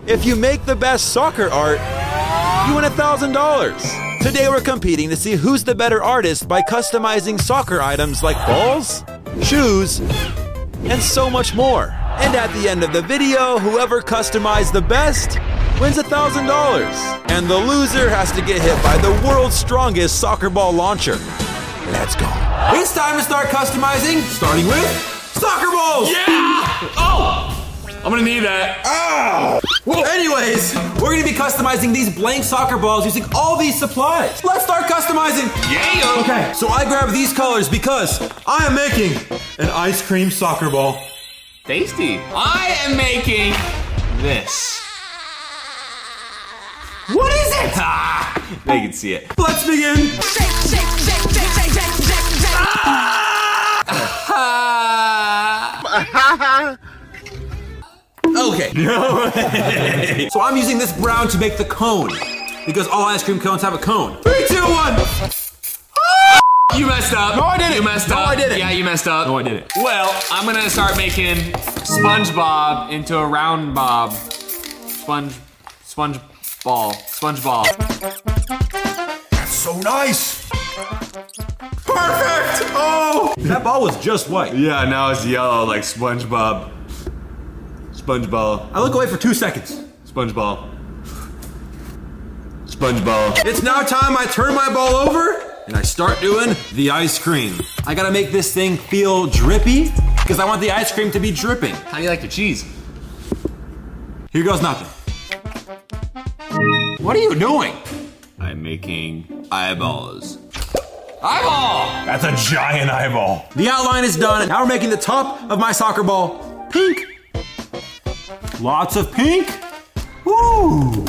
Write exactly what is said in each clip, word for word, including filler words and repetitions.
If you make the best soccer art, you win one thousand dollars. Today we're competing to see who's the better artist by customizing soccer items like balls, shoes, and so much more. And at the end of the video, whoever customized the best wins one thousand dollars. And the loser has to get hit by the world's strongest soccer ball launcher. Let's go. It's time to start customizing, starting with soccer balls! Yeah! Oh! I'm gonna need that. Ow! Whoa. Anyways, we're gonna be customizing these blank soccer balls using all these supplies. Let's start customizing. Yeah! Okay, so I grabbed these colors because I am making an ice cream soccer ball. Tasty. I am making this. What is it? Ah, they can see it. Let's begin. Shake, shake, shake, shake, shake, shake, shake, shake. Ah! Okay. No way. So I'm using this brown to make the cone because all ice cream cones have a cone. Three, two, one. You messed up. No, I didn't. You messed no, up. No, I didn't. Yeah, you messed up. No, I didn't. Well, I'm gonna start making SpongeBob into a round bob. Sponge, sponge ball, sponge ball. That's so nice. Perfect. Oh, that ball was just white. Yeah, now it's yellow like SpongeBob. SpongeBall. I look away for two seconds. SpongeBall. SpongeBall. It's now time I turn my ball over and I start doing the ice cream. I gotta make this thing feel drippy because I want the ice cream to be dripping. How do you like your cheese? Here goes nothing. What are you doing? I'm making eyeballs. Eyeball! That's a giant eyeball. The outline is done. Now we're making the top of my soccer ball pink. Lots of pink. Woo!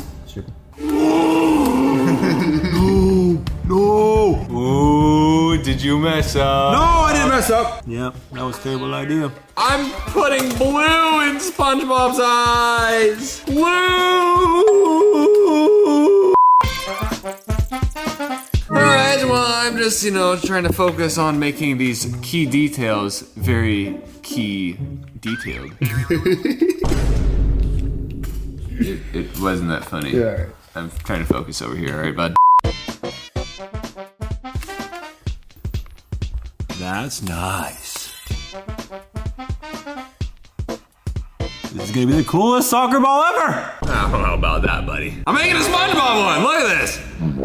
No! Ooh, did you mess up? No, I didn't mess up. Yep, that was a terrible idea. I'm putting blue in SpongeBob's eyes. Blue! Alright, well, I'm just, you know, trying to focus on making these key details very key detailed. it, it wasn't that funny. Yeah, alright. I'm trying to focus over here, alright, bud? That's nice. This is gonna be the coolest soccer ball ever. I don't know about that, buddy. I'm making a SpongeBob one, look at this.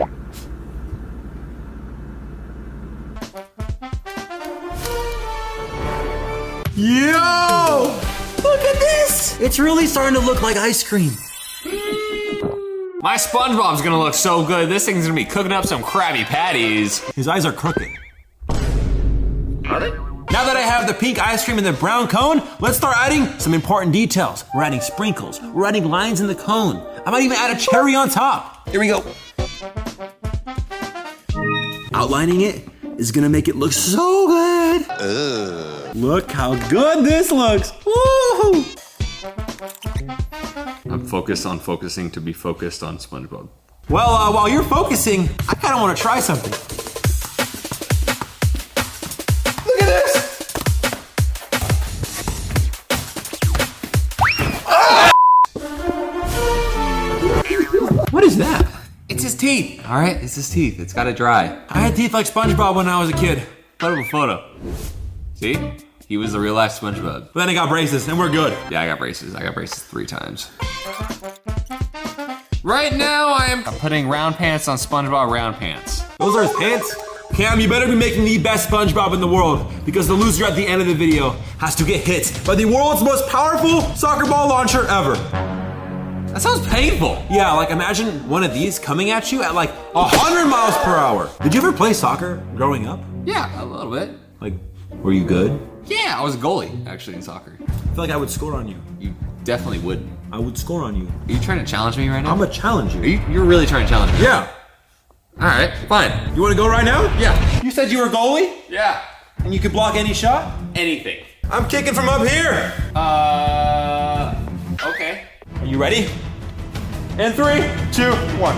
Yo! Look at this! It's really starting to look like ice cream. My SpongeBob's gonna look so good. This thing's gonna be cooking up some Krabby Patties. His eyes are crooked. Are they? Now that I have the pink ice cream and the brown cone, let's start adding some important details. We're adding sprinkles. We're adding lines in the cone. I might even add a cherry on top. Here we go. Outlining it is gonna make it look so good. Ugh. Look how good this looks. Woo! I'm focused on focusing to be focused on SpongeBob. Well, uh, while you're focusing, I kinda wanna try something. Look at this! Ah! What is that? It's his teeth. All right, it's his teeth. It's gotta dry. I had teeth like SpongeBob when I was a kid. Put up a photo. See? He was the real life SpongeBob. But then I got braces and we're good. Yeah, I got braces. I got braces three times. Right now, I am putting round pants on SpongeBob round pants. Those are his pants? Cam, you better be making the best SpongeBob in the world because the loser at the end of the video has to get hit by the world's most powerful soccer ball launcher ever. That sounds painful. Yeah, like imagine one of these coming at you at like one hundred miles per hour. Did you ever play soccer growing up? Yeah, a little bit. Like, were you good? Yeah, I was a goalie, actually, in soccer. I feel like I would score on you. You definitely wouldn't. I would score on you. Are you trying to challenge me right now? I'm gonna challenge you. Are you you're really trying to challenge me? Yeah. All right, fine. You wanna go right now? Yeah. You said you were a goalie? Yeah. And you could block any shot? Anything. I'm kicking from up here. Uh, okay. Are you ready? In three, two, one.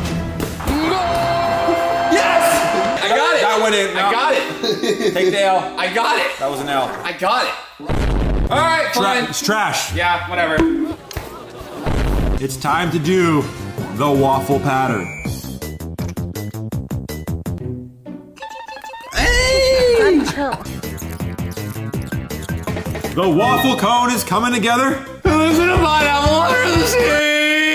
Yes! I got it. That went in. I got it. Take the L. I got it. That was an L. I got it. All right, Tra fine. it's trash. Yeah, whatever. it's time to do the waffle pattern. Hey! Chill. The waffle cone is coming together. Who's gonna pineapple under the sea?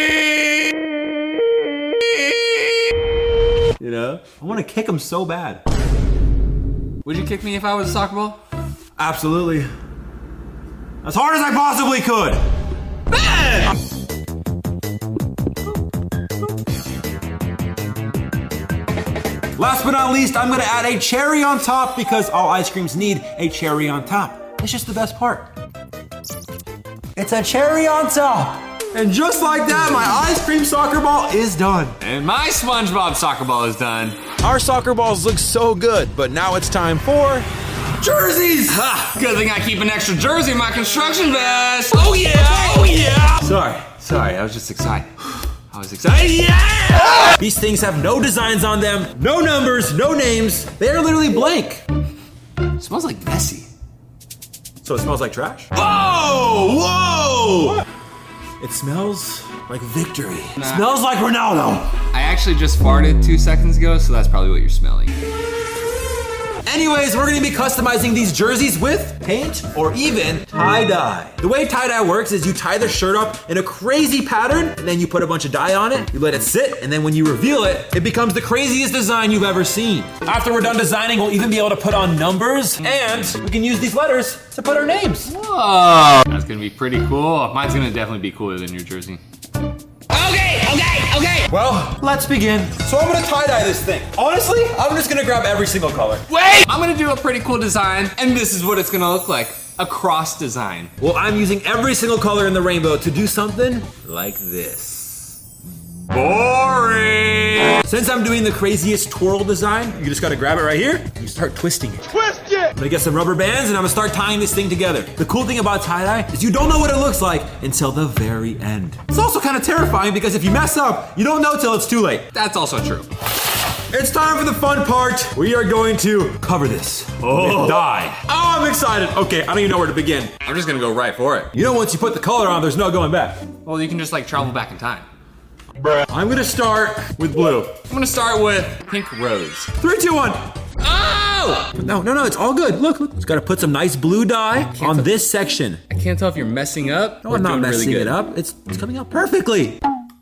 You know, I want to kick him so bad. Would you kick me if I was a soccer ball? Absolutely. As hard as I possibly could. Man! Last but not least, I'm gonna add a cherry on top because all ice creams need a cherry on top. It's just the best part. It's a cherry on top. And just like that, my ice cream soccer ball is done. And my SpongeBob soccer ball is done. Our soccer balls look so good, but now it's time for jerseys! Ha! Good thing I keep an extra jersey in my construction vest. Oh yeah! Oh yeah! Sorry. Sorry, I was just excited. I was excited. Yeah! These things have no designs on them, no numbers, no names. They are literally blank. It smells like messy. So it smells like trash? Oh! Whoa! What? It smells like victory. It smells like Ronaldo. I actually just farted two seconds ago, so that's probably what you're smelling. Anyways, we're gonna be customizing these jerseys with paint or even tie-dye. The way tie-dye works is you tie the shirt up in a crazy pattern, and then you put a bunch of dye on it, you let it sit, and then when you reveal it, it becomes the craziest design you've ever seen. After we're done designing, we'll even be able to put on numbers, and we can use these letters to put our names. Whoa! That's gonna be pretty cool. Mine's gonna definitely be cooler than your jersey. Okay, okay, okay! Well, let's begin. So I'm gonna tie-dye this thing. Honestly, I'm just gonna grab every single color. Wait! I'm gonna do a pretty cool design, and this is what it's gonna look like. A cross design. Well, I'm using every single color in the rainbow to do something like this. Boring! Since I'm doing the craziest twirl design, you just gotta grab it right here, and you start twisting it. Twist it! I'm gonna get some rubber bands, and I'm gonna start tying this thing together. The cool thing about tie-dye is you don't know what it looks like until the very end. It's also kind of terrifying because if you mess up, you don't know till it's too late. That's also true. It's time for the fun part. We are going to cover this with dye. Oh, I'm excited. Okay, I don't even know where to begin. I'm just gonna go right for it. You know, once you put the color on, there's no going back. Well, you can just like travel back in time. I'm gonna start with blue. I'm gonna start with pink rose. Three, two, one. Oh! No, no, no, it's all good. Look, look. Just gotta put some nice blue dye on tell- this section. I can't tell if you're messing up. No, or I'm not doing really messing good. it up. It's, it's coming out perfectly.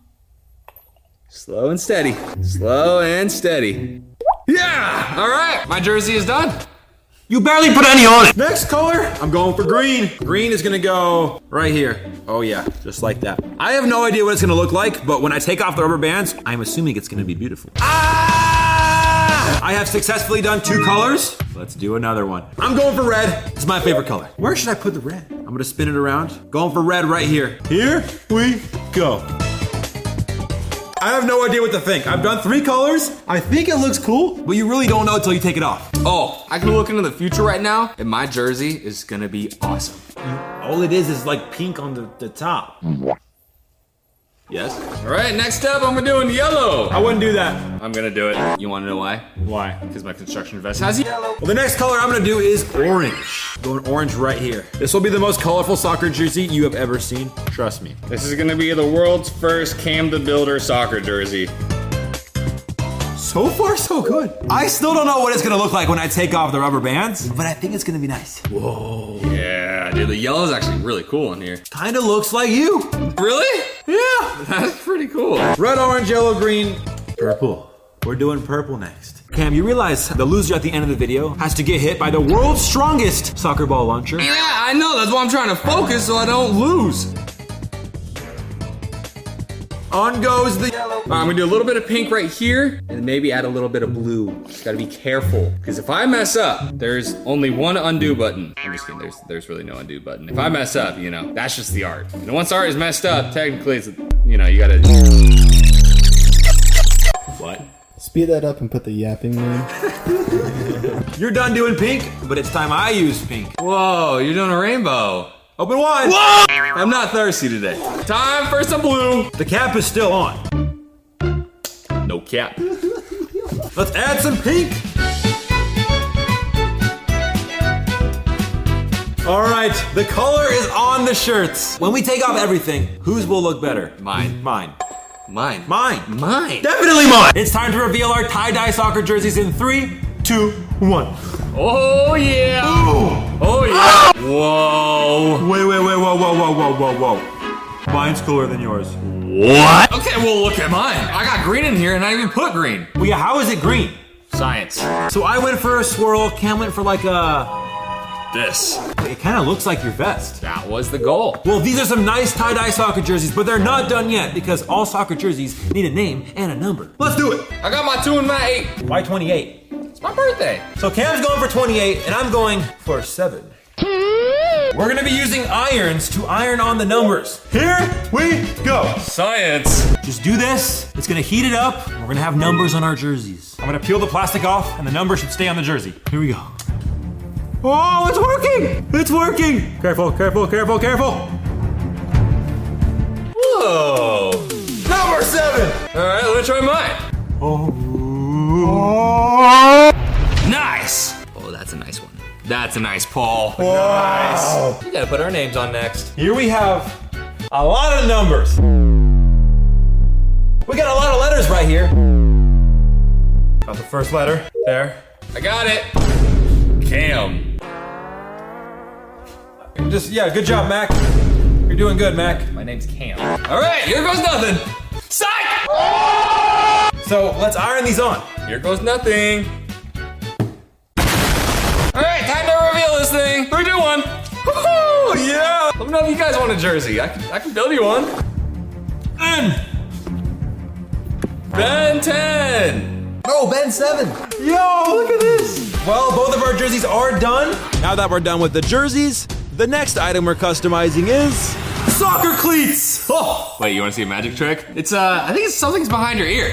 Slow and steady. Slow and steady. Yeah! All right, my jersey is done. You barely put any on it. Next color, I'm going for green. Green is gonna go right here. Oh yeah, just like that. I have no idea what it's gonna look like, but when I take off the rubber bands, I'm assuming it's gonna be beautiful. Ah! I have successfully done two colors. Let's do another one. I'm going for red. It's my favorite color. Where should I put the red? I'm gonna spin it around. Going for red right here. Here we go. I have no idea what to think. I've done three colors. I think it looks cool, but you really don't know until you take it off. Oh, I can look into the future right now, and my jersey is gonna be awesome. All it is is like pink on the, the top. Yes? All right, next up, I'm doing yellow. I wouldn't do that. I'm gonna do it. You wanna know why? Why? Because my construction vest has yellow. Well, the next color I'm gonna do is orange. Going orange right here. This will be the most colorful soccer jersey you have ever seen. Trust me. This is gonna be the world's first Cam the Builder soccer jersey. So far, so good. I still don't know what it's gonna look like when I take off the rubber bands, but I think it's gonna be nice. Whoa. Yeah, dude, the yellow is actually really cool in here. Kinda looks like you. Really? Yeah. That's pretty cool. Red, orange, yellow, green, purple. We're doing purple next. Cam, you realize the loser at the end of the video has to get hit by the world's strongest soccer ball launcher? Yeah, I know. That's why I'm trying to focus so I don't lose. On goes the yellow. All right, I'm gonna do a little bit of pink right here, and maybe add a little bit of blue. Just gotta be careful, because if I mess up, there's only one undo button. I'm just kidding. There's there's really no undo button. If I mess up, you know, that's just the art. And once art is messed up, technically, it's, you know, you gotta. What? Speed that up and put the yapping name. You're done doing pink, but it's time I use pink. Whoa, you're doing a rainbow. Open wide. Whoa! I'm not thirsty today. Time for some blue. The cap is still on. No cap. Let's add some pink. All right, the color is on the shirts. When we take off everything, whose will look better? Mine. Mine. Mine. Mine. Mine. Definitely mine. It's time to reveal our tie-dye soccer jerseys in three, two, one. Oh yeah. Ooh. Oh yeah. Whoa. Wait, wait, wait, whoa, whoa, whoa, whoa, whoa, whoa. Mine's cooler than yours. What? Okay, well look at mine. I got green in here and I didn't even put green. Well, yeah, how is it green? Science. So I went for a swirl, Cam went for like a... This. It kind of looks like your vest. That was the goal. Well, these are some nice tie-dye soccer jerseys, but they're not done yet because all soccer jerseys need a name and a number. Let's do it. I got my two and my eight. Why twenty-eight? It's my birthday. So Cam's going for twenty-eight and I'm going for seven. We're gonna be using irons to iron on the numbers. Here we go. Science. Just do this, it's gonna heat it up, and we're gonna have numbers on our jerseys. I'm gonna peel the plastic off and the number should stay on the jersey. Here we go. Oh, it's working! It's working! Careful, careful, careful, careful! Whoa. Number seven! All right, let me try mine. Oh. Nice. Oh, that's a nice one. That's a nice pull. Wow. Nice. We gotta put our names on next. Here we have a lot of numbers. We got a lot of letters right here. Got the first letter there. I got it. Cam. Just, yeah, good job, Mac. You're doing good, Mac. My name's Cam. All right, here goes nothing. Psych! So let's iron these on. Here goes nothing. All right, time to reveal this thing. Three, two, one. Woohoo! Yeah. Let me know if you guys want a jersey. I can, I can build you one. And Ben ten. oh, Ben seven. Yo, look at this. Well, both of our jerseys are done. Now that we're done with the jerseys, the next item we're customizing is soccer cleats. Oh. Wait, you want to see a magic trick? It's uh, I think it's something's behind your ear.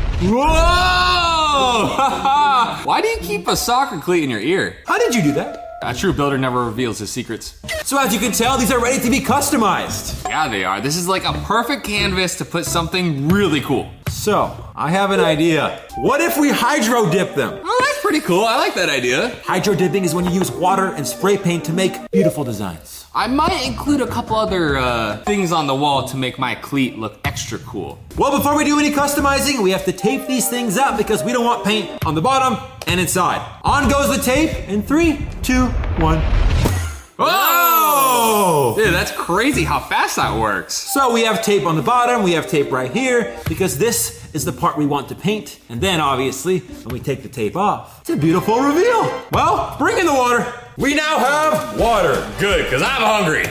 Whoa! Why do you keep a soccer cleat in your ear? How did you do that? A true builder never reveals his secrets. So as you can tell, these are ready to be customized. Yeah, they are. This is like a perfect canvas to put something really cool. So, I have an idea. What if we hydro dip them? Oh, that's pretty cool. I like that idea. Hydro dipping is when you use water and spray paint to make beautiful designs. I might include a couple other uh, things on the wall to make my cleat look extra cool. Well, before we do any customizing, we have to tape these things up because we don't want paint on the bottom and inside. On goes the tape in three, two, one. Whoa! Dude, that's crazy how fast that works. So we have tape on the bottom, we have tape right here, because this is the part we want to paint. And then obviously, when we take the tape off, it's a beautiful reveal. Well, bring in the water. We now have water. Good, because I'm hungry.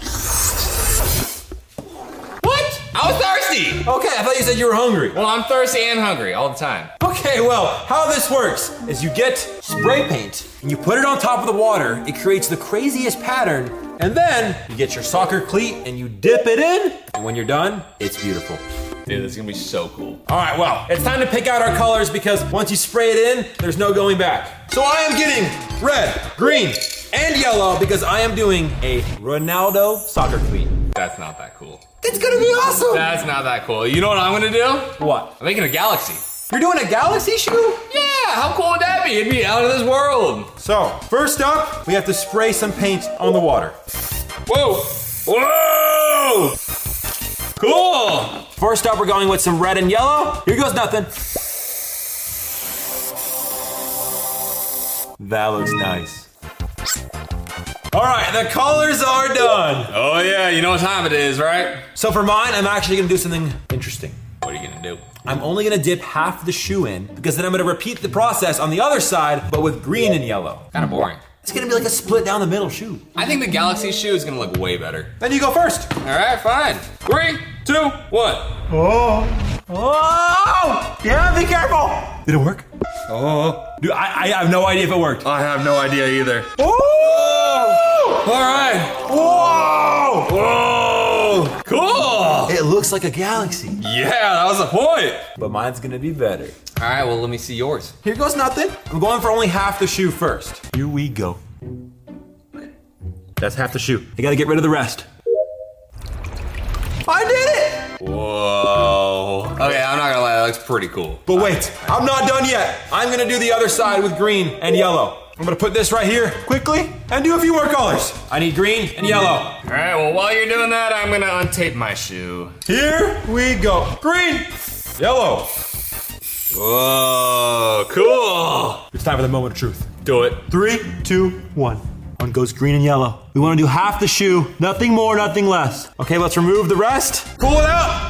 What? I was thirsty. Okay, I thought you said you were hungry. Well, I'm thirsty and hungry all the time. Okay, well, how this works is you get spray paint and you put it on top of the water. It creates the craziest pattern. And then you get your soccer cleat and you dip it in. And when you're done, it's beautiful. Dude, this is gonna be so cool. All right, well, it's time to pick out our colors because once you spray it in, there's no going back. So I am getting red, green, and yellow because I am doing a Ronaldo soccer cleat. That's not that cool. It's gonna be awesome. That's not that cool. You know what I'm gonna do? What? I'm making a galaxy. You're doing a galaxy shoe? Yeah, how cool would that be? It'd be out of this world. So, first up, we have to spray some paint on the water. Whoa. Whoa. Cool. First up, we're going with some red and yellow. Here goes nothing. That looks nice. All right, the colors are done. Oh yeah, you know what time it is, right? So for mine, I'm actually gonna do something interesting. What are you gonna do? I'm only gonna dip half the shoe in because then I'm gonna repeat the process on the other side, but with green and yellow. Kind of boring. It's gonna be like a split down the middle shoe. I think the galaxy shoe is gonna look way better. Then you go first. All right, fine. Three, two, one. Oh. Oh! Yeah, be careful. Did it work? Oh. Dude, I, I have no idea if it worked. I have no idea either. Oh! All right. Whoa! Whoa. Cool. It looks like a galaxy. Yeah, that was the point. But mine's gonna be better. All right, well, let me see yours. Here goes nothing. I'm going for only half the shoe first. Here we go. That's half the shoe. I gotta get rid of the rest. I did it! Whoa. Okay, I'm not gonna lie, that looks pretty cool. But wait, I'm not done yet. I'm gonna do the other side with green and yellow. I'm gonna put this right here quickly and do a few more colors. I need green and yellow. All right, well, while you're doing that, I'm gonna untape my shoe. Here we go. Green, yellow. Whoa, cool. It's time for the moment of truth. Do it. Three, two, one. One goes green and yellow. We want to do half the shoe, nothing more, nothing less. Okay, let's remove the rest. Pull it out.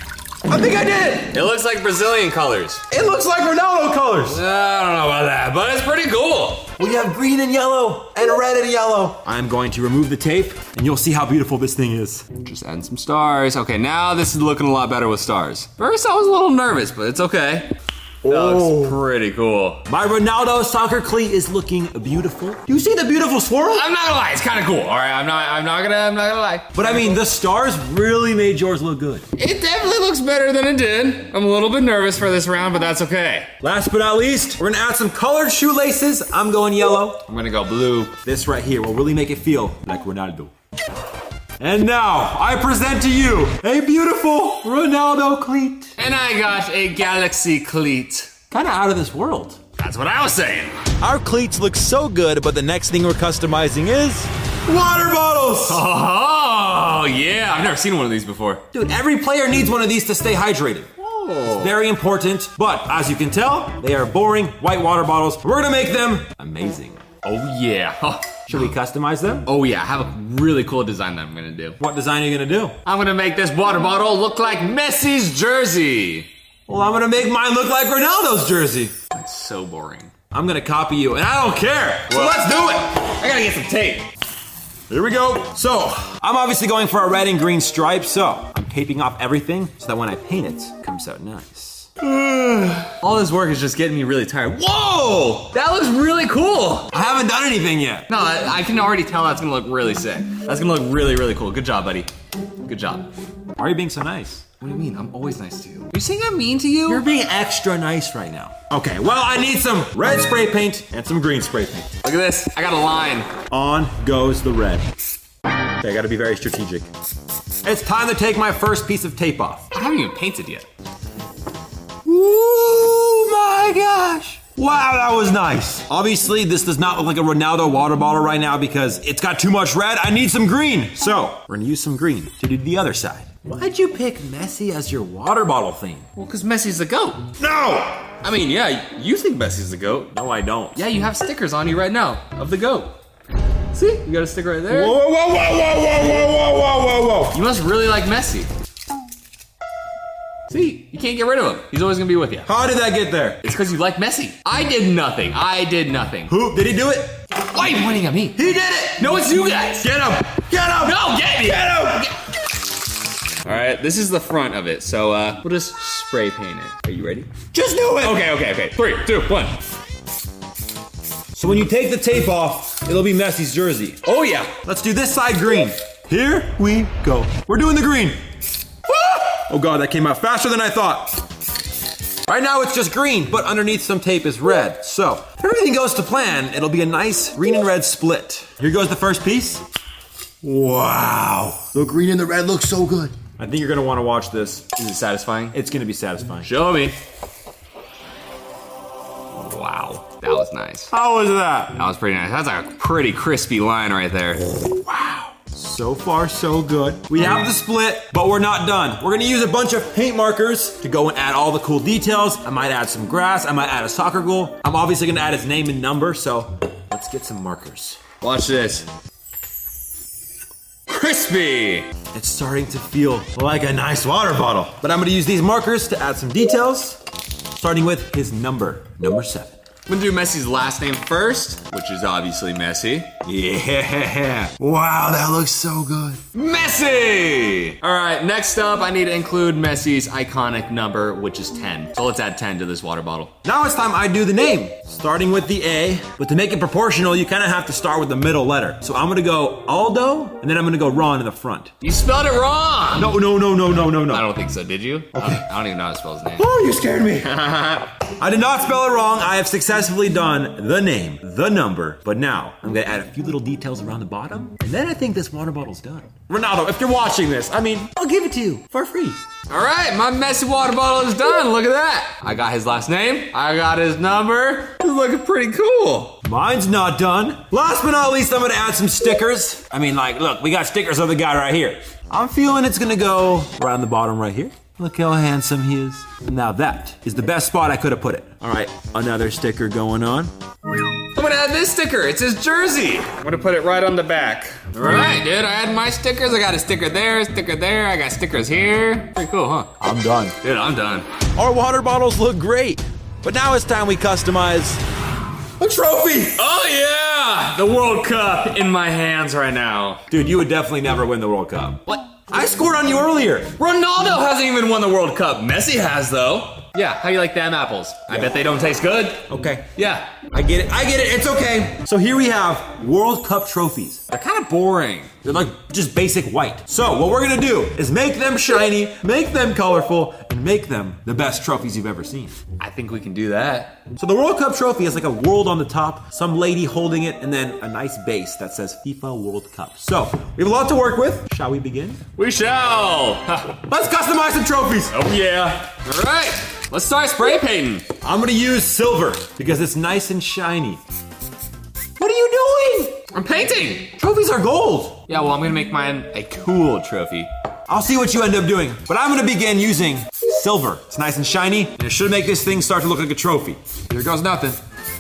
I think I did. It looks like Brazilian colors. It looks like Ronaldo colors. I don't know about that, but it's pretty cool. We have green and yellow and red and yellow. I'm going to remove the tape and you'll see how beautiful this thing is. Just adding some stars. Okay, now this is looking a lot better with stars. First, I was a little nervous, but it's okay. That Oh. looks pretty cool. My Ronaldo soccer cleat is looking beautiful. Do you see the beautiful swirl? I'm not gonna lie, it's kind of cool. All right, I'm not. I'm not gonna. I'm not gonna lie. But I mean, the stars really made yours look good. It definitely looks better than it did. I'm a little bit nervous for this round, but that's okay. Last but not least, we're gonna add some colored shoelaces. I'm going yellow. I'm gonna go blue. This right here will really make it feel like Ronaldo. And now, I present to you a beautiful Ronaldo cleat. And I got a galaxy cleat. Kind of out of this world. That's what I was saying. Our cleats look so good, but the next thing we're customizing is water bottles. Oh yeah, I've never seen one of these before. Dude, every player needs one of these to stay hydrated. Oh. Very important, but as you can tell, they are boring white water bottles. We're gonna make them amazing. Oh yeah. Should we customize them? Oh yeah, I have a really cool design that I'm gonna do. What design are you gonna do? I'm gonna make this water bottle look like Messi's jersey. Well, I'm gonna make mine look like Ronaldo's jersey. That's so boring. I'm gonna copy you, and I don't care. So let's do it. I gotta get some tape. Here we go. So, I'm obviously going for a red and green stripe, so I'm taping off everything so that when I paint it, it comes out nice. All this work is just getting me really tired. Whoa! That looks really cool. I haven't done anything yet. No, I, I can already tell that's gonna look really sick. That's gonna look really, really cool. Good job, buddy. Good job. Why are you being so nice? What do you mean? I'm always nice to you. Are you saying I'm mean to you? You're being extra nice right now. Okay, well, I need some red spray paint and some green spray paint. Look at this. I got a line. On goes the red. Okay, I gotta be very strategic. It's time to take my first piece of tape off. I haven't even painted yet. Ooh, my gosh. Wow, that was nice. Obviously, this does not look like a Ronaldo water bottle right now because it's got too much red. I need some green. So, we're gonna use some green to do the other side. Why'd you pick Messi as your water bottle theme? Well, because Messi's the GOAT. No! I mean, yeah, you think Messi's the GOAT. No, I don't. Yeah, you have stickers on you right now of the GOAT. See? You got a sticker right there. Whoa, whoa, whoa, whoa, whoa, whoa, whoa, whoa, whoa, whoa. You must really like Messi. See? You can't get rid of him. He's always gonna be with you. How did that get there? It's because you like Messi. I did nothing. I did nothing. Who? Did he do it? Why are you pointing at me? He did it! No, it's you guys. Get him! Get him! No, get me! Get him! All right, this is the front of it, so uh, we'll just spray paint it. Are you ready? Just do it! Okay, okay, okay. Three, two, one. So when you take the tape off, it'll be Messi's jersey. Oh yeah. Let's do this side green. Here we go. We're doing the green. Ah! Oh God, that came out faster than I thought. Right now it's just green, but underneath some tape is red. So if everything goes to plan, it'll be a nice green and red split. Here goes the first piece. Wow. The green and the red look so good. I think you're gonna wanna watch this. Is it satisfying? It's gonna be satisfying. Show me. Wow, that was nice. How was that? That was pretty nice. That's like a pretty crispy line right there. Wow. So far, so good. We have the split, but we're not done. We're gonna use a bunch of paint markers to go and add all the cool details. I might add some grass, I might add a soccer goal. I'm obviously gonna add his name and number, so let's get some markers. Watch this. Crispy. It's starting to feel like a nice water bottle. But I'm gonna use these markers to add some details, starting with his number, number seven. I'm gonna do Messi's last name first, which is obviously Messi. Yeah. Wow, that looks so good. Messi! All right, next up, I need to include Messi's iconic number, which is ten. So let's add ten to this water bottle. Now it's time I do the name, starting with the A. But to make it proportional, you kind of have to start with the middle letter. So I'm gonna go Aldo, and then I'm gonna go Ron in the front. You spelled it wrong! No, no, no, no, no, no, no. I don't think so, did you? Okay. I don't, I don't even know how to spell his name. Oh, you scared me. I did not spell it wrong. I have successfully successfully done the name, the number, but now I'm gonna add a few little details around the bottom, and then I think this water bottle's done. Ronaldo, if you're watching this, I mean, I'll give it to you for free. All right, my messy water bottle is done. Look at that. I got his last name. I got his number. It's looking pretty cool. Mine's not done. Last but not least, I'm gonna add some stickers. I mean, like, look, we got stickers of the guy right here. I'm feeling it's gonna go around the bottom right here. Look how handsome he is. Now that is the best spot I could have put it. All right, another sticker going on. I'm gonna add this sticker. It's his jersey. I'm gonna put it right on the back. All right, dude, I had my stickers. I got a sticker there, a sticker there. I got stickers here. Pretty cool, huh? I'm done. Dude, I'm done. Our water bottles look great, but now it's time we customize a trophy. Oh yeah, the World Cup in my hands right now. Dude, you would definitely never win the World Cup. What? I scored on you earlier. Ronaldo hasn't even won the World Cup. Messi has, though. Yeah, how you like them apples? I bet they don't taste good. Okay. Yeah. I get it, I get it, it's okay. So here we have World Cup trophies. They're kind of boring. They're like just basic white. So what we're gonna do is make them shiny, make them colorful, and make them the best trophies you've ever seen. I think we can do that. So the World Cup trophy has like a world on the top, some lady holding it, and then a nice base that says FIFA World Cup. So we have a lot to work with. Shall we begin? We shall. Let's customize some trophies. Oh yeah. All right, let's start spray painting. I'm gonna use silver because it's nice and shiny. What are you doing? I'm painting. Trophies are gold. Yeah, well, I'm gonna make mine a cool trophy. I'll see what you end up doing, but I'm gonna begin using silver. It's nice and shiny, and it should make this thing start to look like a trophy. Here goes nothing.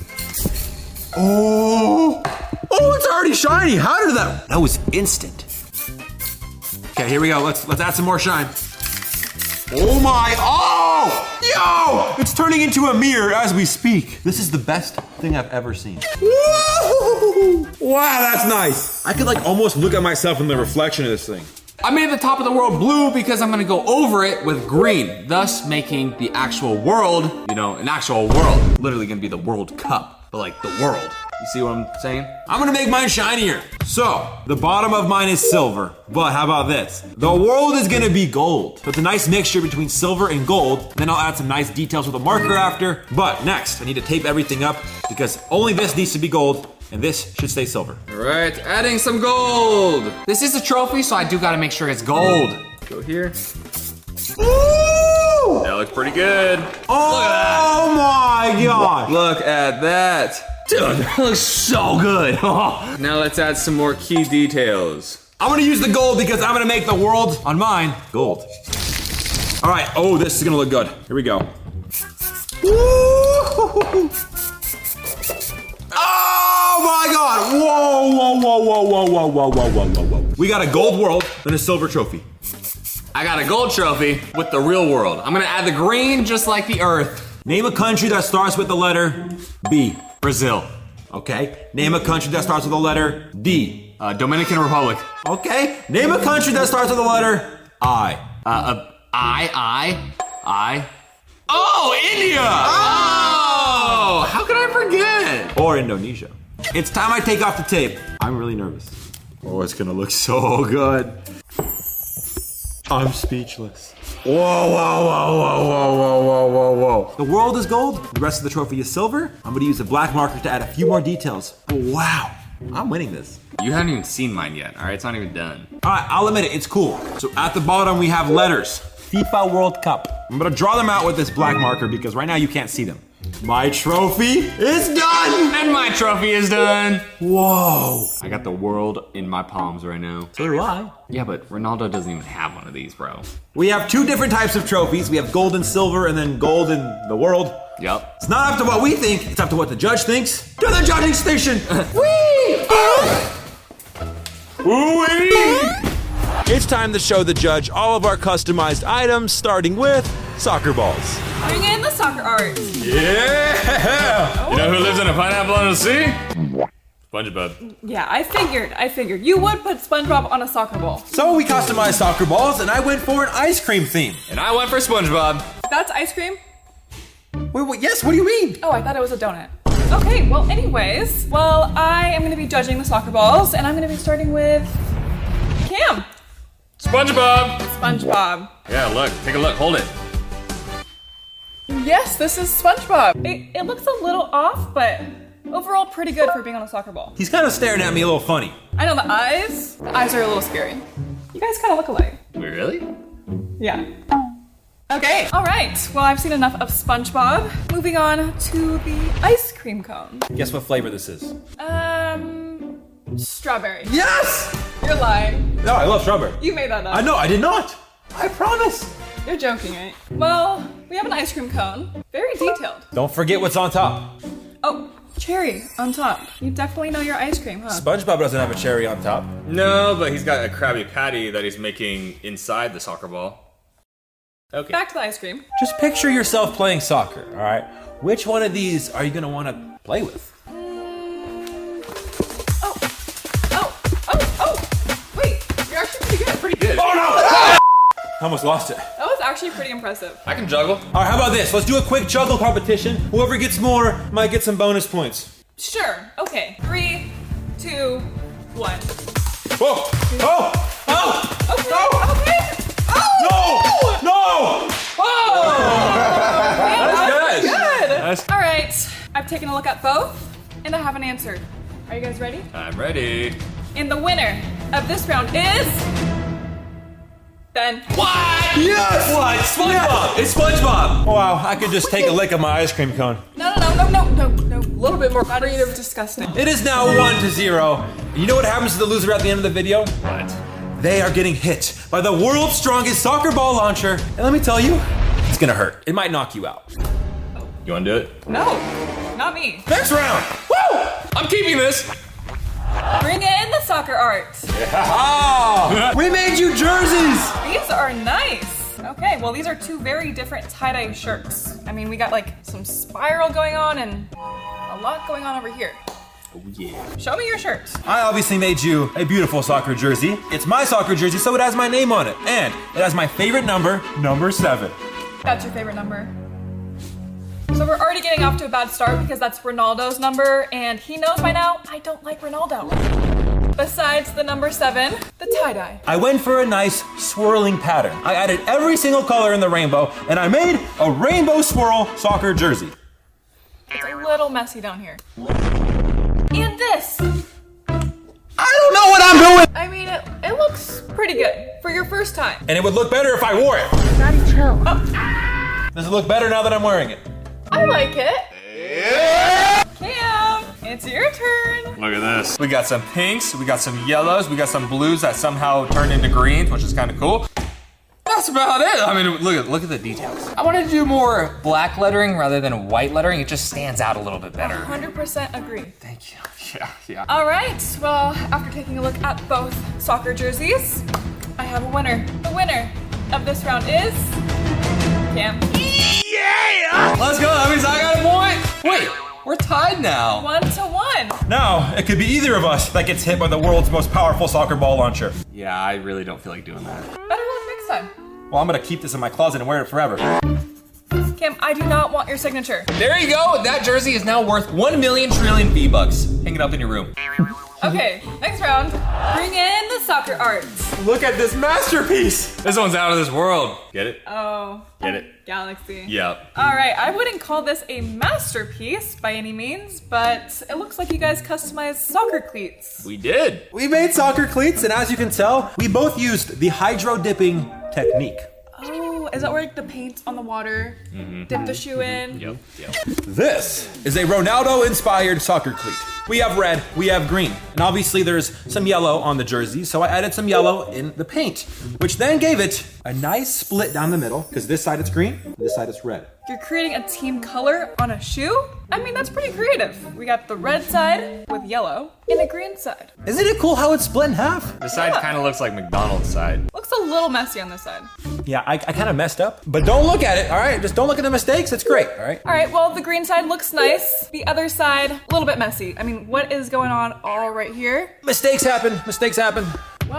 Oh, oh, it's already shiny. How did that? That was instant. Okay, here we go. Let's let's add some more shine. Oh my, oh, yo, it's turning into a mirror as we speak. This is the best thing I've ever seen. Woo! Wow, that's nice. I could like almost look at myself in the reflection of this thing. I made the top of the world blue because I'm gonna go over it with green, thus making the actual world, you know, an actual world. Literally gonna be the World Cup, but like the world. You see what I'm saying? I'm gonna make mine shinier. So, the bottom of mine is silver, but how about this? The world is gonna be gold. So it's a nice mixture between silver and gold. Then I'll add some nice details with a marker after. But next, I need to tape everything up because only this needs to be gold and this should stay silver. All right, adding some gold. This is a trophy, so I do gotta make sure it's gold. Go here. Ooh! That looks pretty good. Oh my gosh. Look at that. Dude, that looks so good. Now let's add some more key details. I'm gonna use the gold because I'm gonna make the world on mine gold. All right, oh, this is gonna look good. Here we go. Woo! Oh my God! Whoa, whoa, whoa, whoa, whoa, whoa, whoa, whoa, whoa, whoa, whoa. We got a gold world and a silver trophy. I got a gold trophy with the real world. I'm gonna add the green just like the earth. Name a country that starts with the letter B. Brazil. Okay. Name a country that starts with the letter D. Uh, Dominican Republic. Okay. Name a country that starts with the letter I. Uh, uh, I, I, I. Oh, India! Oh! How could I forget? Or Indonesia. It's time I take off the tape. I'm really nervous. Oh, it's gonna look so good. I'm speechless. Whoa, whoa, whoa, whoa, whoa, whoa, whoa, whoa, whoa. The world is gold. The rest of the trophy is silver. I'm gonna use a black marker to add a few more details. Wow, I'm winning this. You haven't even seen mine yet, all right? It's not even done. All right, I'll admit it, it's cool. So at the bottom we have letters. FIFA World Cup. I'm gonna draw them out with this black marker because right now you can't see them. My trophy is done! And my trophy is done. Whoa. I got the world in my palms right now. So do I. Yeah, but Ronaldo doesn't even have one of these, bro. We have two different types of trophies. We have gold and silver and then gold in the world. Yep. It's not up to what we think, it's up to what the judge thinks. To the judging station! Whee! Ooh-wee! It's time to show the judge all of our customized items, starting with soccer balls. Bring in the soccer art. Yeah! You know who lives in a pineapple on the sea? SpongeBob. Yeah, I figured, I figured. You would put SpongeBob on a soccer ball. So we customized soccer balls, and I went for an ice cream theme. And I went for SpongeBob. That's ice cream? Wait, wait, yes, what do you mean? Oh, I thought it was a donut. Okay, well, anyways. Well, I am going to be judging the soccer balls, and I'm going to be starting with Cam. SpongeBob! SpongeBob. Yeah, look, take a look, hold it. Yes, this is SpongeBob. It, it looks a little off, but overall pretty good for being on a soccer ball. He's kind of staring at me a little funny. I know the eyes, the eyes are a little scary. You guys kind of look alike. Wait, really? Yeah. Okay, all right. Well, I've seen enough of SpongeBob. Moving on to the ice cream cone. Guess what flavor this is? Um, strawberry. Yes! You're lying. No, I love strawberry. You made that up. I know, I did not. I promise. You're joking, right? Well, we have an ice cream cone. Very detailed. Don't forget what's on top. Oh, cherry on top. You definitely know your ice cream, huh? SpongeBob doesn't have a cherry on top. No, but he's got a Krabby Patty that he's making inside the soccer ball. Okay. Back to the ice cream. Just picture yourself playing soccer, all right? Which one of these are you gonna wanna play with? Oh, oh, oh, oh! Wait, you're actually pretty good. Pretty good. Oh no! I almost lost it. That was actually pretty impressive. I can juggle. All right, how about this? Let's do a quick juggle competition. Whoever gets more might get some bonus points. Sure. Okay. Three, two, one. Whoa! Oh! Oh! Okay. No! Okay. No! No! That's good. Good. That's- All right. I've taken a look at both, and I have an answer. Are you guys ready? I'm ready. And the winner of this round is Ben. What? Yes! What? SpongeBob! It's SpongeBob! Wow, I could just take a lick of my ice cream cone. No, no, no, no, no, no, no. A little bit more That creative. is disgusting. It is now one to zero. And you know what happens to the loser at the end of the video? What? They are getting hit by the world's strongest soccer ball launcher. And let me tell you, it's gonna hurt. It might knock you out. You wanna do it? No, not me. Next round! Woo! I'm keeping this! Bring in the soccer art. Oh! We made you jerseys! These are nice. Okay, well these are two very different tie-dye shirts. I mean, we got like some spiral going on and a lot going on over here. Oh yeah. Show me your shirt. I obviously made you a beautiful soccer jersey. It's my soccer jersey, so it has my name on it. And it has my favorite number, number seven. That's your favorite number. So we're already getting off to a bad start because that's Ronaldo's number, and he knows by now I don't like Ronaldo. Besides the number seven, the tie-dye. I went for a nice swirling pattern. I added every single color in the rainbow, and I made a rainbow swirl soccer jersey. It's a little messy down here. And this. I don't know what I'm doing! I mean, it, it looks pretty good for your first time. And it would look better if I wore it. Daddy, chill. Does it look better now that I'm wearing it? I like it. Cam, it's your turn. Look at this. We got some pinks, we got some yellows, we got some blues that somehow turned into greens, which is kind of cool. That's about it. I mean, look at look at the details. I wanted to do more black lettering rather than white lettering. It just stands out a little bit better. one hundred percent agree. Thank you. Yeah, yeah. All right, well, after taking a look at both soccer jerseys, I have a winner. The winner of this round is Cam. Let's go. That means I got a point. Wait, we're tied now. One to one. Now, it could be either of us that gets hit by the world's most powerful soccer ball launcher. Yeah, I really don't feel like doing that. Better luck next time. Well, I'm gonna keep this in my closet and wear it forever. Kim, I do not want your signature. There you go. That jersey is now worth one million trillion V-Bucks. Hang it up in your room. Okay, next round. Bring in the soccer art. Look at this masterpiece! This one's out of this world. Get it? Oh, Get it? Galaxy. Yep. All right, I wouldn't call this a masterpiece by any means, but it looks like you guys customized soccer cleats. We did. We made soccer cleats, and as you can tell, we both used the hydro dipping technique. Oh, is that where like, the paint on the water, dip the shoe in? Yep. Yep. This is a Ronaldo-inspired soccer cleat. We have red, we have green, and obviously there's some yellow on the jersey, so I added some yellow in the paint, which then gave it a nice split down the middle, because this side it's green, this side it's red. You're creating a team color on a shoe? I mean, that's pretty creative. We got the red side with yellow and a green side. Isn't it cool how it's split in half? The side Yeah. kind of looks like McDonald's side. Looks a little messy on this side. Yeah, I, I kind of messed up, but don't look at it, all right? Just don't look at the mistakes, it's great, all right? All right, well, the green side looks nice. The other side, a little bit messy. I mean, what is going on all right here? Mistakes happen, mistakes happen. Well,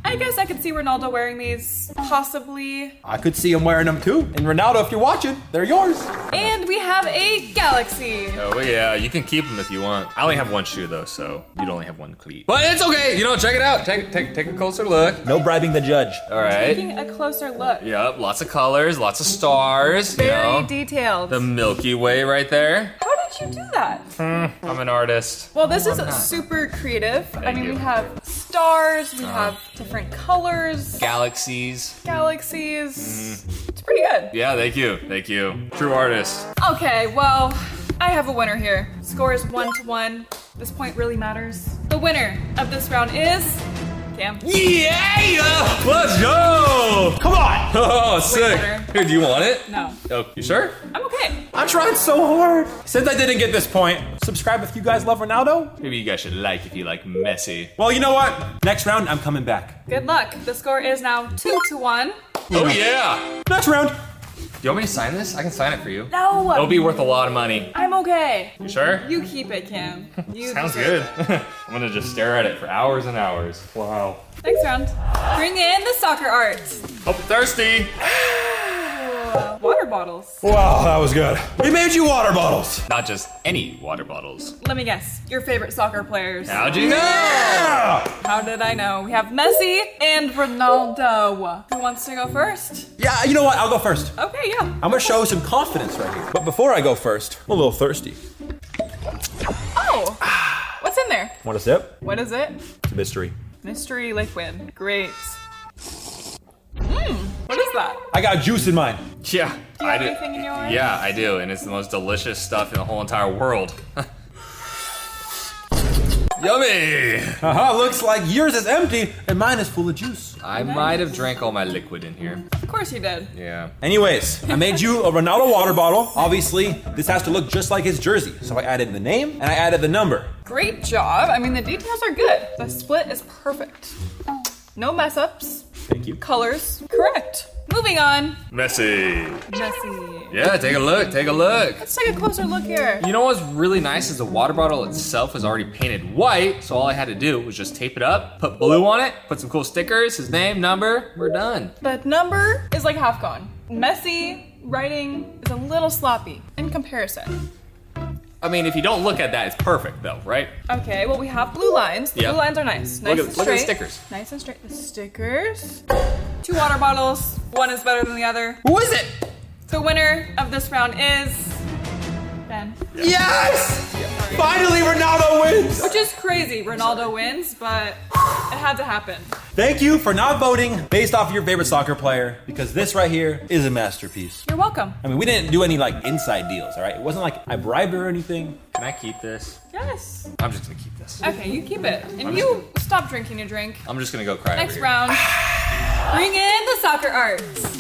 I guess I could see Ronaldo wearing these, possibly. I could see him wearing them too. And Ronaldo, if you're watching, they're yours. And we have a Galaxy. Oh yeah, you can keep them if you want. I only have one shoe though, so you'd only have one cleat. But it's okay, you know, check it out. Take take take a closer look. No bribing the judge. All right. Taking a closer look. Yep, lots of colors, lots of stars. Very you know, detailed. the Milky Way right there. How did you do that? I'm an artist. Well, this is super creative. I Thank mean, you. we have stars, we have different colors, Galaxies. galaxies. It's pretty good. Yeah, thank you, thank you. True artist. Okay, well, I have a winner here. Score is one to one. This point really matters. The winner of this round is Cam. Yeah! Let's go! Come on. Oh, sick. better. Here, do you want it? No, Oh, you sure? I'm okay. I'm trying so hard. Since I didn't get this point, subscribe if you guys love Ronaldo. Maybe you guys should like if you like Messi. Well, you know what? Next round, I'm coming back. Good luck. The score is now two to one. Oh yeah! Next round. Do you want me to sign this? I can sign it for you. No, It'll be worth a lot of money. I'm okay. You sure? You keep it, Cam. You Sounds deserve good. it. I'm gonna just stare at it for hours and hours. Wow. Next round. Bring in the soccer art. Hope you're thirsty. Uh, water bottles. Wow, that was good. We made you water bottles. Not just any water bottles. Let me guess. Your favorite soccer players. How'd you know? Yeah. How did I know? We have Messi and Ronaldo. Who wants to go first? Yeah, you know what? I'll go first. Okay, yeah. I'm gonna show some confidence right here. But before I go first, I'm a little thirsty. Oh, what's in there? Want a sip? What is it? It's a mystery. Mystery liquid. Great. Mmm, what is that? I got juice in mine. Yeah, Do you I have do. anything in yours? Yeah, I do, and it's the most delicious stuff in the whole entire world. Yummy! Haha, looks like yours is empty and mine is full of juice. I might have drank all my liquid in here. Of course you did. Yeah. Anyways, I made you a Ronaldo water bottle. Obviously, this has to look just like his jersey. So I added the name and I added the number. Great job. I mean, the details are good. The split is perfect. No mess ups. Thank you. Colors correct. Moving on. Messy. Messy. Yeah, take a look, take a look. Let's take a closer look here. You know what's really nice is the water bottle itself is already painted white, so all I had to do was just tape it up, put blue on it, put some cool stickers, his name, number, we're done. The number is like half gone. Messy writing is a little sloppy in comparison. I mean, if you don't look at that, it's perfect though, right? Okay, well we have blue lines. The Yeah. blue lines are nice. Nice Look at- and look at the straight. stickers. Nice and straight. The stickers. Two water bottles. One is better than the other. Who is it? The winner of this round is Ben. Yes! Finally, Ronaldo wins! Which is crazy. Ronaldo wins, but it had to happen. Thank you for not voting based off your favorite soccer player, because this right here is a masterpiece. You're welcome. I mean, we didn't do any like inside deals, all right? It wasn't like I bribed her or anything. Can I keep this? Yes. I'm just gonna keep this. Okay, you keep it. And you stop drinking your drink. I'm just gonna go cry Next over here. round. Bring in the soccer arts.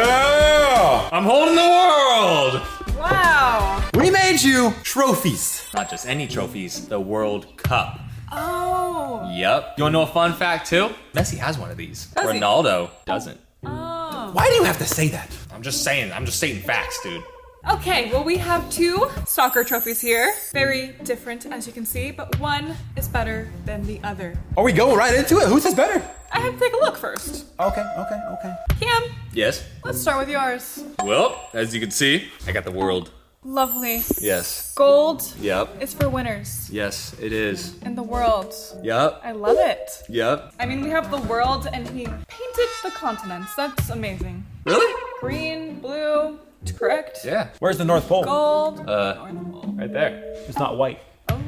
Yeah! I'm holding the world! Wow. We made you trophies. Not just any trophies, the World Cup. Oh. Yep. You wanna know a fun fact too? Messi has one of these. Does he? Ronaldo doesn't. Oh. Why do you have to say that? I'm just saying, I'm just stating facts, dude. Okay, well we have two soccer trophies here. Very different as you can see, but one is better than the other. Are we going right into it? Who says better? I have to take a look first. Okay, okay, okay. Cam, Yes? let's start with yours. Well, as you can see, I got the world. Lovely. Yes. Gold Yep. is for winners Yes, it is. in the world. Yep. I love it. Yep. I mean, we have the world and he painted the continents. That's amazing. Really? Green, blue, correct? Yeah. Where's the North Pole? Gold. Uh, North Pole. right there. It's not white.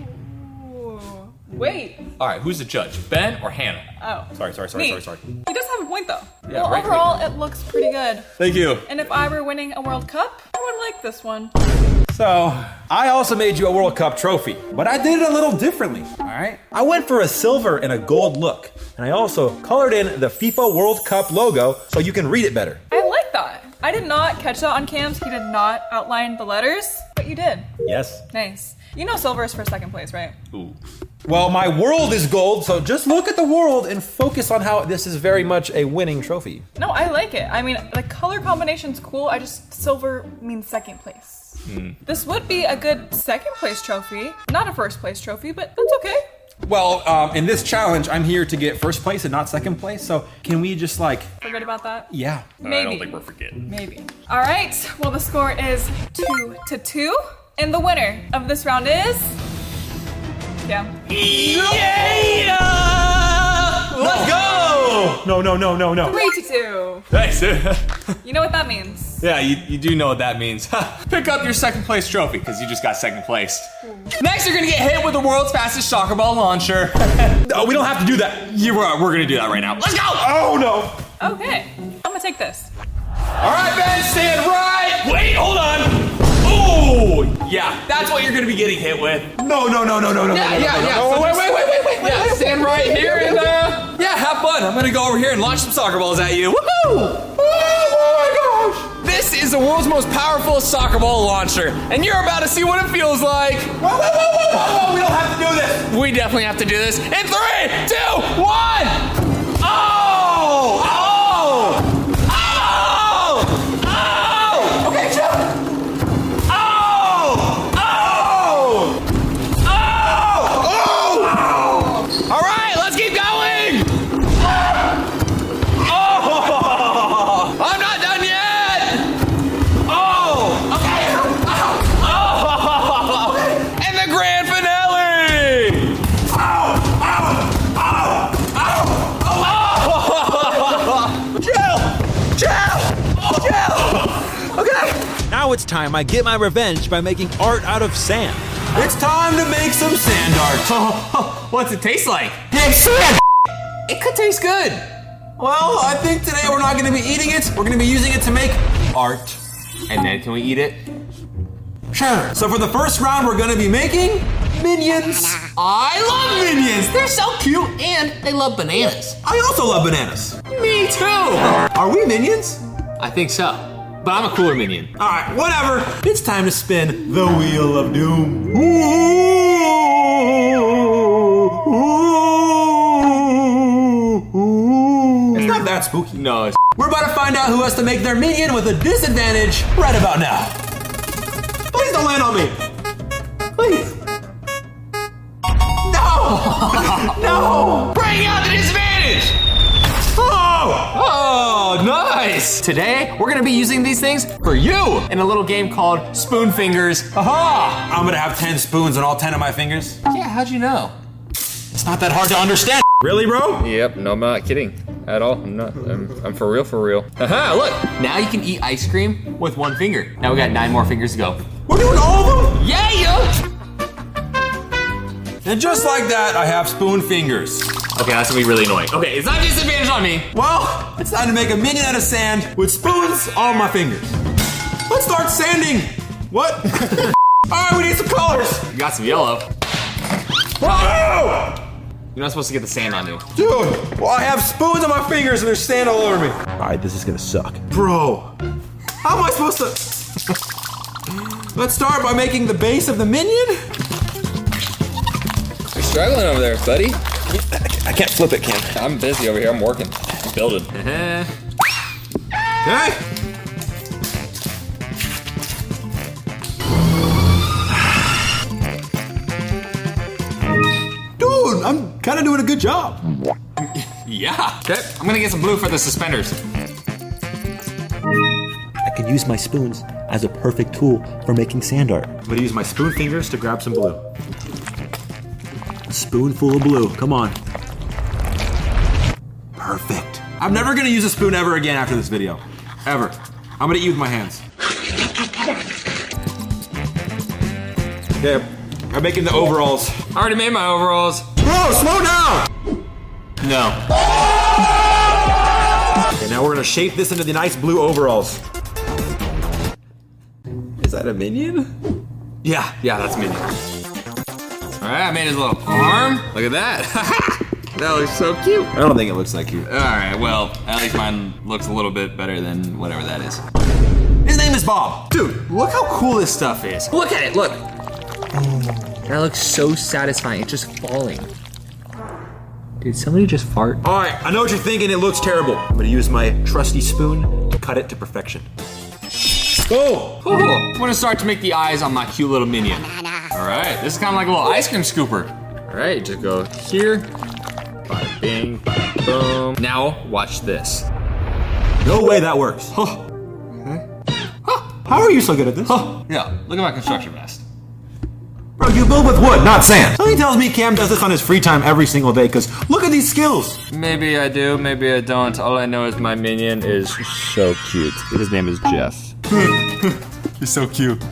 Oh. Wait. All right, who's the judge, Ben or Hannah? Oh. Sorry, sorry, sorry, Me. sorry, sorry. He does have a point though. Yeah, well, right, overall, it looks pretty good. Thank you. And if I were winning a World Cup, I would like this one. So, I also made you a World Cup trophy, but I did it a little differently, all right? I went for a silver and a gold look, and I also colored in the FIFA World Cup logo so you can read it better. I like that. I did not catch that on Cam's. He did not outline the letters, but you did. Yes. Nice. You know silver is for second place, right? Ooh. Well, my world is gold, so just look at the world and focus on how this is very much a winning trophy. No, I like it. I mean, the color combination's cool. I just, silver means second place. This would be a good second place trophy. Not a first place trophy, but that's okay. Well, um, in this challenge, I'm here to get first place and not second place. So can we just like, Forget about that? yeah. Maybe. I don't think we're forgetting. Maybe. All right. Well, the score is two to two. And the winner of this round is... Yeah. Yeah! Let's go! No, no, no, no, no. Three to two. Nice. You know what that means. Yeah, you, you do know what that means. Pick up your second place trophy, because you just got second place. Next, you're gonna get hit with the world's fastest soccer ball launcher. Oh, we don't have to do that. You are, we're gonna do that right now. Let's go! Oh, no. Okay. I'm gonna take this. All right, Ben, stand right. Wait, hold on. Oh, yeah, that's what you're gonna be getting hit with. No, no, no, no, no, no. Yeah, no, yeah, no, yeah. no. So wait, wait, wait, wait, wait, wait. Yeah, stand right here and uh, yeah, have fun. I'm gonna go over here and launch some soccer balls at you. Woohoo! Oh my gosh! This is the world's most powerful soccer ball launcher, and you're about to see what it feels like. Whoa, whoa, whoa, whoa, whoa, whoa. We don't have to do this. We definitely have to do this. In three, two, one. Oh! Oh! Oh! Oh! Okay, chill. Oh! Oh! Oh! Oh! All right, let's keep going. Oh! I'm not done yet. Oh! Okay. Oh! And the grand finale. Oh! Oh! Oh! Oh! Oh! Chill! Chill! Chill! Okay. Now it's time I get my revenge by making art out of sand. It's time to make some sand art. What's it taste like? Hey, sand! It could taste good. Well, I think today we're not going to be eating it. We're going to be using it to make art. And then can we eat it? Sure. So for the first round, we're going to be making minions. I love minions. They're so cute and they love bananas. I also love bananas. Me too. Are we minions? I think so. But I'm a cooler minion. All right, whatever. It's time to spin the Wheel of Doom. It's not that spooky. No, it's We're about to find out who has to make their minion with a disadvantage right about now. Please don't land on me. Please. No! No! bring out the disadvantage. Oh! Oh, nice. Today, we're gonna be using these things for you in a little game called Spoon Fingers. Aha! I'm gonna have ten spoons on all ten of my fingers. Yeah, how'd you know? It's not that hard to understand. Really, bro? Yep, no, I'm not kidding at all. I'm not. I'm, I'm for real, for real. Aha, look. Now you can eat ice cream with one finger. Now we got nine more fingers to go. We're doing all of them? Yeah, yeah. And just like that, I have spoon fingers. Okay, that's gonna be really annoying. Okay, it's not disadvantage on me. Well, it's time to make a minion out of sand with spoons on my fingers. Let's start sanding. What? All right, we need some colors. You got some yellow. Oh! You're not supposed to get the sand on you. Dude, well, I have spoons on my fingers and there's sand all over me. All right, this is gonna suck. Bro, how am I supposed to? Let's start by making the base of the minion. You're struggling over there, buddy. I can't flip it, Ken. I'm busy over here. I'm working. I'm building. Okay. Dude, I'm kind of doing a good job. Yeah. Okay, I'm gonna get some blue for the suspenders. I can use my spoons as a perfect tool for making sand art. I'm gonna use my spoon fingers to grab some blue. A spoonful of blue, come on. Perfect. I'm never gonna use a spoon ever again after this video. Ever. I'm gonna eat with my hands. Okay, I'm making the overalls. I already made my overalls. Bro, slow down! No. Okay, now we're gonna shape this into the nice blue overalls. Is that a minion? Yeah, yeah, that's me. All right, I made his little arm. Look at that. That looks so cute. I don't think it looks like you. All right, well, at least mine looks a little bit better than whatever that is. His name is Bob. Dude, look how cool this stuff is. Look at it, look. That looks so satisfying. It's just falling. Did somebody just fart? All right, I know what you're thinking. It looks terrible. I'm gonna use my trusty spoon to cut it to perfection. Oh! Cool. I'm gonna start to make the eyes on my cute little minion. All right, this is kind of like a little ice cream scooper. All right, just go here. Bada bing, bada boom. Now watch this. No way that works. Huh. How are you so good at this? Huh. Yeah, look at my construction vest. Bro, you build with wood, not sand. Something tells me Cam does this on his free time every single day, because look at these skills. Maybe I do, maybe I don't. All I know is my minion is so cute. His name is Jeff. He's so cute.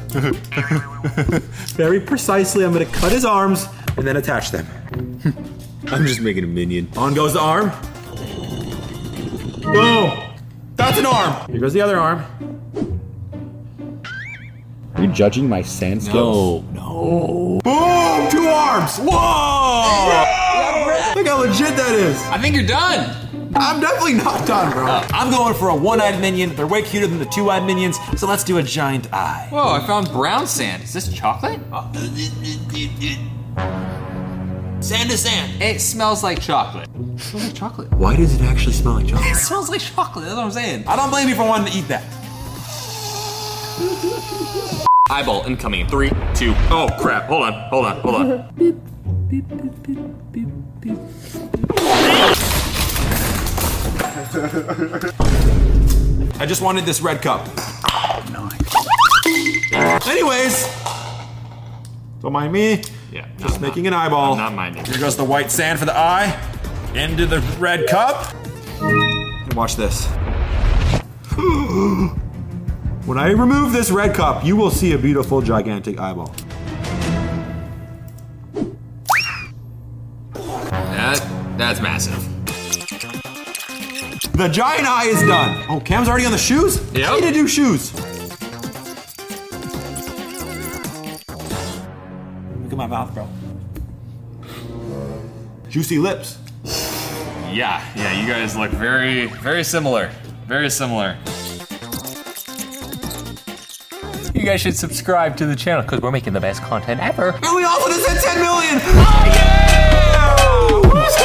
Very precisely, I'm gonna cut his arms and then attach them. I'm just making a minion. On goes the arm. Boom! That's an arm. Here goes the other arm. Are you judging my sand skills? No, no. Boom! Two arms! Whoa! Yeah! Look how legit that is. I think you're done. I'm definitely not done, bro. Uh, I'm going for a one-eyed minion. They're way cuter than the two-eyed minions, so let's do a giant eye. Whoa, I found brown sand. Is this chocolate? Uh, sand is sand. It smells like chocolate. It smells like chocolate. Why does it actually smell like chocolate? It smells like chocolate, that's what I'm saying. I don't blame you for wanting to eat that. Eyeball incoming. Three, two. Oh crap! Hold on. Hold on. Hold on. Beep, beep, beep, beep, beep, beep. I just wanted this red cup. Nice. Anyways, don't mind me. Yeah. Just making an eyeball. I'm not minding. Here goes the white sand for the eye. Into the red cup. And watch this. When I remove this red cup, you will see a beautiful, gigantic eyeball. That, that's massive. The giant eye is done. Oh, Cam's already on the shoes? Yep. I need to do shoes. Look at my mouth, bro. Juicy lips. Yeah, yeah, you guys look very, very similar. Very similar. You guys should subscribe to the channel because we're making the best content ever. And we also just hit ten million! Oh yeah!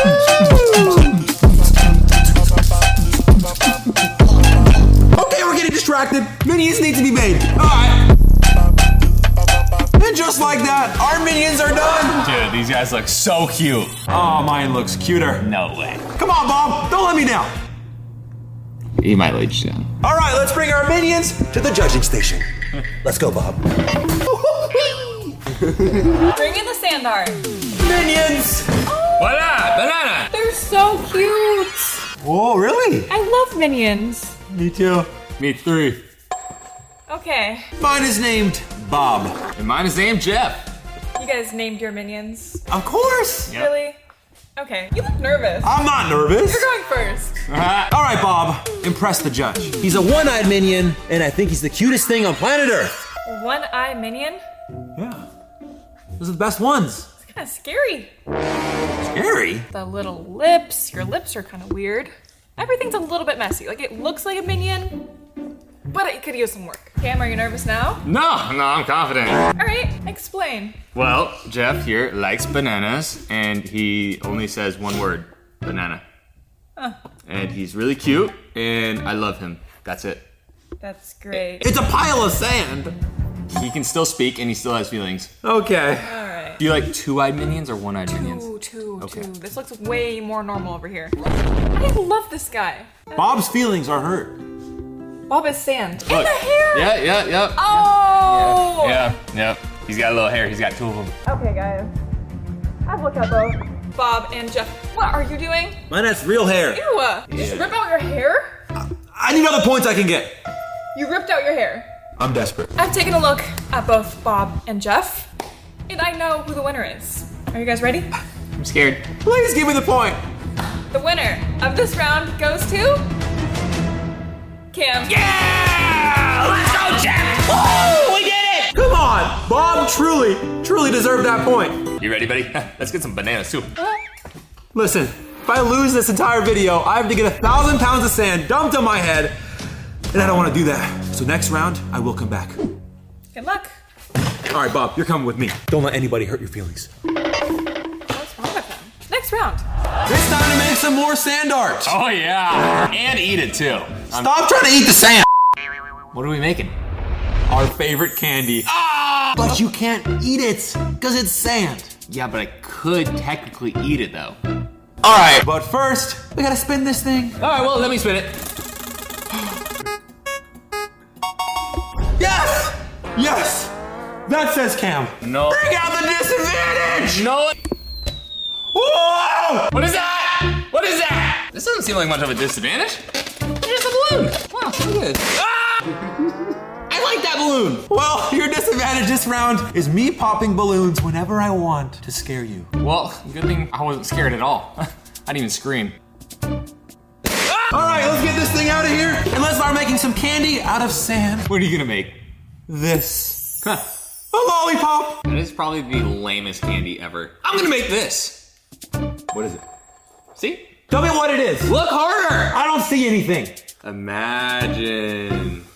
Okay, we're getting distracted. Minions need to be made. Alright. And just like that, our minions are done. Dude, these guys look so cute. Oh, mine looks cuter. No way. Come on, Bob. Don't let me down. He might let you down. All right, let's bring our minions to the judging station. Let's go, Bob. Bring in the sand art. Minions! Voila! Banana! They're so cute. Whoa, really? I love minions. Me too. Me three. Okay, Mine is named Bob. And mine is named Jeff. you guys named your minions. Of course. Yep. Really? Okay, you look nervous. I'm not nervous. You're going first. All right, Bob. Impress the judge. He's a one-eyed minion, and I think he's the cutest thing on planet Earth. One eye minion? Yeah. Those are the best ones. It's kind of scary. Scary? The little lips. Your lips are kind of weird. Everything's a little bit messy. Like, it looks like a minion, but it could use some work. Cam, are you nervous now? No, no, I'm confident. All right, explain. Well, Jeff here likes bananas, and he only says one word, banana. Huh. And he's really cute, and I love him. That's it. That's great. It's a pile of sand. He can still speak, and he still has feelings. Okay. All right. Do you like two-eyed minions or one-eyed minions? Two, two, Okay. two. This looks way more normal over here. I love this guy. Bob's feelings are hurt. Bob is sand. Look. And the hair! Yeah, yeah, yeah. Oh! Yeah, yeah. He's got a little hair. He's got two of them. Okay, guys. I've looked at both. Bob and Jeff, what are you doing? Mine has real hair. Ew! You just rip out your hair? I need other points I can get. You ripped out your hair. I'm desperate. I've taken a look at both Bob and Jeff, and I know who the winner is. Are you guys ready? I'm scared. Please give me the point. The winner of this round goes to Cam. Yeah! Let's go, Jeff! Woo! We did it! Come on. Bob truly, truly deserved that point. You ready, buddy? Let's get some bananas, too. Listen, if I lose this entire video, I have to get a thousand pounds of sand dumped on my head, and I don't want to do that. So next round, I will come back. Good luck. All right, Bob, you're coming with me. Don't let anybody hurt your feelings. What's wrong with him? Next round. It's time to make some more sand art. Oh, yeah. And eat it, too. Stop trying to eat the sand. What are we making? Our favorite candy. But you can't eat it, because it's sand. Yeah, but I could technically eat it though. All right, but first, we gotta spin this thing. All right, well, let me spin it. Yes! Yes! That says Cam. No. Bring out the disadvantage! No. Whoa! What is that? What is that? This doesn't seem like much of a disadvantage. Here's a balloon. Wow, look at this. Ah! I like that balloon. Well, your disadvantage this round is me popping balloons whenever I want to scare you. Well, good thing I wasn't scared at all. I didn't even scream. All right, let's get this thing out of here and let's start making some candy out of sand. What are you gonna make? This. Huh. A lollipop. That is probably the lamest candy ever. I'm gonna make this. What is it? See? Tell me what it is. Look harder. I don't see anything. Imagine.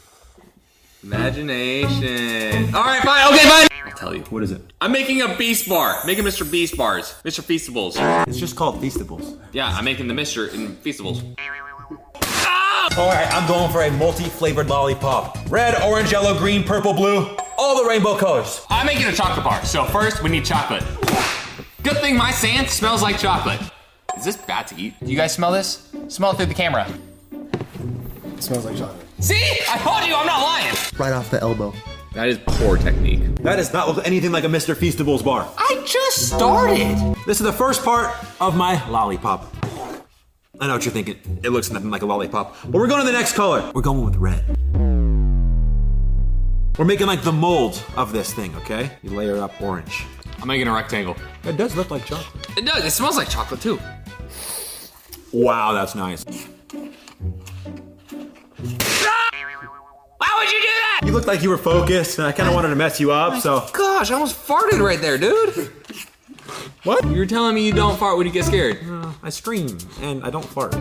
Imagination. All right, fine. Okay, fine. I'll tell you. What is it? I'm making a Beast Bar. Making Mister Beast Bars. Mister Feastables. It's just called Feastables. Yeah, I'm making the Mister in Feastables. All right, I'm going for a multi-flavored lollipop. Red, orange, yellow, green, purple, blue. All the rainbow colors. I'm making a chocolate bar. So first, we need chocolate. Good thing my sand smells like chocolate. Is this bad to eat? Do you guys smell this? Smell it through the camera. It smells like chocolate. See? I told you I'm not lying. Right off the elbow. That is poor technique. That does not look anything like a Mister Feastables bar. I just started. This is the first part of my lollipop. I know what you're thinking. It looks nothing like a lollipop. But we're going to the next color. We're going with red. We're making like the mold of this thing, okay? You layer up orange. I'm making a rectangle. It does look like chocolate. It does. It smells like chocolate too. Wow, that's nice. Why would you do that? You looked like you were focused, and I kind of wanted to mess you up, so. Gosh, I almost farted right there, dude. What? You were telling me you don't fart when you get scared. Uh, I scream, and I don't fart.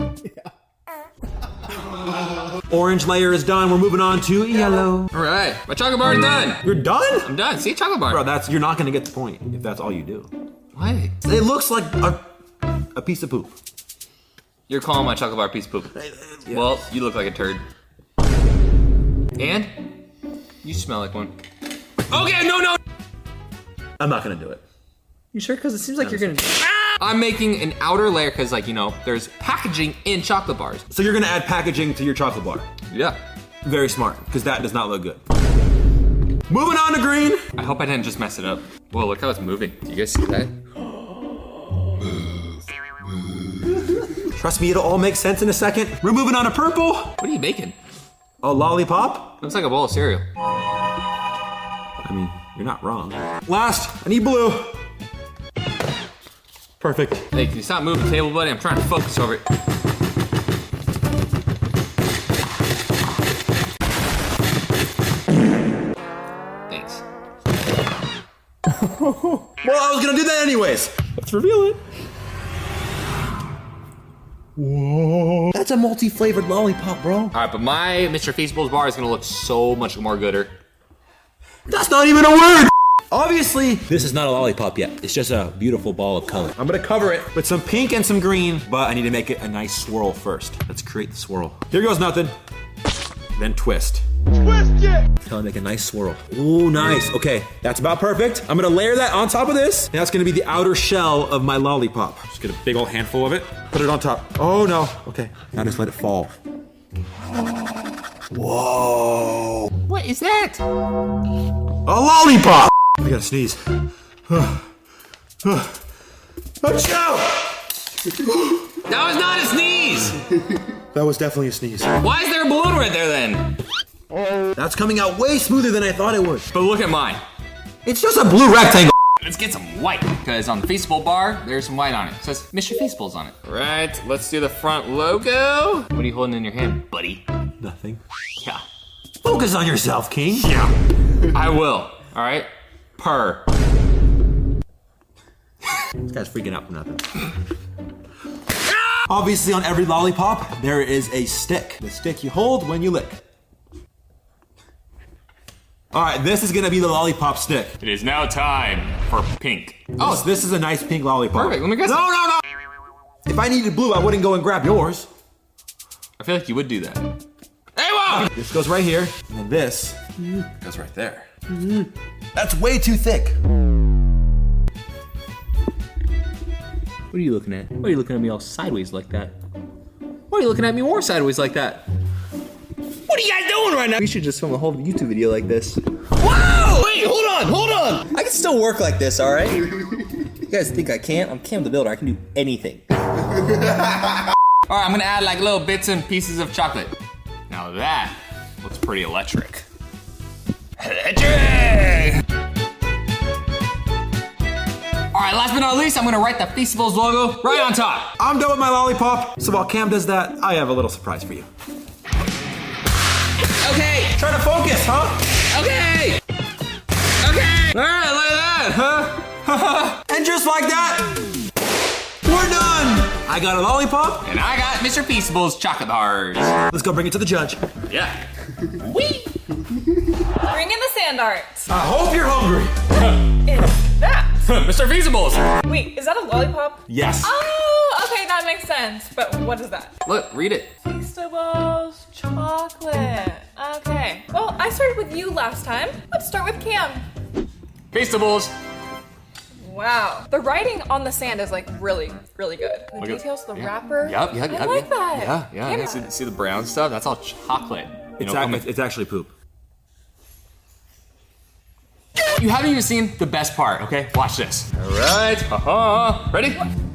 Orange layer is done. We're moving on to yellow. All right, my chocolate bar is done. You're done? I'm done. See, chocolate bar. Bro, that's you're not gonna get the point if that's all you do. Why? It looks like a, a piece of poop. You're calling my chocolate bar a piece of poop. Yeah. Well, you look like a turd. And you smell like one. Okay, no, no. I'm not gonna do it. You sure? Because it seems like you're gonna. I'm making an outer layer because, like, you know, there's packaging in chocolate bars. So you're gonna add packaging to your chocolate bar. Yeah. Very smart, because that does not look good. Moving on to green. I hope I didn't just mess it up. Whoa, look how it's moving. Do you guys see that? Trust me, it'll all make sense in a second. We're moving on to purple. What are you making? A lollipop. Looks like a bowl of cereal. I mean, you're not wrong. Last, I need blue. Perfect. Hey, can you stop moving the table, buddy? I'm trying to focus over it. Thanks. Well, I was gonna do that anyways. Let's reveal it. Whoa. That's a multi-flavored lollipop, bro. All right, but my Mister Feastables bar is gonna look so much more gooder. That's not even a word. Obviously, this is not a lollipop yet. It's just a beautiful ball of color. I'm gonna cover it with some pink and some green, but I need to make it a nice swirl first. Let's create the swirl. Here goes nothing. Then twist. Twist it! Trying to make a nice swirl. Ooh, nice. Okay, that's about perfect. I'm gonna layer that on top of this. And that's gonna be the outer shell of my lollipop. Just get a big old handful of it. Put it on top. Oh no. Okay, now just let it fall. Whoa. What is that? A lollipop! I gotta sneeze. Achoo! That was not a sneeze! That was definitely a sneeze. Why is there a balloon right there then? That's coming out way smoother than I thought it would. But look at mine. It's just a blue rectangle. Let's get some white, because on the Feastable bar, there's some white on it. It says Mister Feastables on it. All right, let's do the front logo. What are you holding in your hand, buddy? Nothing. Yeah. Focus on yourself, King. Yeah. I will, all right? Purr. This guy's freaking out for nothing. Obviously, on every lollipop, there is a stick. The stick you hold when you lick. All right, this is gonna be the lollipop stick. It is now time for pink. Oh, so this is a nice pink lollipop. Perfect, let me guess. No, no, no! If I needed blue, I wouldn't go and grab yours. I feel like you would do that. Hey, whoa! This goes right here, and then this goes right there. That's way too thick. What are you looking at? Why are you looking at me all sideways like that? Why are you looking at me more sideways like that? What are you guys doing right now? We should just film a whole YouTube video like this. Whoa! Wait, hold on, hold on! I can still work like this, all right? You guys think I can't? I'm Cam the Builder. I can do anything. All right, I'm gonna add like little bits and pieces of chocolate. Now that looks pretty electric. Electric! All right, last but not least, I'm gonna write the Feastables logo right on top. I'm done with my lollipop, so while Cam does that, I have a little surprise for you. Okay, Try to focus, huh? okay, okay. All right, like that, huh? And just like that, we're done. I got a lollipop. And I got Mister Feastables chocolate bars. Let's go bring it to the judge. Yeah. Wee! Bring in the sand art. I hope you're hungry. Is that? Mister Feastables. Wait, is that a lollipop? Yes. Oh, okay, that makes sense. But what is that? Look, read it. Feastables chocolate. Okay. Well, I started with you last time. Let's start with Cam. Feastables. Wow. The writing on the sand is like really, really good. The Look at- details, the yeah. wrapper. Yep, yep, I yep. like yep. that. Yeah, yeah. Cam- yeah. See, see the brown stuff? That's all chocolate. You It's, know, ac- coming- it's actually poop. You haven't even seen the best part, okay? Watch this. All right, haha. Ready?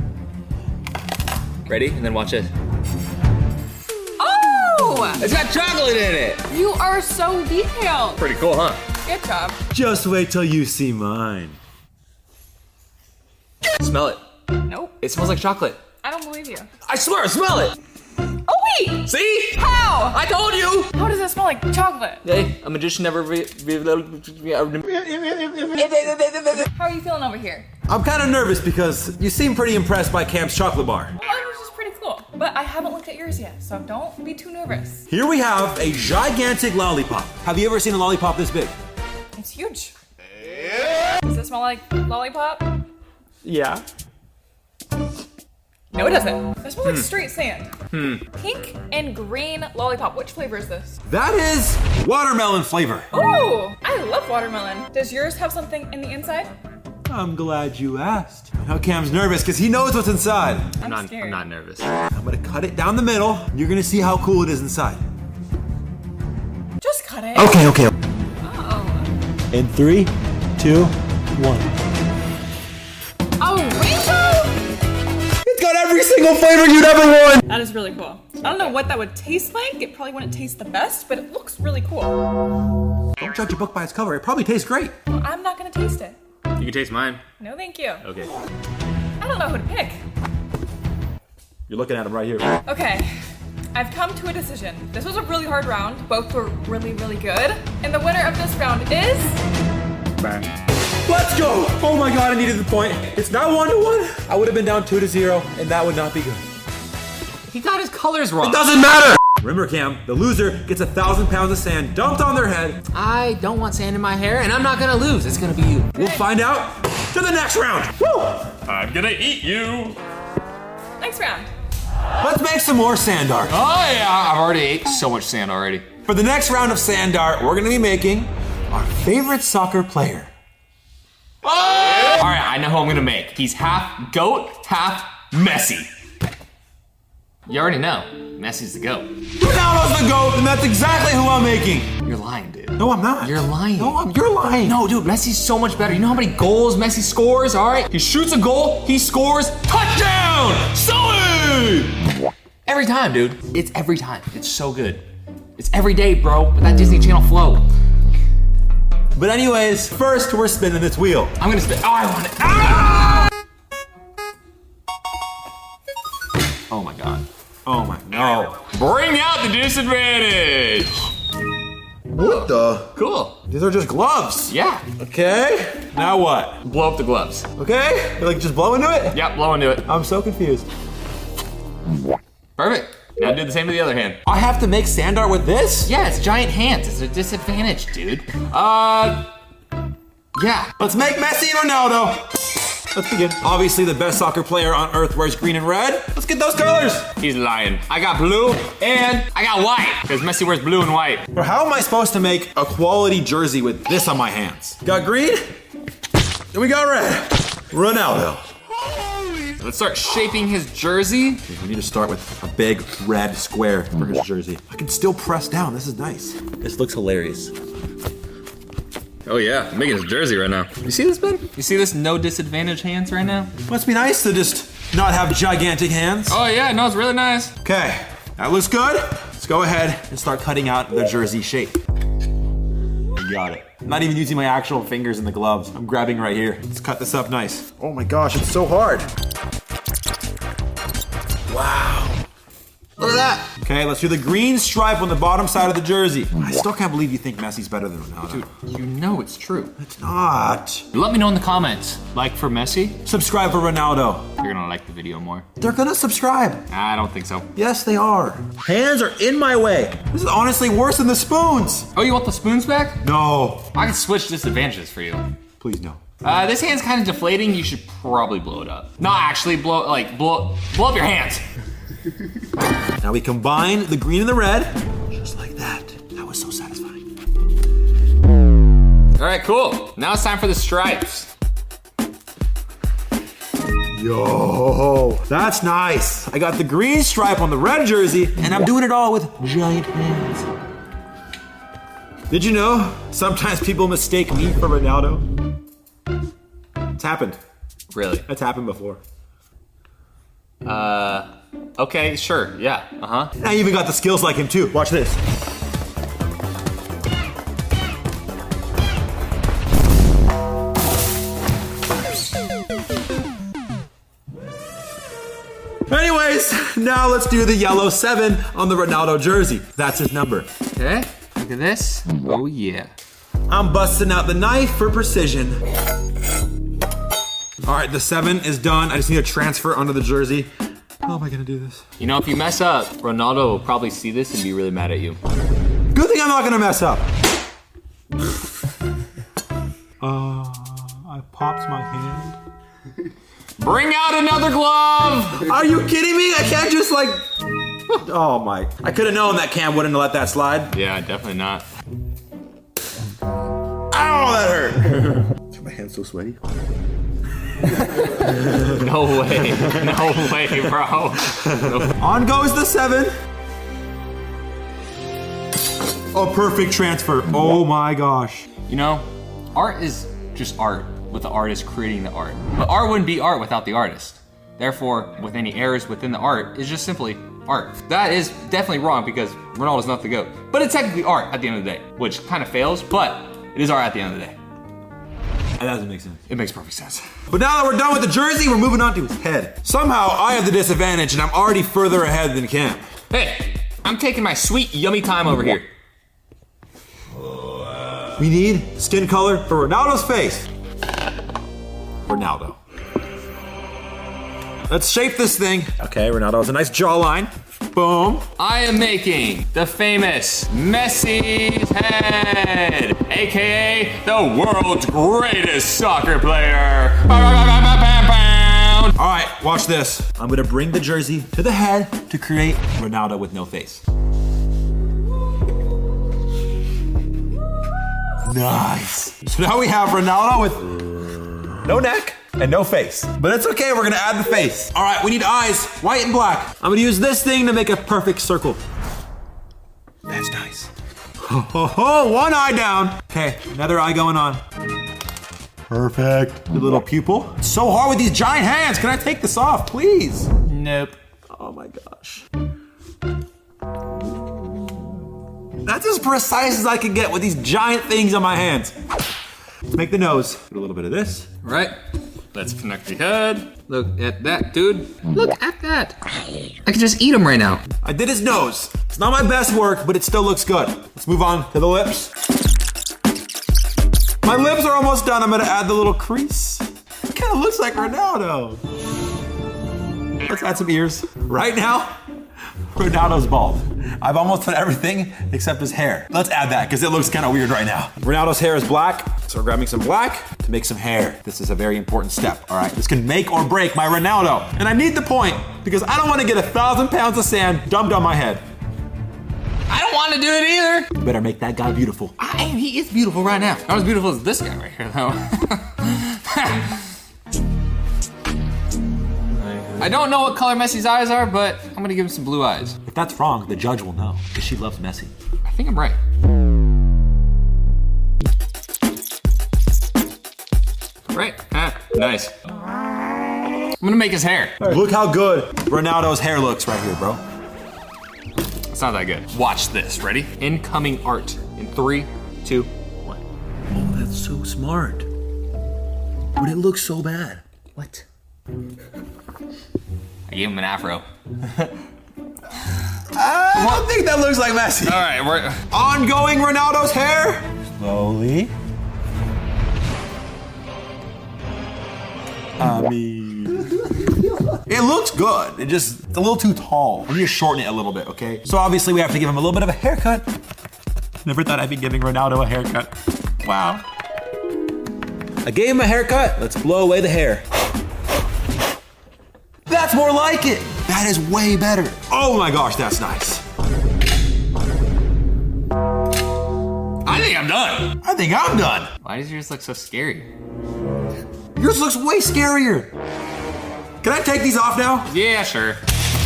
Ready? And then watch this. Oh! It's got chocolate in it. You are so detailed. Pretty cool, huh? Good job. Just wait till you see mine. Smell it. Nope. It smells like chocolate. I don't believe you. I swear, smell it. Oh, wait! See? How? I told you. How does it smell like chocolate? Hey, a magician never. Re- re- How are you feeling over here? I'm kind of nervous because you seem pretty impressed by Cam's chocolate bar. Mine was just pretty cool. But I haven't looked at yours yet, so don't be too nervous. Here we have a gigantic lollipop. Have you ever seen a lollipop this big? It's huge. Does it smell like lollipop? Yeah. No, it doesn't. It smells like straight sand. Pink and green lollipop. Which flavor is this? That is watermelon flavor. Ooh, I love watermelon. Does yours have something in the inside? I'm glad you asked. Now Cam's nervous because he knows what's inside. I'm, not, scared. I'm not nervous. I'm gonna cut it down the middle. You're gonna see how cool it is inside. Just cut it. Okay, okay. Oh. In three, two, one. Oh, rainbow! It's got every single flavor you'd ever want. That is really cool. I don't know what that would taste like. It probably wouldn't taste the best, but it looks really cool. Don't judge a book by its cover. It probably tastes great. Well, I'm not gonna taste it. You can taste mine. No, thank you. Okay. I don't know who to pick. You're looking at him right here. Okay, I've come to a decision. This was a really hard round. Both were really, really good. And the winner of this round is... Let's go! Oh my god, I needed the point. It's now one to one. I would have been down two to zero, and that would not be good. He got his colors wrong. It doesn't matter! Remember, Cam, the loser gets a thousand pounds of sand dumped on their head. I don't want sand in my hair, and I'm not gonna lose. It's gonna be you. We'll find out to the next round. Woo! I'm gonna eat you. Next round. Let's make some more sand art. Oh yeah, I've already ate so much sand already. For the next round of sand art, we're gonna be making our favorite soccer player. Oh! All right, I know who I'm gonna make. He's half goat, half Messi. You already know, Messi's the goat. Ronaldo's the GOAT, and that's exactly who I'm making. You're lying, dude. No, I'm not. You're lying. No, I'm, you're lying. No, dude, Messi's so much better. You know how many goals Messi scores, all right? He shoots a goal, he scores, touchdown! Sully! Every time, dude. It's every time. It's so good. It's every day, bro, with that Disney Channel flow. But anyways, first we're spinning this wheel. I'm gonna spin. Oh, I want it. Ah! Oh my god. Oh my, no. Bring out the disadvantage! What the? Cool. These are just gloves. Yeah. Okay, now what? Blow up the gloves. Okay, you like just blow into it? Yep, blow into it. I'm so confused. Perfect. Now do the same with the other hand. I have to make sand art with this? Yeah, it's giant hands. It's a disadvantage, dude. Uh, yeah. Let's make Messi and Ronaldo. Let's begin. Obviously, the best soccer player on earth wears green and red. Let's get those colors. He's lying. I got blue and I got white. Because Messi wears blue and white. Or how am I supposed to make a quality jersey with this on my hands? Got green, and we got red. Ronaldo. Let's start shaping his jersey. We need to start with a big red square for his jersey. I can still press down. This is nice. This looks hilarious. Oh yeah, I'm making his jersey right now. You see this, Ben? You see this no disadvantage hands right now? Must be nice to just not have gigantic hands. Oh yeah, no, it's really nice. Okay, that looks good. Let's go ahead and start cutting out the jersey shape. You got it. I'm not even using my actual fingers in the gloves. I'm grabbing right here. Let's cut this up nice. Oh my gosh, it's so hard. Wow. Look at that. Okay, let's do the green stripe on the bottom side of the jersey. I still can't believe you think Messi's better than Ronaldo. Dude, you know it's true. It's not. Let me know in the comments. Like for Messi? Subscribe for Ronaldo. You're gonna like the video more. They're gonna subscribe. I don't think so. Yes, they are. Hands are in my way. This is honestly worse than the spoons. Oh, you want the spoons back? No. I can switch disadvantages for you. Please no. Uh, this hand's kind of deflating. You should probably blow it up. Not actually blow, like blow, blow up your hands. Now we combine the green and the red, just like that. That was so satisfying. All right, cool. Now it's time for the stripes. Yo, that's nice. I got the green stripe on the red jersey, and I'm doing it all with giant hands. Did you know sometimes people mistake me for Ronaldo? It's happened. Really? It's happened before. Uh, okay, sure, yeah, uh-huh. And I even got the skills like him too. Watch this. Anyways, now let's do the yellow seven on the Ronaldo jersey. That's his number. Okay, look at this. Oh yeah. I'm busting out the knife for precision. All right, the seven is done. I just need to transfer onto the jersey. How am I gonna do this? You know, if you mess up, Ronaldo will probably see this and be really mad at you. Good thing I'm not gonna mess up. uh, I popped my hand. Bring out another glove! Are you kidding me? I can't just like, oh my. I could have known that Cam wouldn't have let that slide. Yeah, definitely not. Ow, that hurt. My hand's so sweaty. No way, no way, bro. No. On goes the seven. Oh, perfect transfer. Oh my gosh. You know, art is just art with the artist creating the art. But art wouldn't be art without the artist. Therefore, with any errors within the art, it's just simply art. That is definitely wrong because Ronaldo's not the GOAT. But it's technically art at the end of the day, which kind of fails, but it is art at the end of the day. That doesn't make sense. It makes perfect sense. But now that we're done with the jersey, we're moving on to his head. Somehow, I have the disadvantage and I'm already further ahead than Cam. Hey, I'm taking my sweet, yummy time over here. We need skin color for Ronaldo's face. Ronaldo. Let's shape this thing. Okay, Ronaldo has a nice jawline. Boom. I am making the famous Messi's head, A K A the world's greatest soccer player. All right, watch this. I'm gonna bring the jersey to the head to create Ronaldo with no face. Nice. So now we have Ronaldo with no neck and no face. But it's okay, we're gonna add the face. All right, we need eyes, white and black. I'm gonna use this thing to make a perfect circle. That's nice. Ho, ho, ho, one eye down. Okay, another eye going on. Perfect. The little pupil. It's so hard with these giant hands. Can I take this off, please? Nope. Oh my gosh. That's as precise as I can get with these giant things on my hands. Let's make the nose. Put a little bit of this. Right. Let's connect the head. Look at that, dude. Look at that. I can just eat him right now. I did his nose. It's not my best work, but it still looks good. Let's move on to the lips. My lips are almost done. I'm gonna add the little crease. It kind of looks like Ronaldo. Let's add some ears. Right now, Ronaldo's bald. I've almost done everything except his hair. Let's add that because it looks kind of weird right now. Ronaldo's hair is black, so we're grabbing some black to make some hair. This is a very important step, all right? This can make or break my Ronaldo. And I need the point because I don't want to get a thousand pounds of sand dumped on my head. I don't want to do it either. You better make that guy beautiful. I, he is beautiful right now. Not as beautiful as this guy right here, though. Nice. I don't know what color Messi's eyes are, but I'm gonna give him some blue eyes. If that's wrong, the judge will know, because she loves Messi. I think I'm right. Right, ah, nice. I'm gonna make his hair. Look how good Ronaldo's hair looks right here, bro. It's not that good. Watch this, ready? Incoming art in three, two, one. Oh, that's so smart. But it looks so bad. What? I gave him an afro. I don't think that looks like Messi. All right, we're Ongoing Ronaldo's hair. Slowly. I mean, it looks good. It just, it's a little too tall. We need to shorten it a little bit, okay? So obviously we have to give him a little bit of a haircut. Never thought I'd be giving Ronaldo a haircut. Wow. I gave him a haircut. Let's blow away the hair. That's more like it. That is way better. Oh my gosh, that's nice. I think I'm done. I think I'm done. Why does yours look so scary? Yours looks way scarier. Can I take these off now? Yeah, sure.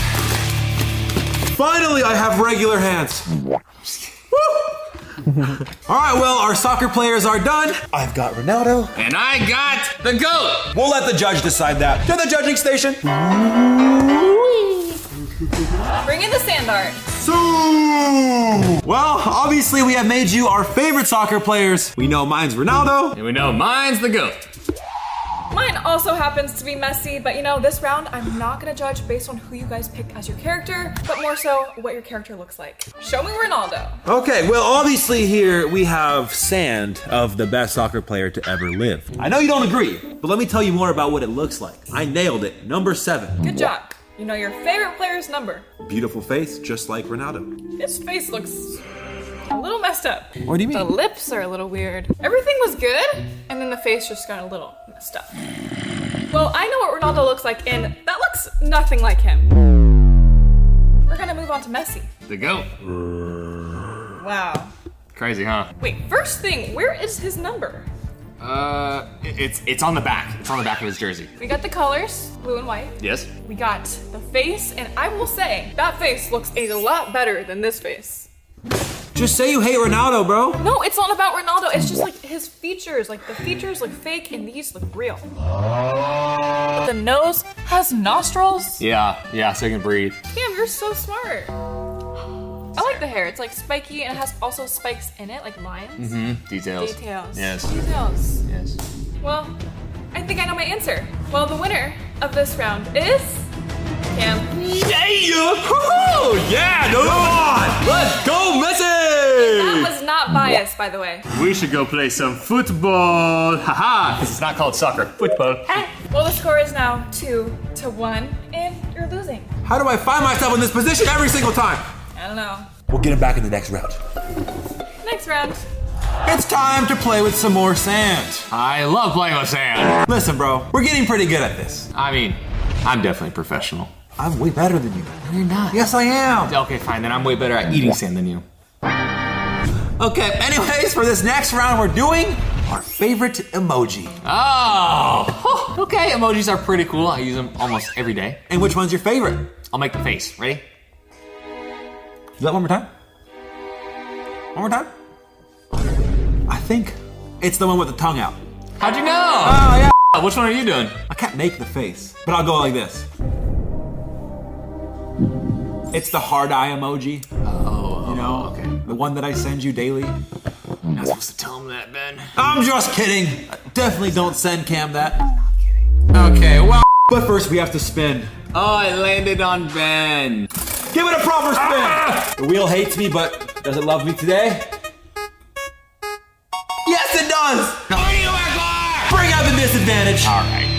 Finally, I have regular hands. Woo! All right, well, our soccer players are done. I've got Ronaldo. And I got the goat. We'll let the judge decide that. To the judging station. Bring in the sand art. So, well, obviously we have made you our favorite soccer players. We know mine's Ronaldo. And we know mine's the goat. Mine also happens to be Messi, but you know, this round I'm not gonna judge based on who you guys pick as your character, but more so what your character looks like. Show me Ronaldo. Okay, well, obviously here we have sand of the best soccer player to ever live. I know you don't agree, but let me tell you more about what it looks like. I nailed it. Number seven. Good job. You know your favorite player's number. Beautiful face, just like Ronaldo. His face looks a little messed up. What do you mean? The lips are a little weird. Everything was good, and then the face just got a little messed up. Well, I know what Ronaldo looks like, and that looks nothing like him. We're gonna move on to Messi. The goat. Wow. Crazy, huh? Wait, first thing, where is his number? Uh, it's it's on the back. It's on the back of his jersey. We got the colors, blue and white. Yes. We got the face, and I will say, that face looks a lot better than this face. Just say you hate Ronaldo, bro. No, it's not about Ronaldo. It's just like his features. Like the features look fake and these look real. But the nose has nostrils. Yeah, yeah, so you can breathe. Damn, you're so smart. I like the hair. It's like spiky and it has also spikes in it, like lines. Mm-hmm. Details. Details. Yes. Details. Yes. Well, I think I know my answer. Well, the winner of this round is Cam. Yeah! Woo-hoo! Yeah, dude! Come on! Let's go, Messi! That was not biased, by the way. We should go play some football. Haha! Because it's not called soccer. Football. Well, the score is now two to one, and you're losing. How do I find myself in this position every single time? I don't know. We'll get him back in the next round. Next round. It's time to play with some more sand. I love playing with sand. Listen, bro, we're getting pretty good at this. I mean, I'm definitely professional. I'm way better than you. No, you're not. Yes, I am. Okay, fine. Then I'm way better at eating sand than you. Okay, anyways, for this next round, we're doing our favorite emoji. Oh, okay. Emojis are pretty cool. I use them almost every day. And which one's your favorite? I'll make the face. Ready? Do that one more time. One more time. I think it's the one with the tongue out. How'd you know? Oh, yeah. Which one are you doing? I can't make the face, but I'll go like this. It's the hard eye emoji. Oh, you know, okay. The one that I send you daily. I'm not supposed to tell him that, Ben. I'm just kidding. Definitely don't send Cam that. I'm kidding. Okay, well, but first we have to spin. Oh, it landed on Ben. Give it a proper spin. Ah! The wheel hates me, but does it love me today? Yes, it does. Bring out the disadvantage. All right.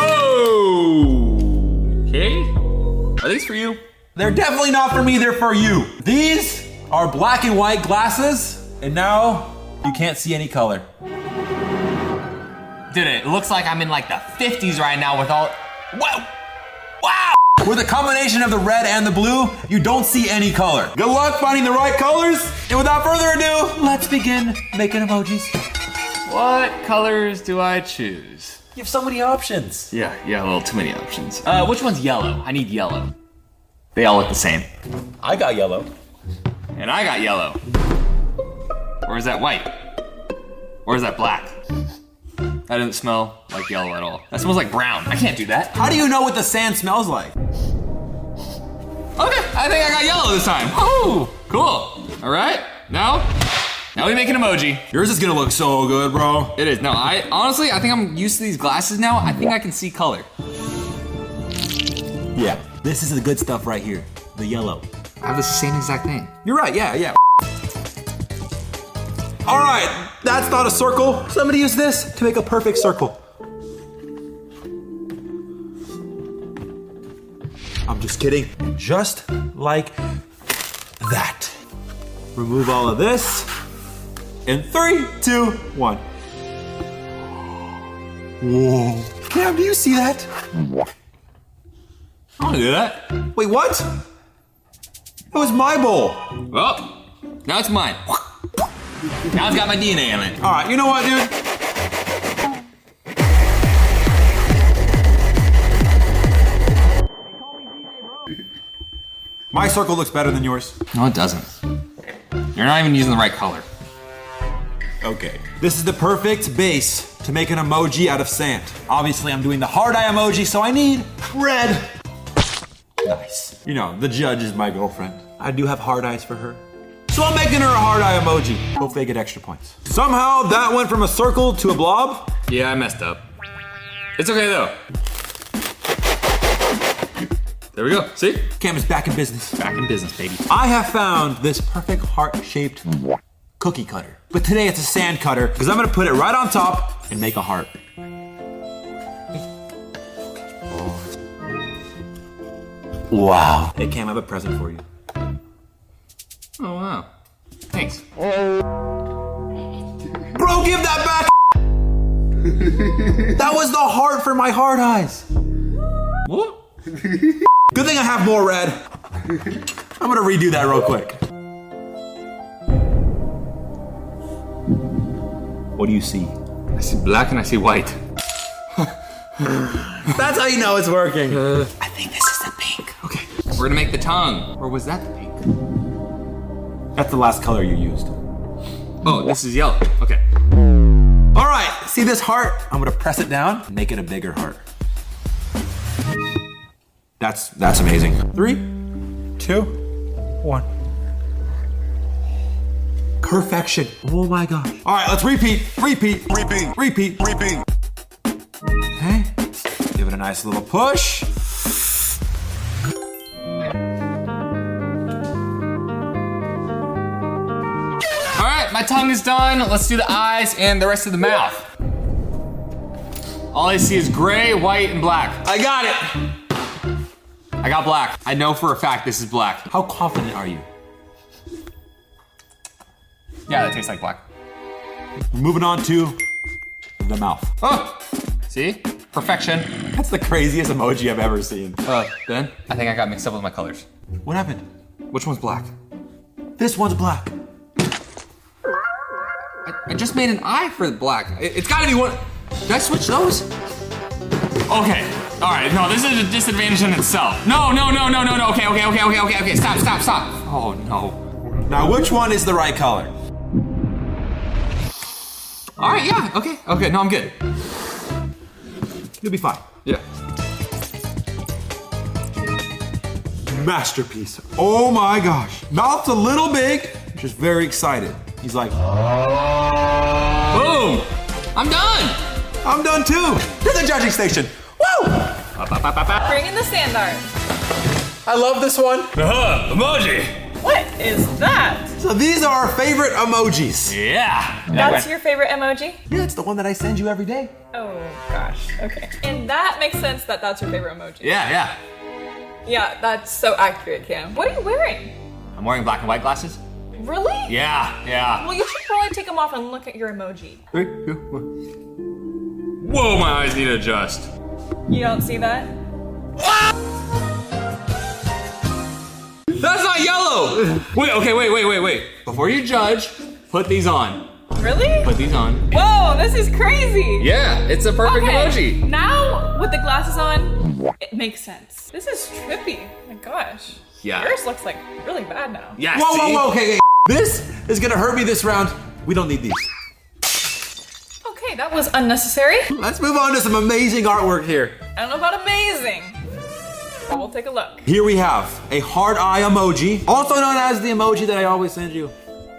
Oh. Okay. Are these for you? They're definitely not for me, they're for you. These are black and white glasses, and now you can't see any color. Dude, it looks like I'm in like the fifties right now with all, wow, wow. With a combination of the red and the blue, you don't see any color. Good luck finding the right colors, and without further ado, let's begin making emojis. What colors do I choose? You have so many options. Yeah, yeah, a little too many options. Uh, which one's yellow? I need yellow. They all look the same. I got yellow. And I got yellow. Or is that white? Or is that black? That doesn't smell like yellow at all. That smells like brown. I can't do that. How do you know what the sand smells like? Okay, I think I got yellow this time. Woo! Cool. All right, now, now we make an emoji. Yours is gonna look so good, bro. It is. No, I honestly, I think I'm used to these glasses now. I think I can see color. Yeah, this is the good stuff right here. The yellow. I have the same exact thing. You're right, yeah, yeah. All right, that's not a circle. Somebody use this to make a perfect circle. I'm just kidding. Just like that. Remove all of this. In three, two, one. Whoa. Cam, do you see that? I don't do that. Wait, what? That was my bowl. Well, now it's mine. Now it's got my D N A in it. All right, you know what, dude? My circle looks better than yours. No, it doesn't. You're not even using the right color. Okay. This is the perfect base to make an emoji out of sand. Obviously, I'm doing the hard eye emoji, so I need red. Nice. You know, the judge is my girlfriend. I do have hard eyes for her. So I'm making her a hard eye emoji. Hopefully I get extra points. Somehow that went from a circle to a blob. Yeah, I messed up. It's okay though. There we go, see? Cam is back in business. Back in business, baby. I have found this perfect heart-shaped cookie cutter. But today it's a sand cutter because I'm gonna put it right on top and make a heart. Wow. Hey Cam, I have a present for you. Oh, wow. Thanks. Bro, give that back! That was the heart for my hard eyes. What? Good thing I have more red. I'm gonna redo that real quick. What do you see? I see black and I see white. That's how you know it's working. Uh, I think this is the pink. Okay. We're gonna make the tongue. Or was that the pink? That's the last color you used. Oh, this is yellow. Okay. All right, see this heart? I'm gonna press it down and make it a bigger heart. That's that's amazing. Three, two, one. Perfection. Oh my gosh. All right, let's repeat, repeat, repeat, repeat, repeat. Okay, give it a nice little push. All right, my tongue is done. Let's do the eyes and the rest of the mouth. All I see is gray, white, and black. I got it. I got black. I know for a fact this is black. How confident are you? Yeah, that tastes like black. We're moving on to the mouth. Oh, see? Perfection. That's the craziest emoji I've ever seen. Uh, Ben, I think I got mixed up with my colors. What happened? Which one's black? This one's black. I, I just made an eye for the black. It, it's gotta be one. Did I switch those? Okay. All right. No, this is a disadvantage in itself. No, no, no, no, no, no. Okay, okay, okay, okay, okay, okay. Stop, stop, stop. Oh no. Now, which one is the right color? All right. Yeah. Okay. Okay. No, I'm good. You'll be fine. Yeah. Masterpiece. Oh my gosh. Mouth's a little big, just very excited. He's like, boom. I'm done. I'm done too. To the judging station. Woo! Bring in the sand art. I love this one. Uh-huh. Emoji. What is that? So these are our favorite emojis. Yeah. That's your favorite emoji? Yeah, it's the one that I send you every day. Oh gosh, okay. And that makes sense that that's your favorite emoji. Yeah, yeah. Yeah, that's so accurate, Cam. What are you wearing? I'm wearing black and white glasses. Really? Yeah, yeah. Well, you should probably take them off and look at your emoji. Three, two, one. Whoa, my eyes need to adjust. You don't see that? That's not yellow! Wait, okay, wait, wait, wait, wait. Before you judge, put these on. Really? Put these on. Whoa, this is crazy. Yeah, it's a perfect Okay, emoji. now with the glasses on, it makes sense. This is trippy. Oh my gosh. Yeah. Yours looks like really bad now. Yeah, Whoa, see? whoa, whoa, okay, okay. This is gonna hurt me this round. We don't need these. Okay, that was unnecessary. Let's move on to some amazing artwork here. I don't know about amazing, but we'll take a look. Here we have a heart eye emoji, also known as the emoji that I always send you.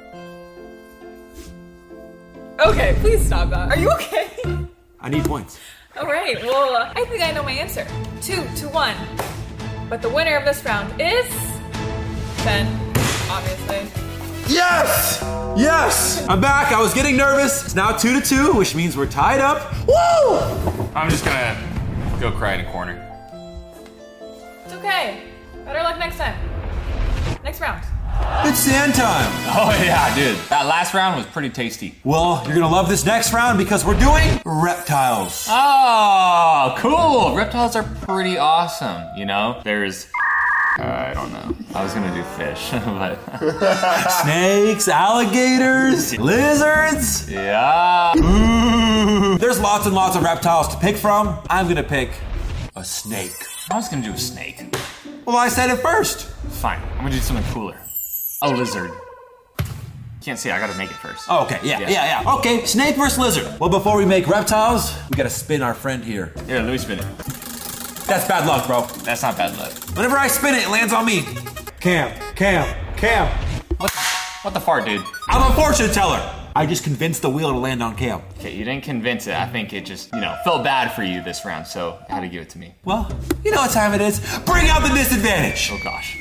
Okay, please stop that. Are you okay? I need points. All right, well, uh, I think I know my answer. Two to one. But the winner of this round is Ben, obviously. Yes! Yes! I'm back. I was getting nervous. It's now two to two, which means we're tied up. Woo! I'm just gonna go cry in a corner. It's okay. Better luck next time. Next round. It's sand time. Oh yeah, dude. That last round was pretty tasty. Well, you're gonna love this next round because we're doing reptiles. Oh, cool. Reptiles are pretty awesome, you know? There's, uh, I don't know. I was gonna do fish, but. Snakes, alligators, lizards. Yeah. Ooh. There's lots and lots of reptiles to pick from. I'm gonna pick a snake. I was gonna do a snake. Well, I said it first. Fine, I'm gonna do something cooler. A lizard. Can't see, I gotta make it first. Oh, okay, yeah, yeah, yeah. Okay, snake versus lizard. Well, before we make reptiles, we gotta spin our friend here. Here, let me spin it. That's bad luck, bro. That's not bad luck. Whenever I spin it, it lands on me. Cam, Cam, Cam. What, what the fart, dude? I'm a fortune teller. I just convinced the wheel to land on Cam. Okay, you didn't convince it. I think it just, you know, felt bad for you this round, so I had to give it to me. Well, you know what time it is. Bring out the disadvantage. Oh gosh.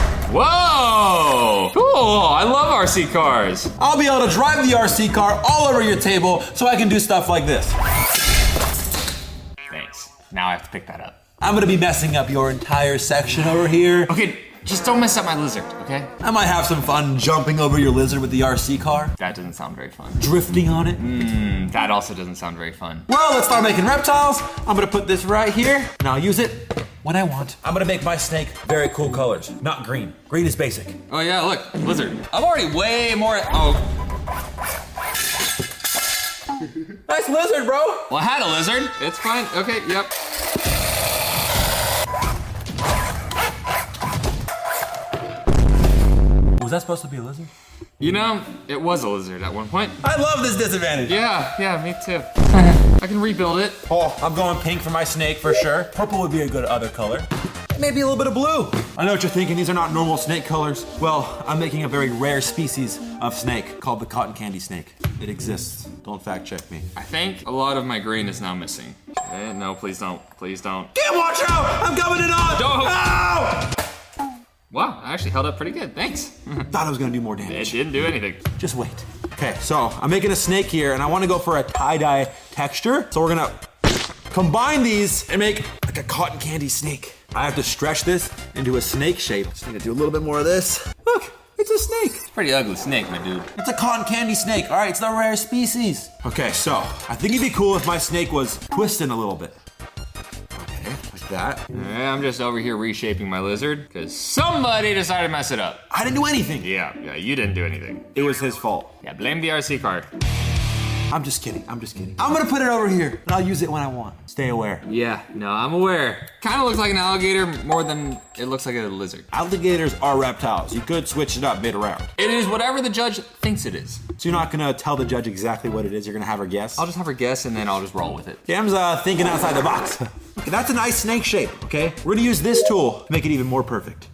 Whoa! Cool! I love R C cars. I'll be able to drive the R C car all over your table so I can do stuff like this. Thanks. Now I have to pick that up. I'm gonna be messing up your entire section over here. Okay, just don't mess up my lizard, okay? I might have some fun jumping over your lizard with the R C car. That doesn't sound very fun. Drifting on it. Mm, that also doesn't sound very fun. Well, let's start making reptiles. I'm gonna put this right here, and I'll use it when I want. I'm gonna make my snake very cool colors, not green. Green is basic. Oh yeah, look, lizard. I'm already way more, oh. Nice lizard, bro. Well, I had a lizard. It's fine, okay, yep. Was that supposed to be a lizard? You know, it was a lizard at one point. I love this disadvantage. Yeah, yeah, me too. I can rebuild it. Oh, I'm going pink for my snake for sure. Purple would be a good other color. Maybe a little bit of blue. I know what you're thinking, these are not normal snake colors. Well, I'm making a very rare species of snake called the cotton candy snake. It exists. Don't fact check me. I think a lot of my green is now missing. Okay, no, please don't. Please don't. Can't watch out! I'm coming in on! Don't. Ow! Wow, I actually held up pretty good. Thanks. Thought I was gonna do more It damage. didn't do anything. Just wait. Okay, so I'm making a snake here and I wanna go for a tie-dye texture. So we're gonna combine these and make like a cotton candy snake. I have to stretch this into a snake shape. Just need to do a little bit more of this. Look, it's a snake. Pretty ugly snake, my dude. It's a cotton candy snake. All right, it's the rare species. Okay, so I think it'd be cool if my snake was twisting a little bit. Okay, like that. Yeah, I'm just over here reshaping my lizard because somebody decided to mess it up. I didn't do anything. Yeah, yeah, you didn't do anything. It was his fault. Yeah, blame the R C car. I'm just kidding, I'm just kidding. I'm gonna put it over here and I'll use it when I want. Stay aware. Yeah, no, I'm aware. Kind of looks like an alligator more than it looks like a lizard. Alligators are reptiles. You could switch it up mid-round. It is whatever the judge thinks it is. So you're not gonna tell the judge exactly what it is, you're gonna have her guess? I'll just have her guess and then I'll just roll with it. Cam's uh, thinking outside the box. Okay, that's a nice snake shape, okay? We're gonna use this tool to make it even more perfect.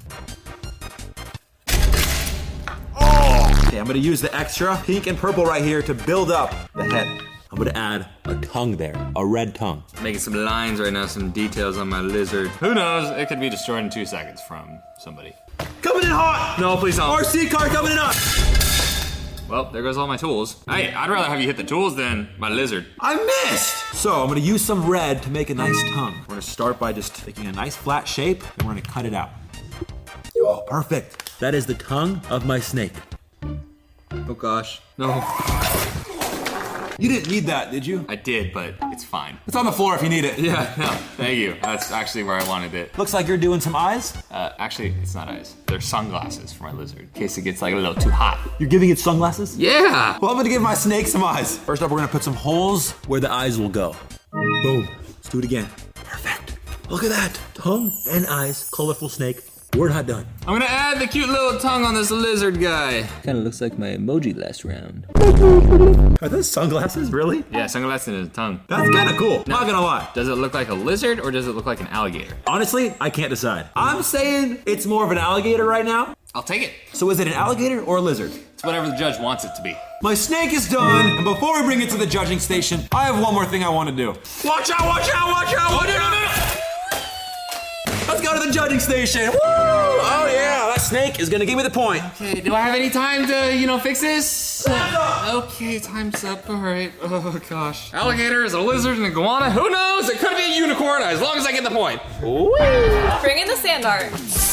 Oh! Okay, I'm gonna use the extra pink and purple right here to build up the head. I'm gonna add a tongue there, a red tongue. Making some lines right now, some details on my lizard. Who knows? It could be destroyed in two seconds from somebody. Coming in hot! No, please don't. R C car coming in hot! Well, there goes all my tools. Hey, I'd rather have you hit the tools than my lizard. I missed! So I'm gonna use some red to make a nice tongue. We're gonna start by just making a nice flat shape, and we're gonna cut it out. Oh, perfect. That is the tongue of my snake. Oh gosh. No. You didn't need that, did you? I did, but it's fine. It's on the floor if you need it. Yeah, no, thank you. That's actually where I wanted it. Looks like you're doing some eyes. Uh, actually, it's not eyes. They're sunglasses for my lizard, in case it gets like a little too hot. You're giving it sunglasses? Yeah! Well, I'm gonna give my snake some eyes. First up, we're gonna put some holes where the eyes will go. Boom. Let's do it again. Perfect. Look at that. Tongue and eyes, colorful snake. We're not done. I'm gonna add the cute little tongue on this lizard guy. Kind of looks like my emoji last round. Are those sunglasses, really? Yeah, sunglasses and a tongue. That's kind of cool. Not gonna lie. Does it look like a lizard or does it look like an alligator? Honestly, I can't decide. I'm saying it's more of an alligator right now. I'll take it. So is it an alligator or a lizard? It's whatever the judge wants it to be. My snake is done, and before we bring it to the judging station, I have one more thing I want to do. Watch out, watch out, watch out, watch out! Let's go to the judging station. Woo! Oh yeah, that snake is gonna give me the point. Okay, do I have any time to, you know, fix this? Okay, time's up. All right. Oh gosh. Alligator is a lizard and a iguana. Who knows? It could be a unicorn as long as I get the point. Ooh. Bring in the sand art.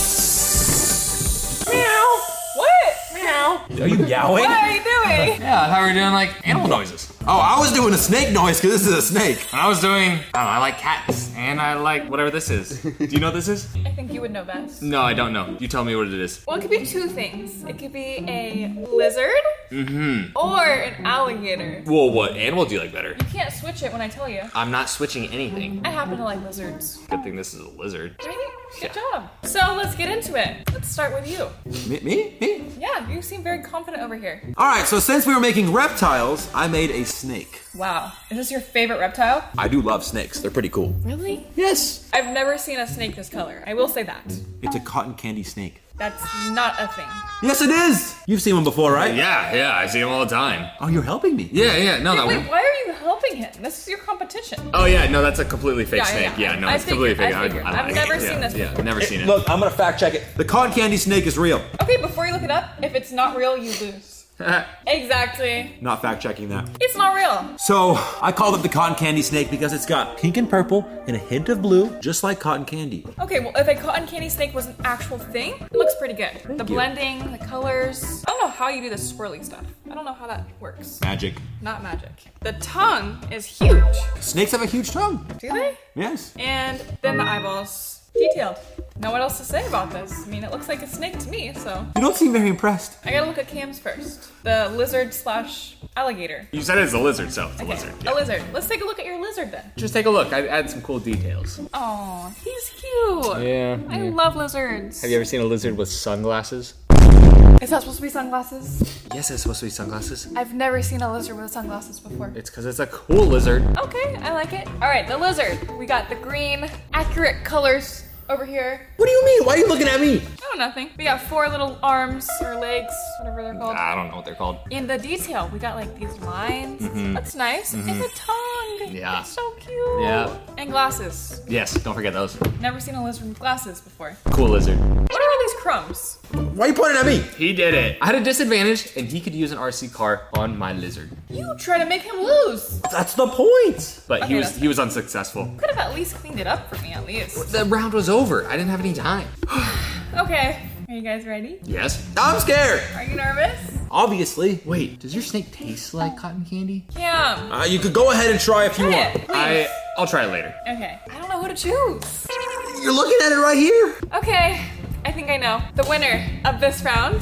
Meow. What? Meow. Are you meowing? What are you doing? Yeah, I thought we were doing like animal noises. Oh, I was doing a snake noise because this is a snake. I was doing, I don't know, I like cats and I like whatever this is. Do you know what this is? I think you would know best. No, I don't know. You tell me what it is. Well, it could be two things. It could be a lizard Mm-hmm. or an alligator. Well, what animal do you like better? You can't switch it when I tell you. I'm not switching anything. I happen to like lizards. Good thing this is a lizard. Right? Good job. So let's get into it. Let's start with you. Me? Me? Me? Yeah, you seem very confident over here. All right, so since we were making reptiles, I made a snake. Wow. Is this your favorite reptile? I do love snakes. They're pretty cool. Really? Yes. I've never seen a snake this color. I will say that. It's a cotton candy snake. That's not a thing. Yes, it is. You've seen one before, right? Yeah, yeah, I see him all the time. Oh, you're helping me. Yeah, yeah, no, Wait, that wait, one. why are you helping him? This is your competition. Oh yeah, no, that's a completely fake Yeah, snake. yeah, Yeah, no, I it's completely figured, fake. I figured. I, I I've like never it. seen yeah, this Yeah, before. never seen it. Look, I'm gonna fact check it. The cotton candy snake is real. Okay, before you look it up, if it's not real, you lose. Exactly. Not fact checking that. It's not real. So I called it the cotton candy snake because it's got pink and purple and a hint of blue, just like cotton candy. Okay, well, if a cotton candy snake was an actual thing, it looks pretty good. the you. blending, the colors. I don't know how you do the swirly stuff. I don't know how that works. Magic. Not magic. The tongue is huge. Snakes have a huge tongue. Do they? Yes. And then the eyeballs. Detailed. Know what else to say about this? I mean, it looks like a snake to me, so. You don't seem very impressed. I gotta look at Cam's first. The lizard slash alligator. You said it's a lizard, so it's a Okay, lizard. a lizard. Let's take a look at your lizard then. Just take a look. I add some cool details. Oh, he's cute. Yeah. I love lizards. Have you ever seen a lizard with sunglasses? Is that supposed to be sunglasses? Yes, it's supposed to be sunglasses. I've never seen a lizard with sunglasses before. It's because it's a cool lizard. Okay, I like it. All right, the lizard. We got the green, accurate colors over here. What do you mean? Why are you looking at me? Oh, nothing. We got four little arms or legs, whatever they're called. I don't know what they're called. In the detail, we got like these lines. Mhm. That's nice. And the tongue. Yeah. It's so cute. Yeah. And glasses. Yes, don't forget those. Never seen a lizard with glasses before. Cool lizard. What are all these crumbs? Why are you pointing at me? He did it. I had a disadvantage, and he could use an R C car on my lizard. You try to make him lose. That's the point. But he Okay, was that's- he was unsuccessful. Could have at least cleaned it up for me, at least. The round was over. I didn't have any time. Okay. Are you guys ready? Yes. I'm scared. Are you nervous? Obviously. Wait, does your snake taste like cotton candy? Cam. Uh, you could go ahead and try if you Try want. it, please. I I'll try it later. Okay. I don't know who to choose. You're looking at it right here. Okay. I think I know. The winner of this round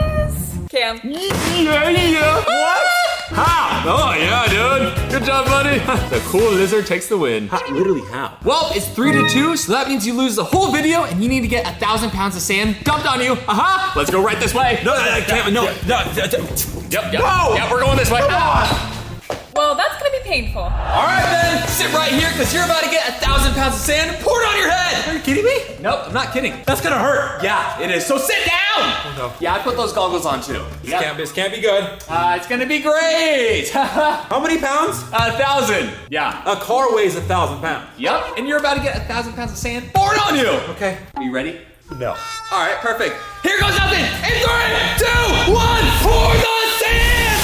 is Cam. Yeah, yeah. What? How? Oh yeah, dude. Good job, buddy. The cool lizard takes the win. How? Literally how? Well, it's three to two, so that means you lose the whole video, and you need to get a thousand pounds of sand dumped on you. Aha! Let's go right this way. No, I can't. No, no. Yep, yep. No! Yeah, we're going this way. Ah! Well, that's gonna be painful. All right, then. Sit right here, because you're about to get a thousand pounds of sand poured on your head. Are you kidding me? Nope, I'm not kidding. That's gonna hurt. Yeah, it is. So sit down. Oh, no. Yeah, I put those goggles on too. This, Yep. can't, this can't be good. Uh, it's gonna be great. A How many pounds? thousand. Yeah. A car weighs a thousand pounds. Yep. And you're about to get a thousand pounds of sand poured on you. Okay. Are you ready? No. All right, perfect. Here goes nothing. In three, two, one, pour the sand.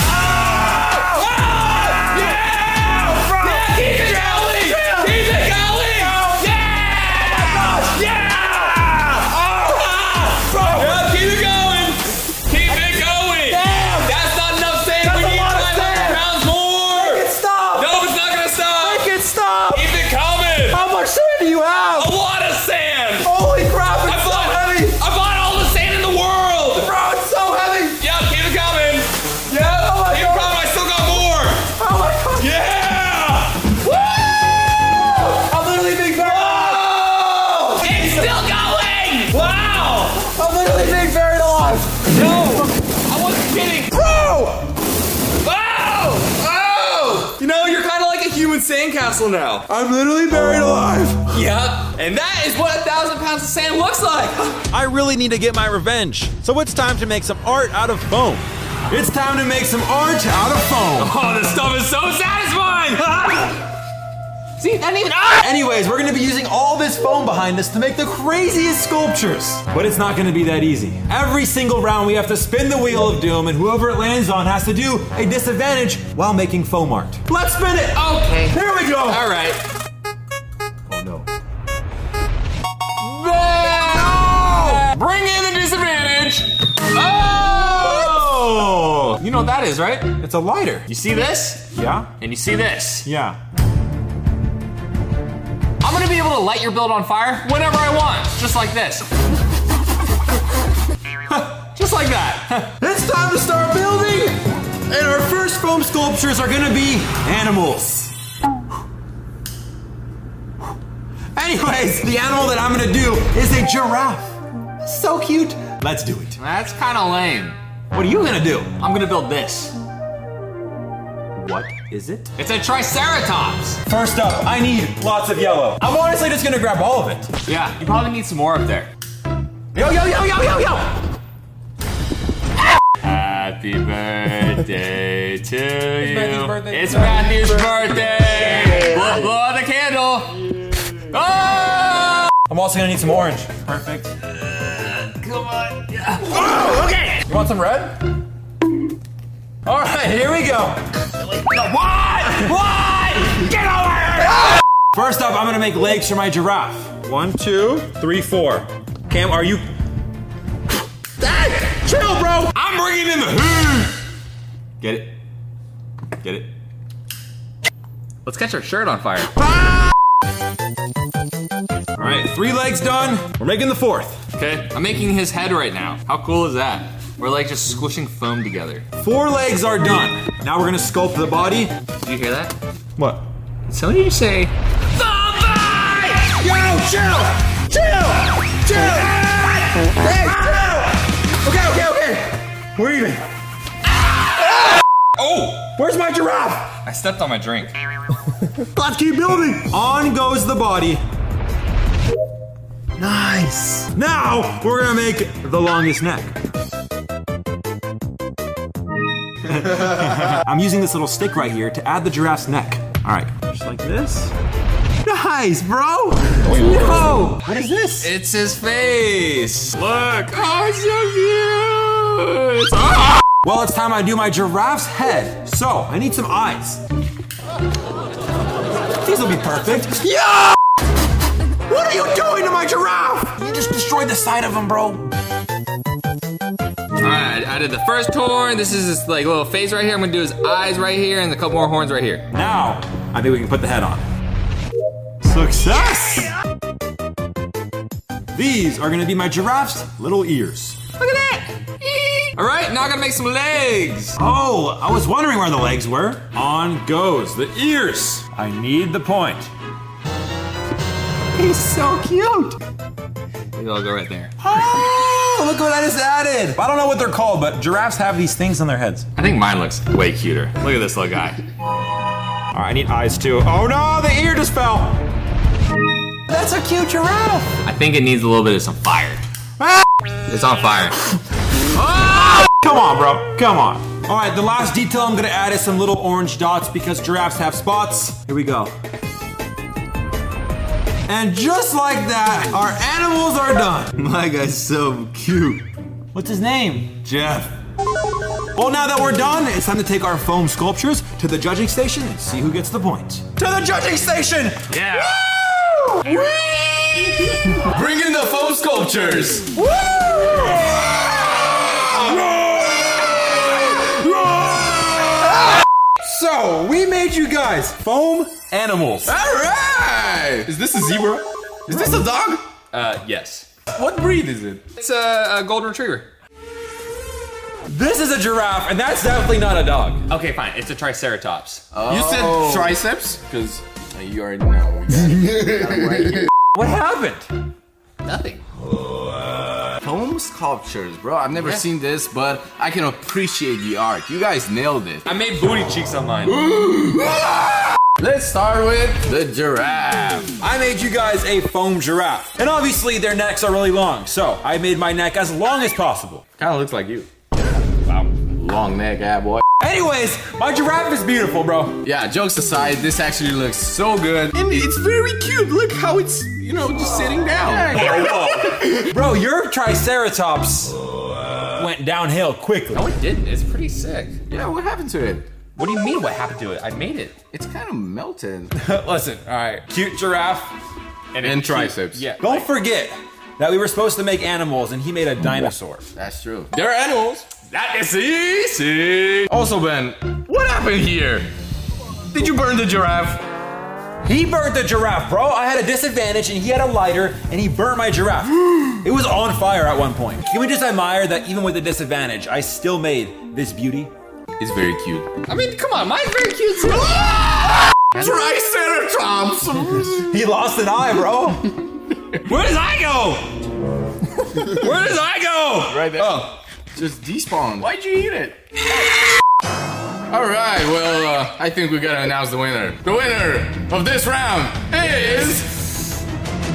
Ah! Ah! Yeah! Yeah! Keep it going. Keep it going. Yeah! Yeah! Oh! Yeah, keep it going. Keep it going. Damn! That's not enough sand. That's We a need lot of five hundred sand. pounds more. Make it stop. No, it's not gonna stop. Make it stop. Keep it coming. How much sand do you have? A lot of sand. Holy crap! I It's so bought, heavy. I bought all the sand in the world. Bro, it's so heavy. Yeah, keep it coming. human sandcastle now. I'm literally buried alive. Yep, and that is what a thousand pounds of sand looks like. I really need to get my revenge. So it's time to make some art out of foam. It's time to make some art out of foam. Oh, this stuff is so satisfying. See, that even. Anyways, we're gonna be using all this foam behind us to make the craziest sculptures. But it's not gonna be that easy. Every single round we have to spin the wheel of doom, and whoever it lands on has to do a disadvantage while making foam art. Let's spin it! Okay. Here we go! All right. Oh no. Oh! Bring in the disadvantage. Oh! You know what that is, right? It's a lighter. You see this? Yeah? And you see this? Yeah. I'm gonna be able to light your build on fire whenever I want, just like this. Just like that. It's time to start building! And our first foam sculptures are gonna be animals. Anyways, the animal that I'm gonna do is a giraffe. So cute. Let's do it. That's kind of lame. What are you gonna do? I'm gonna build this. What is it? It's a triceratops. First up, I need lots of yellow. I'm honestly just gonna grab all of it. Yeah, you probably need some more up there. Yo, yo, yo, yo, yo, yo! Happy birthday to you. Matthew's birthday. It's Matthew's birthday. Blow, blow out the candle. Oh! I'm also gonna need some orange. Perfect. Come on. Yeah. Oh, okay! You want some red? All right, here we go. What? What? Get over here! First up, I'm gonna make legs for my giraffe. One, two, three, four. Cam, are you? Hey, chill, bro. I'm bringing in the heat. Get it? Get it? Let's catch our shirt on fire. All right, three legs done. We're making the fourth. Okay, I'm making his head right now. How cool is that? We're like just squishing foam together. Four legs are done. Now we're gonna sculpt the body. Did you hear that? What? Did somebody just say, Zombie! Yo, chill! Chill! Chill! Hey, chill! Okay, okay, okay. We're even. oh! Where's my giraffe? I stepped on my drink. Let's keep building. On goes the body. Nice. Now we're gonna make the longest neck. I'm using this little stick right here to add the giraffe's neck. All right, just like this. Nice, bro. Whoa. What is this? It's his face. Look. Oh, it's so cute. Ah! Well, it's time I do my giraffe's head. So I need some eyes. These will be perfect. Yeah! What are you doing to my giraffe? You just destroyed the side of him, bro. All right, I did the first horn. This is his like little face right here. I'm gonna do his eyes right here and a couple more horns right here. Now, I think we can put the head on. Success! These are gonna be my giraffe's little ears. Look at that. All right, now I gotta make some legs. Oh, I was wondering where the legs were. On goes the ears. I need the point. He's so cute. Maybe I'll go right there. Oh, look what I just added. I don't know what they're called, but giraffes have these things on their heads. I think mine looks way cuter. Look at this little guy. All right, I need eyes too. Oh no, the ear just fell. That's a cute giraffe. I think it needs a little bit of some fire. Ah! It's on fire. Oh! Come on, bro. Come on. All right, the last detail I'm gonna add is some little orange dots because giraffes have spots. Here we go. And just like that, our animals are done. My guy's so cute. What's his name? Jeff. Well, now that we're done, it's time to take our foam sculptures to the judging station and see who gets the point. To the judging station! Yeah. Woo! Bring in the foam sculptures. Woo! So, we made you guys foam animals. All right. Is this a zebra? Is this a dog? Uh, yes. What breed is it? It's a, a golden retriever. This is a giraffe, and that's definitely not a dog. Okay, fine. It's a triceratops. You said triceps? Because you already know. We got it. I'm right here. What happened? Nothing. Foam sculptures, bro. I've never seen this, but I can appreciate the art. You guys nailed it. I made booty cheeks on mine. Let's start with the giraffe. I made you guys a foam giraffe. And obviously their necks are really long, so I made my neck as long as possible. Kind of looks like you. Wow, long neck, ah boy. Anyways, my giraffe is beautiful, bro. Yeah, jokes aside, this actually looks so good. And it's very cute. Look how it's, you know, just sitting down. Whoa. Bro, your Triceratops went downhill quickly. No, it didn't. It's pretty sick. Yeah, what happened to it? What do you mean what happened to it? I made it. It's kind of melted. Listen, all right, cute giraffe. And, and triceps. Yeah. Don't forget that we were supposed to make animals and he made a dinosaur. That's true. They're animals. That is easy. Also, Ben, what happened here? Did you burn the giraffe? He burned the giraffe, bro. I had a disadvantage and he had a lighter and he burned my giraffe. It was on fire at one point. Can we just admire that even with the disadvantage, I still made this beauty? It's very cute. I mean, come on, mine's very cute too. Triceratops. He lost an eye, bro. Where does I go? Where does I go? Right there. Oh. Just despawned. Why'd you eat it? All right, well, uh, I think we gotta announce the winner. The winner of this round is...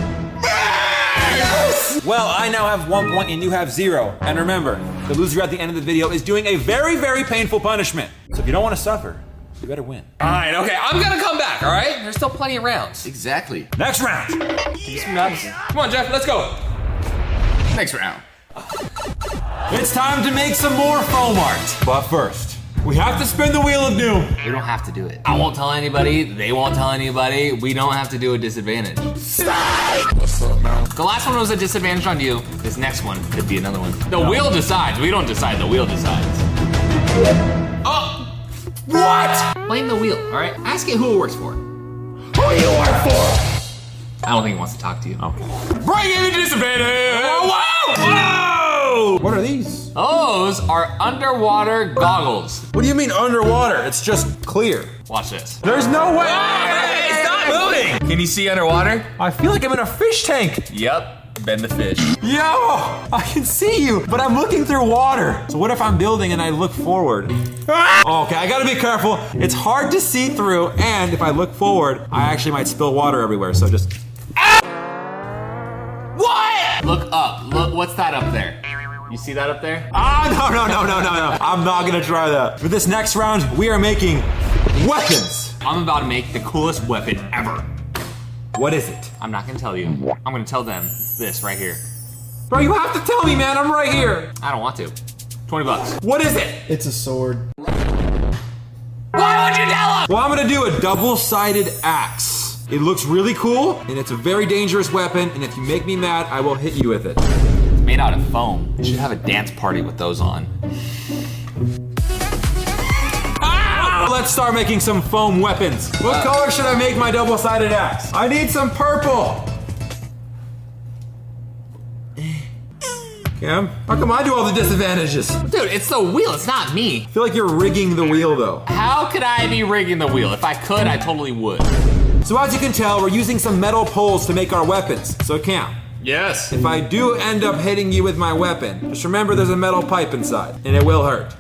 Max! Well, I now have one point and you have zero. And remember, the loser at the end of the video is doing a very, very painful punishment. So if you don't want to suffer, you better win. All right, okay, I'm gonna come back, all right? There's still plenty of rounds. Exactly. Next round. Come on, Jeff, let's go. Next round. It's time to make some more foam art. But first, we have to spin the wheel of doom. We don't have to do it. I won't tell anybody. They won't tell anybody. We don't have to do a disadvantage. What's up, man? The last one was a disadvantage on you. This next one could be another one. The wheel decides. We don't decide. The wheel decides. Oh! What? Blame the wheel, all right? Ask it who it works for. Who you work for? I don't think he wants to talk to you. Oh. Bring in the disadvantage! Whoa! Whoa! What are these? Those are underwater goggles. What do you mean underwater? It's just clear. Watch this. There's no way. Hey, stop moving! Can you see underwater? I feel like I'm in a fish tank. Yep. Ben the fish. Yo, I can see you, but I'm looking through water. So what if I'm building and I look forward? Ah! Okay, I gotta be careful. It's hard to see through, and if I look forward, I actually might spill water everywhere, so just... What? Look up. Look, what's that up there? You see that up there? Ah, no, no, no, no, no, no. I'm not gonna try that. For this next round, we are making weapons. I'm about to make the coolest weapon ever. What is it? I'm not gonna tell you. I'm gonna tell them. It's this right here. Bro, you have to tell me, man. I'm right here. I don't want to. twenty bucks. What is it? It's a sword. Why would you tell them? Well, I'm gonna do a double-sided axe. It looks really cool, and it's a very dangerous weapon, and if you make me mad, I will hit you with it. It's made out of foam. You should have a dance party with those on. Let's start making some foam weapons. What color should I make my double-sided axe? I need some purple. Cam, how come I do all the disadvantages? Dude, it's the wheel, it's not me. I feel like you're rigging the wheel though. How could I be rigging the wheel? If I could, I totally would. So as you can tell, we're using some metal poles to make our weapons. So Cam, Yes. if I do end up hitting you with my weapon, just remember there's a metal pipe inside, and it will hurt.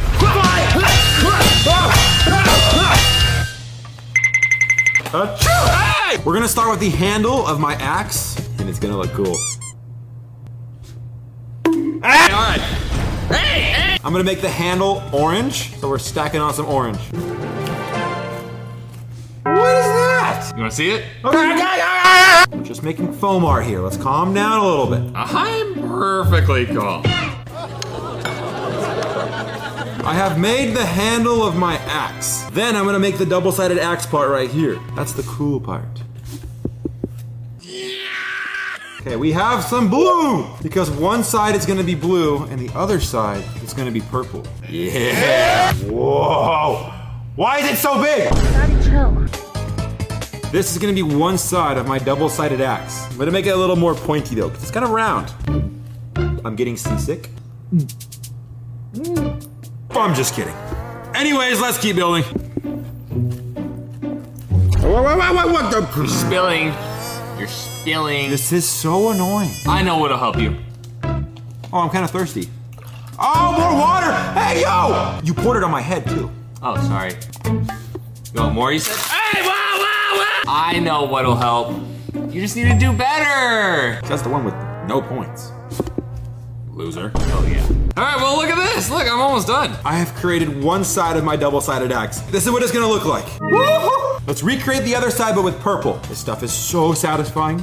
Hey! We're gonna start with the handle of my axe, and it's gonna look cool. Hey, all right. Hey, hey! I'm gonna make the handle orange, so we're stacking on some orange. What is that? You wanna see it? We're just making foam art here. Let's calm down a little bit. I'm perfectly calm. I have made the handle of my axe. Then I'm gonna make the double-sided axe part right here. That's the cool part. Okay, we have some blue! Because one side is gonna be blue and the other side is gonna be purple. Yeah! Whoa! Why is it so big? This is gonna be one side of my double-sided axe. I'm gonna make it a little more pointy though, because it's kind of round. I'm getting seasick. I'm just kidding. Anyways, let's keep building. What, what, what, what the? You're spilling. You're spilling. This is so annoying. I know what'll help you. Oh, I'm kind of thirsty. Oh, more water! Hey, yo! You poured it on my head, too. Oh, sorry. You want more, you said? Hey, wow, wow, wow! I know what'll help. You just need to do better. That's the one with no points. Loser. Oh, yeah. All right, well, look at this. Look, I'm almost done. I have created one side of my double-sided axe. This is what it's gonna look like. Woo-hoo! Let's recreate the other side, but with purple. This stuff is so satisfying.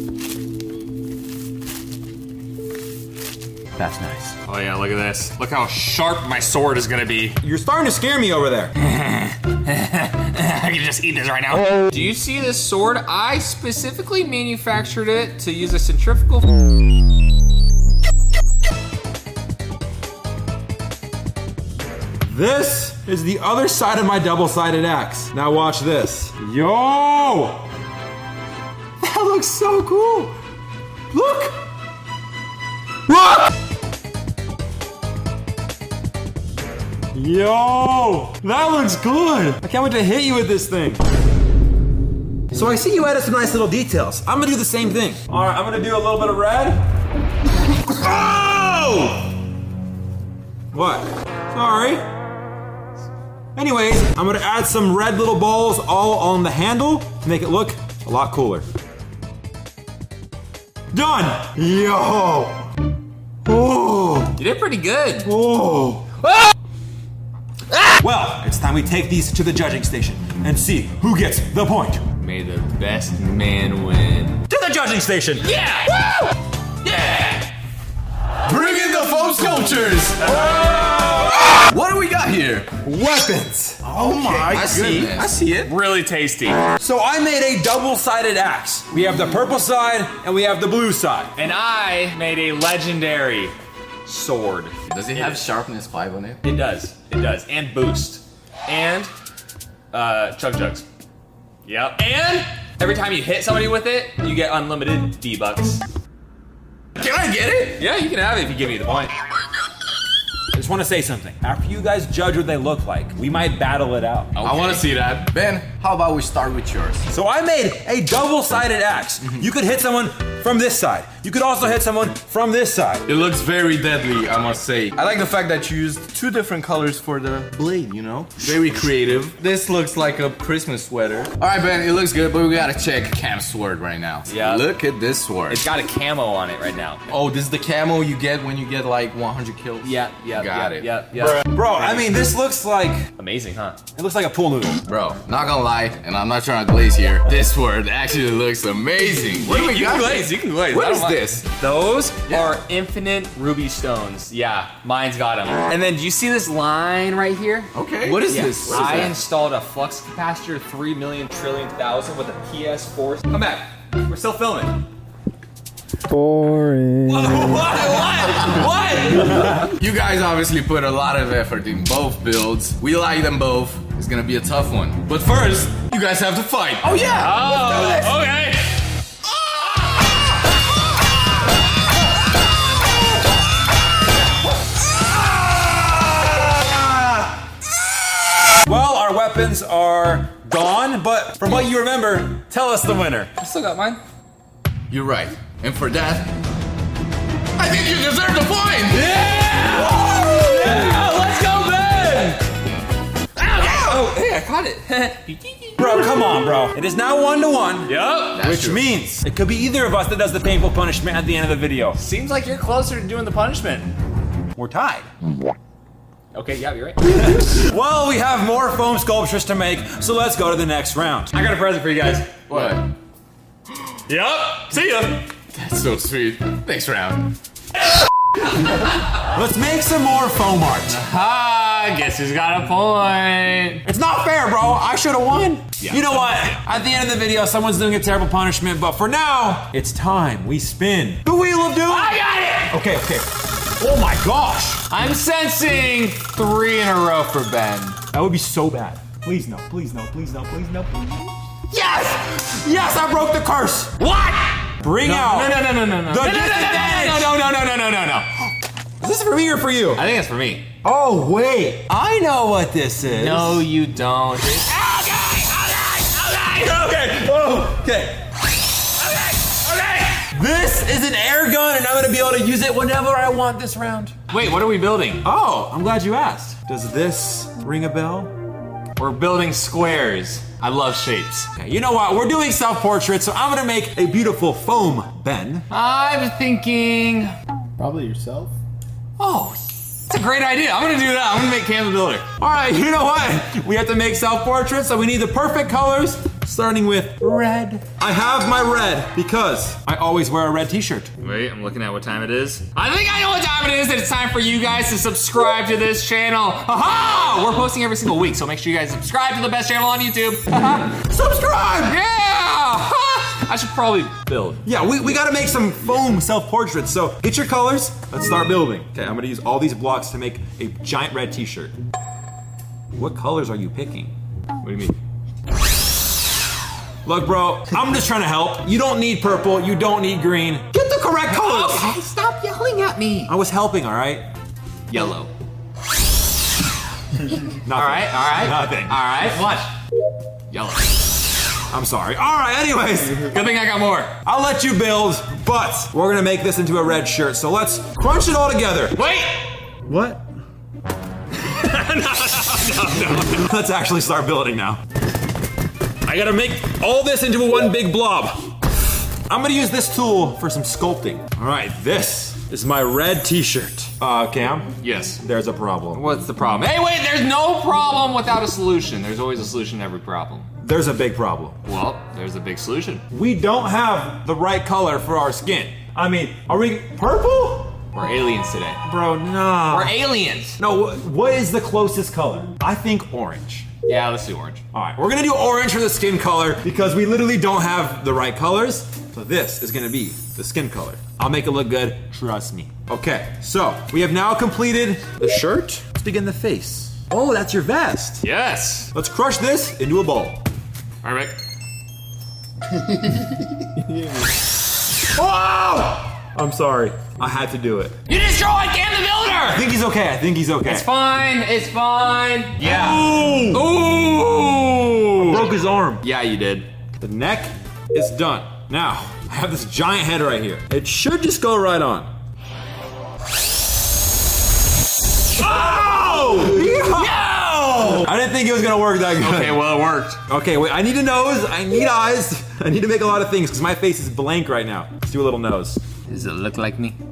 That's nice. Oh, yeah, look at this. Look how sharp my sword is gonna be. You're starting to scare me over there. I can just eat this right now. Do you see this sword? I specifically manufactured it to use a centrifugal. This is the other side of my double-sided axe. Now watch this. Yo! That looks so cool. Look! Look! Yo! That looks good. I can't wait to hit you with this thing. So I see you added some nice little details. I'm gonna do the same thing. All right, I'm gonna do a little bit of red. Oh! What? Sorry. Anyways, I'm gonna add some red little balls all on the handle to make it look a lot cooler. Done! Yo! Oh! You did pretty good. Oh! Ah! Ah! Well, it's time we take these to the judging station and see who gets the point. May the best man win. To the judging station! Yeah! Woo! Yeah! Bring in the foam sculptures! What do we got here? Weapons! Oh my I see. goodness. I see it. Really tasty. So I made a double-sided axe. We have the purple side and we have the blue side. And I made a legendary sword. Does it have sharpness five on it? It does. It does. And boost. And uh, chug jugs. Yep. And every time you hit somebody with it, you get unlimited V-Bucks. Can I get it? Yeah, you can have it if you give me the point. I just want to say something. After you guys judge what they look like, we might battle it out. I want to see that. Ben, how about we start with yours? So I made a double-sided axe. You could hit someone from this side. You could also hit someone from this side. It looks very deadly, I must say. I like the fact that you used two different colors for the blade, you know? Very creative. This looks like a Christmas sweater. All right, Ben, it looks good, but we gotta check Cam's sword right now. Yeah. Look at this sword. It's got a camo on it right now. Oh, this is the camo you get when you get like one hundred kills? Yeah, yeah, Got yeah, it. yeah, yeah. Bro, I mean, this looks like, Amazing, huh? it looks like a pool noodle. Bro, not gonna lie, and I'm not trying to glaze here. This sword actually looks amazing. What do we you got can here? glaze, you can glaze. What I don't is mind. this? Those Yeah. are infinite ruby stones. Yeah, mine's got them. And then do you see this line right here? Okay. What is Yeah. this? What is I that? installed a flux capacitor three million trillion thousand with a P S four. Come back. We're still filming. Boring. What? What? What? You guys obviously put a lot of effort in both builds. We like them both. It's gonna be a tough one. But first, you guys have to fight. Oh yeah! Oh, okay. Well, our weapons are gone, but from what you remember, tell us the winner. I still got mine. You're right. And for that, I think you deserve the point! Yeah! Yeah! Let's go, Ben! Oh, hey, I caught it. Bro, come on, bro. It is now one to one. Yup. Which true. means it could be either of us that does the painful punishment at the end of the video. Seems like you're closer to doing the punishment. We're tied. Okay, yeah, you're right. Well, we have more foam sculptures to make, so let's go to the next round. I got a present for you guys. What? Yup. See ya. That's so sweet. Thanks, Round. Let's make some more foam art. Ah, guess who's got a point? It's not fair, bro. I should have won. Yeah. You know what? At the end of the video, someone's doing a terrible punishment, but for now, it's time we spin the Wheel of Doom. I got it! Okay, okay. Oh my gosh. I'm sensing three in a row for Ben. That would be so bad. Please no, please no, please no, please no, please no. Yes! Yes, I broke the curse. What? Bring No, out no, no, no, no, no, no. the No, no, no, disadvantage. no, no, no, no, no, no, no, no. Is this for me or for you? I think it's for me. Oh, wait. I know what this is. No, you don't. Okay, oh, okay. This is an air gun, and I'm gonna be able to use it whenever I want this round. Wait, what are we building? Oh, I'm glad you asked. Does this ring a bell? We're building squares. I love shapes. Okay, you know what? We're doing self-portraits, so I'm gonna make a beautiful foam, Ben. I'm thinking. Probably yourself. Oh, it's a great idea. I'm gonna do that. I'm gonna make Cam the Builder. All right, you know what? We have to make self-portraits, so we need the perfect colors, starting with red. I have my red because I always wear a red t-shirt. Wait, I'm looking at what time it is. I think I know what time it is. It's time for you guys to subscribe to this channel. Aha! We're posting every single week, so make sure you guys subscribe to the best channel on YouTube. Subscribe! Yeah! I should probably build. Yeah, we, we gotta make some foam self-portraits, so get your colors, let's start building. Okay, I'm gonna use all these blocks to make a giant red t-shirt. What colors are you picking? What do you mean? Look, bro, I'm just trying to help. You don't need purple, you don't need green. Get the correct colors! Okay, stop yelling at me. I was helping, all right? Yellow. Nothing. All right, all right. Nothing. All right, watch. Yellow. I'm sorry. All right, anyways. Good thing I got more. I'll let you build, but we're gonna make this into a red shirt, so let's crunch it all together. Wait! What? no, no, no, no. Let's actually start building now. I gotta make all this into one big blob. I'm gonna use this tool for some sculpting. All right, this is my red t-shirt. Uh, Cam? Yes. There's a problem. What's the problem? Hey, wait, there's no problem without a solution. There's always a solution to every problem. There's a big problem. Well, there's a big solution. We don't have the right color for our skin. I mean, are we purple? We're aliens today. Bro, no. We're aliens. No, what is the closest color? I think orange. Yeah, let's do orange. All right, we're gonna do orange for the skin color because we literally don't have the right colors. So this is gonna be the skin color. I'll make it look good, trust me. Okay, so we have now completed the shirt. Let's begin the face. Oh, that's your vest. Yes. Let's crush this into a ball. All right, Whoa! I'm sorry, I had to do it. you destroyed Cam the Builder! I think he's okay, I think he's okay. It's fine, it's fine. Yeah. Ooh! Ooh! Broke his arm. Yeah, you did. The neck is done. Now, I have this giant head right here. It should just go right on. Oh! No! I didn't think it was gonna work that good. Okay, well, it worked. Okay, wait, I need a nose, I need eyes. I need to make a lot of things because my face is blank right now. Let's do a little nose. Does it look like me?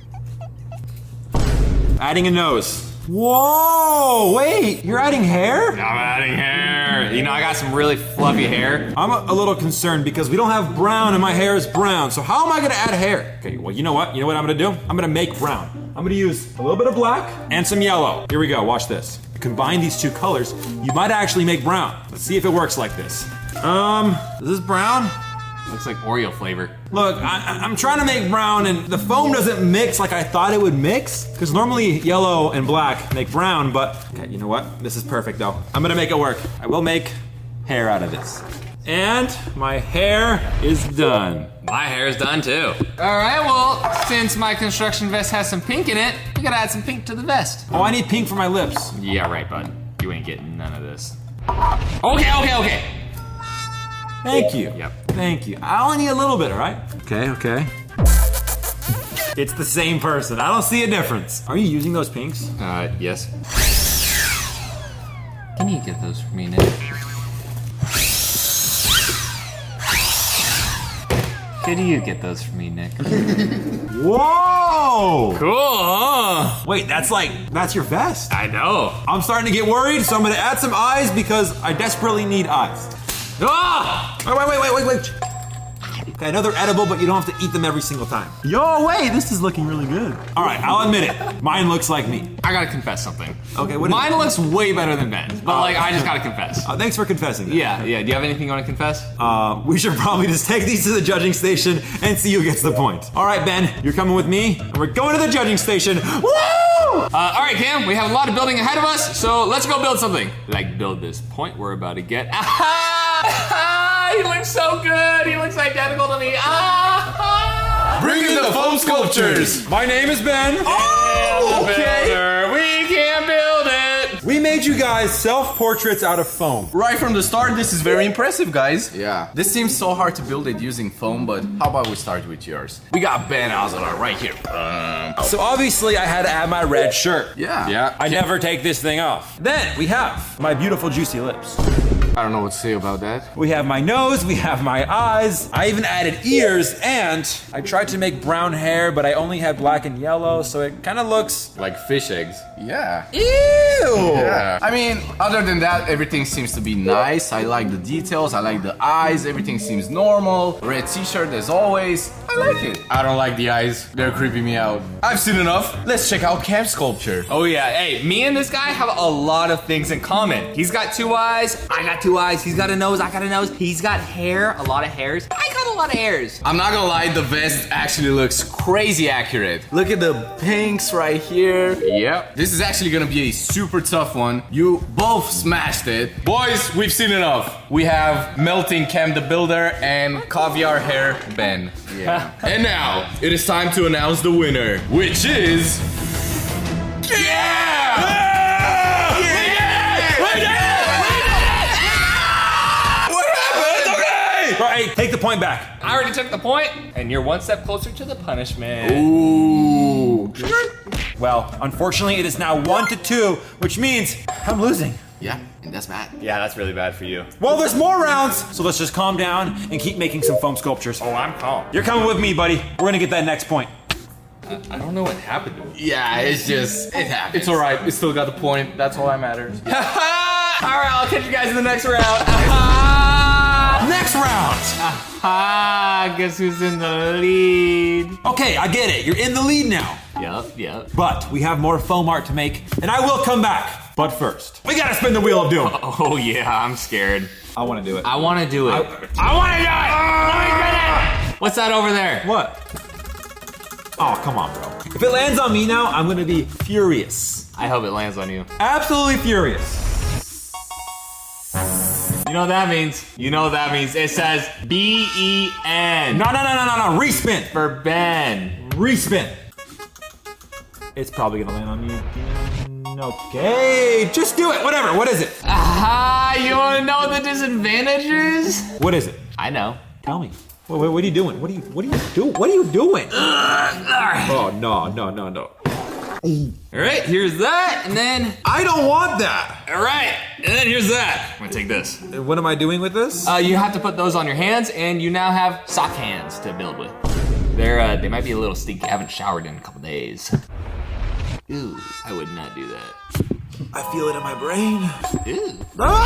Adding a nose. Whoa, wait, you're adding hair? I'm adding hair. You know, I got some really fluffy hair. I'm a, a little concerned because we don't have brown and my hair is brown. So how am I gonna add hair? Okay, well, you know what? You know what I'm gonna do? I'm gonna make brown. I'm gonna use a little bit of black and some yellow. Here we go, watch this. Combine these two colors, you might actually make brown. Let's see if it works like this. Um, is this brown? Looks like Oreo flavor. Look, I, I- I'm trying to make brown and the foam doesn't mix like I thought it would mix. Because normally yellow and black make brown, but okay, you know what? This is perfect though. I'm gonna make it work. I will make hair out of this. And my hair is done. My hair is done too. All right, well, since my construction vest has some pink in it, we gotta add some pink to the vest. Oh, I need pink for my lips. Yeah, right, bud. You ain't getting none of this. Okay, okay, okay. Thank you. Yep. Thank you. I only need a little bit, all right? Okay, okay. It's the same person. I don't see a difference. Are you using those pinks? Uh, yes. Can you get those for me, Nick? Could you get those for me, Nick? Whoa! Cool, huh? Wait, that's like, that's your vest. I know. I'm starting to get worried, so I'm gonna add some eyes because I desperately need eyes. Ah! Wait, wait, wait, wait, wait, wait. Okay, I know they're edible, but you don't have to eat them every single time. Yo, wait, this is looking really good. All right, I'll admit it. Mine looks like me. I gotta confess something. Okay, what is Mine it? looks way better than Ben's, but like, I just gotta confess. Uh, thanks for confessing. That. Yeah, yeah. Do you have anything you wanna confess? Uh, we should probably just take these to the judging station and see who gets the point. All right, Ben, you're coming with me, and we're going to the judging station. Woo! Uh, all right, Cam, we have a lot of building ahead of us, so let's go build something. Like build this point we're about to get. Ah, he looks so good. He looks identical to me. Ah, Bring in the foam sculptures. My name is Ben. oh, okay. We can build it. We made you guys self-portraits out of foam. Right from the start, this is very impressive, guys. Yeah. This seems so hard to build it using foam, but how about we start with yours? We got Ben Azelard right here. Um, So obviously I had to add my red shirt. yeah. Yeah. I never take this thing off. Then we have my beautiful juicy lips. I don't know what to say about that. We have my nose, we have my eyes. I even added ears, and I tried to make brown hair, but I only had black and yellow, so it kind of looks Like fish eggs. Yeah. ew. Yeah. I mean, other than that, everything seems to be nice. I like the details. I like the eyes. Everything seems normal. Red t-shirt as always. I like it. I don't like the eyes. They're creeping me out. I've seen enough. Let's check out Cam's sculpture. Oh yeah, hey, me and this guy have a lot of things in common. He's got two eyes, I got two eyes. He's got a nose, I got a nose. He's got hair, a lot of hairs. I got a lot of hairs. I'm not gonna lie, the vest actually looks crazy accurate. Look at the pinks right here. Yep. This is actually gonna be a super tough one. You both smashed it. Boys, we've seen enough. We have melting Cam the Builder and caviar hair Ben. Yeah. And now, it is time to announce the winner, which is... Yeah! Right, take the point back. I already took the point, and you're one step closer to the punishment. Ooh. Well, unfortunately, it is now one to two, which means I'm losing. Yeah, and that's bad. Yeah, that's really bad for you. Well, there's more rounds, so let's just calm down and keep making some foam sculptures. Oh, I'm calm. You're coming with me, buddy. We're gonna get that next point. I don't know what happened to me. Yeah, it's just, it happens. It's alright, we still got the point. That's all that matters. All right, I'll catch you guys in the next round. Next round. Ah, guess who's in the lead? Okay, I get it. You're in the lead now. Yep, yep. But we have more foam art to make, and I will come back. But first, we gotta spin the wheel of doom. Oh yeah, I'm scared. I wanna do it. I want to do it. I, I want to do it. Let me get it. What's that over there? What? Oh, come on, bro. If it lands on me now, I'm gonna be furious. I hope it lands on you. Absolutely furious. You know what that means? You know what that means? It says B E N. No, no, no, no, no, no. Respin. For Ben. Respin. It's probably gonna land on me again. Okay, just do it. Whatever. What is it? Ah, you want to know the disadvantages? What is it? I know. Tell me. What, what, what are you doing? What are you? What are you doing? What are you doing? Oh no, no, no, no. All right, here's that, and then I don't want that. all right, and then here's that. I'm gonna take this. What am I doing with this? Uh, you have to put those on your hands, and you now have sock hands to build with. They're uh, they might be a little stinky. I haven't showered in a couple days. Ooh, I would not do that. I feel it in my brain. Ooh.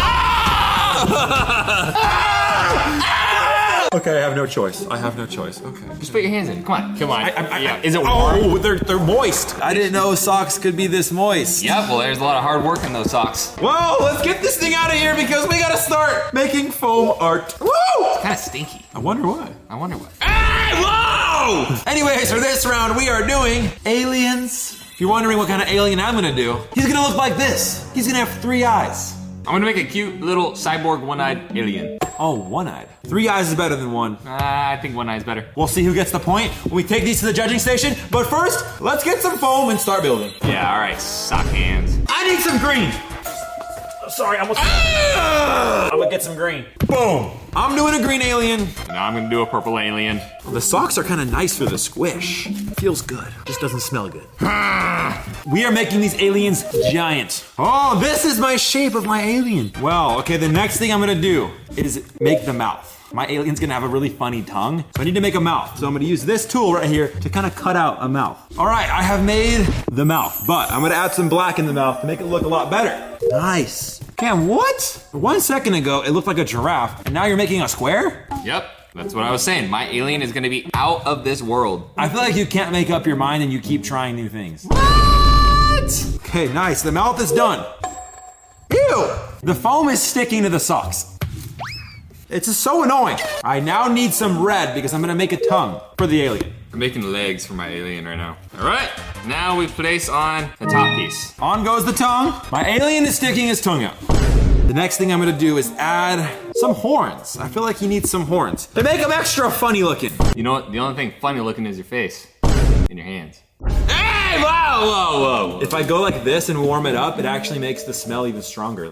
Okay, I have no choice. I have no choice. Okay. Just put your hands in. Come on, come on. I, I, I, yeah. Is it warm? Oh, they're they're moist. I didn't know socks could be this moist. Yep. Well, there's a lot of hard work in those socks. Well, let's get this thing out of here because we gotta start making foam art. Woo! It's kind of stinky. I wonder why. I wonder what. Hey, whoa! Anyways, for this round, we are doing aliens. If you're wondering what kind of alien I'm gonna do, he's gonna look like this. He's gonna have three eyes. I'm gonna make a cute little cyborg one-eyed alien. Oh, one-eyed. Three eyes is better than one. Uh, I think one eye is better. We'll see who gets the point when we take these to the judging station. But first, let's get some foam and start building. Yeah, all right, sock hands. I need some green. Sorry, I almost. Ah! I'm gonna get some green. Boom. I'm doing a green alien. Now I'm gonna do a purple alien. Well, the socks are kind of nice for the squish. Feels good. Just doesn't smell good. We are making these aliens giant. Oh, this is my shape of my alien. Well, okay, the next thing I'm gonna do is make the mouth. My alien's gonna have a really funny tongue, so I need to make a mouth. So I'm gonna use this tool right here to kind of cut out a mouth. All right, I have made the mouth, but I'm gonna add some black in the mouth to make it look a lot better. Nice. Cam, what? One second ago, it looked like a giraffe, and now you're making a square? Yep, that's what I was saying. My alien is gonna be out of this world. I feel like you can't make up your mind and you keep trying new things. What? Okay, nice. The mouth is done. Ew! The foam is sticking to the socks. It's just so annoying. I now need some red because I'm gonna make a tongue for the alien. I'm making legs for my alien right now. All right, now we place on the top piece. On goes the tongue. My alien is sticking his tongue out. The next thing I'm gonna do is add some horns. I feel like he needs some horns to make him extra funny looking. You know what? The only thing funny looking is your face and your hands. Ah! Hey, whoa, whoa, whoa. If I go like this and warm it up, it actually makes the smell even stronger.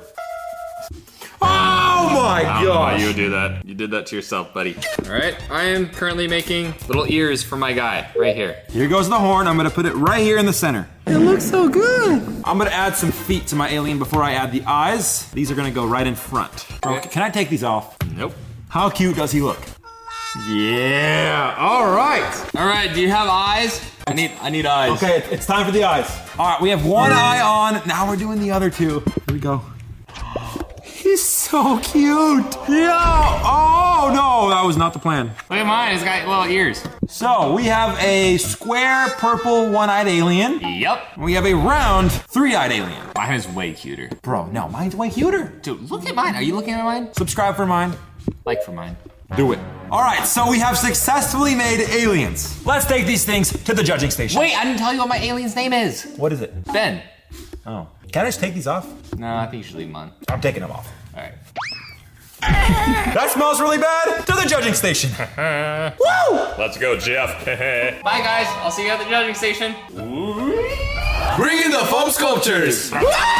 Oh my I don't know why gosh! you would do that. You did that to yourself, buddy. All right, I am currently making little ears for my guy right here. Here goes the horn. I'm gonna put it right here in the center. It looks so good. I'm gonna add some feet to my alien before I add the eyes. These are gonna go right in front. Bro, can I take these off? Nope. How cute does he look? Yeah, all right. All right, do you have eyes? I need, I need eyes. Okay, it's time for the eyes. All right, we have one eye on. Now we're doing the other two. Here we go. He's so cute. Yeah. Oh no, that was not the plan. Look at mine, it's got little ears. So we have a square purple one-eyed alien. Yep. We have a round three-eyed alien. Mine is way cuter. Bro, no, mine's way cuter. Dude, look at mine. Are you looking at mine? Subscribe for mine. Like for mine. Do it. All right, so we have successfully made aliens. Let's take these things to the judging station. Wait, I didn't tell you what my alien's name is. What is it? Ben. Oh. Can I just take these off? No, I think you should leave them on. I'm taking them off. All right. That smells really bad. To the judging station. Woo! Let's go, Jeff. Bye, guys. I'll see you at the judging station. Bring in the foam sculptures.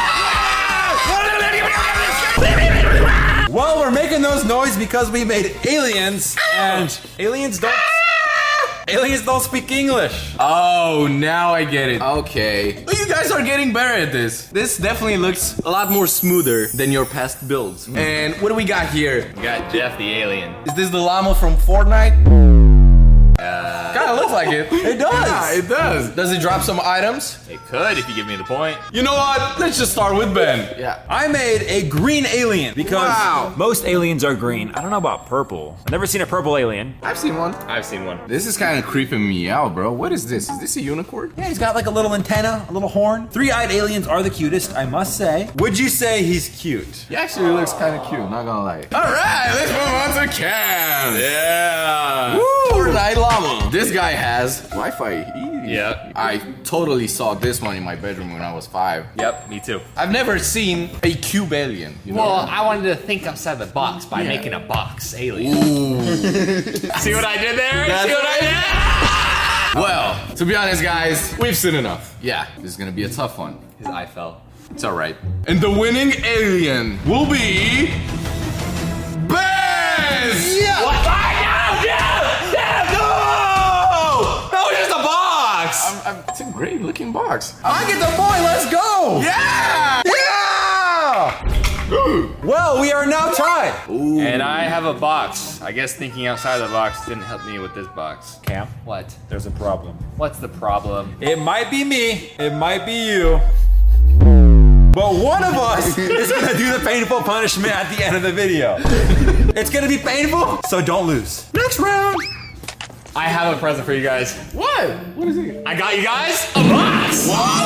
Well, we're making those noise because we made aliens, and aliens don't. Aliens don't speak English. Oh, now I get it. Okay. Well, you guys are getting better at this. This definitely looks a lot more smoother than your past builds. And what do we got here? We got Jeff the alien. Is this the llama from Fortnite? Uh, Kinda looks like it. It does. Yeah, it does. Does it drop some items? It could if you give me the point. You know what? Let's just start with Ben. Yeah. I made a green alien because Wow. most aliens are green. I don't know about purple. I've never seen a purple alien. I've seen one. I've seen one. This is kind of creeping me out, bro. What is this? Is this a unicorn? Yeah, he's got like a little antenna, a little horn. Three-eyed aliens are the cutest, I must say. Would you say he's cute? He actually looks kind of cute, not gonna lie. All right, let's move on to Cam. Yeah. Woo! Fortnite llama. This guy has Wi-Fi. Yeah. I totally saw this one in my bedroom when I was five. Yep, me too. I've never seen a cube alien. You know? Well, I wanted to think outside the box by Yeah. making a box alien. Ooh. See what I did there? That's See what I did? Well, to be honest, guys, we've seen enough. Yeah, this is gonna be a tough one. His eye fell. It's all right. And the winning alien will be Bez. Yeah. What? No, no, no, no! That was just a box. I'm, I'm, it's a great looking box. I get the point. Let's go. Yeah. Yeah. Well, we are now tied. Ooh. And I have a box. I guess thinking outside the box didn't help me with this box. Cam, What? there's a problem. What's the problem? It might be me, it might be you, but one of us is gonna do the painful punishment at the end of the video. It's gonna be painful, so don't lose. Next round. I have a present for you guys. What? What is it? I got you guys a box.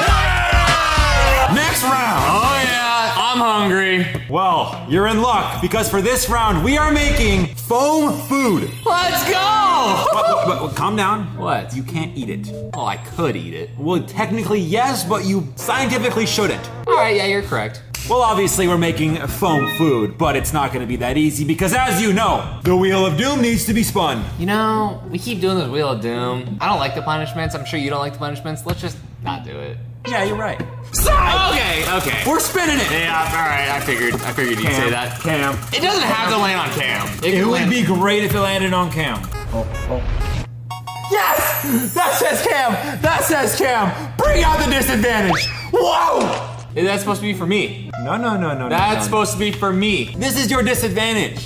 Next round. Oh yeah, I'm hungry. Well, you're in luck because for this round we are making foam food. Let's go. But, but, but calm down. What? You can't eat it. Oh, I could eat it. Well, technically yes, but you scientifically shouldn't. All right, yeah, you're correct. Well, obviously we're making foam food, but it's not gonna be that easy because as you know, the Wheel of Doom needs to be spun. You know, we keep doing this Wheel of Doom. I don't like the punishments. I'm sure you don't like the punishments. Let's just not do it. Yeah, you're right. Okay, okay. We're spinning it. Yeah, all right. I figured. I figured you'd say that. Cam. It doesn't have to land on Cam. It can would land- be great if it landed on Cam. Oh, oh. Yes! That says Cam! That says Cam! Bring out the disadvantage! Whoa! Is that supposed to be for me? No, no, no, no. That's no, no. supposed to be for me. This is your disadvantage.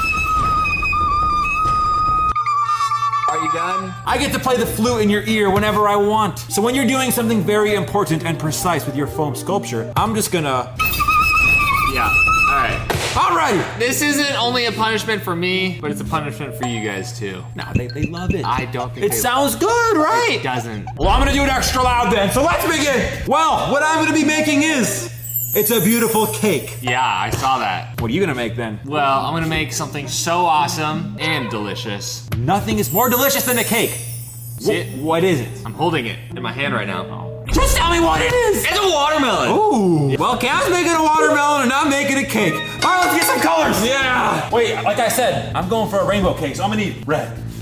Are you done? I get to play the flute in your ear whenever I want. So when you're doing something very important and precise with your foam sculpture, I'm just gonna... Yeah. All right. Alrighty! This isn't only a punishment for me, but it's a punishment for you guys too. No, they, they love it. I don't think It they- sounds good, right? It doesn't. Well, I'm gonna do it extra loud then, so let's begin! Well, what I'm gonna be making is... It's a beautiful cake. Yeah, I saw that. What are you gonna make then? Well, I'm gonna make something so awesome and delicious. Nothing is more delicious than a cake. See it? What is it? I'm holding it in my hand right now. Just tell me what it is! It's a watermelon. Ooh. Well, Cam's making a watermelon and I'm making a cake. All right, let's get some colors. Yeah. Wait, like I said, I'm going for a rainbow cake, so I'm gonna need red,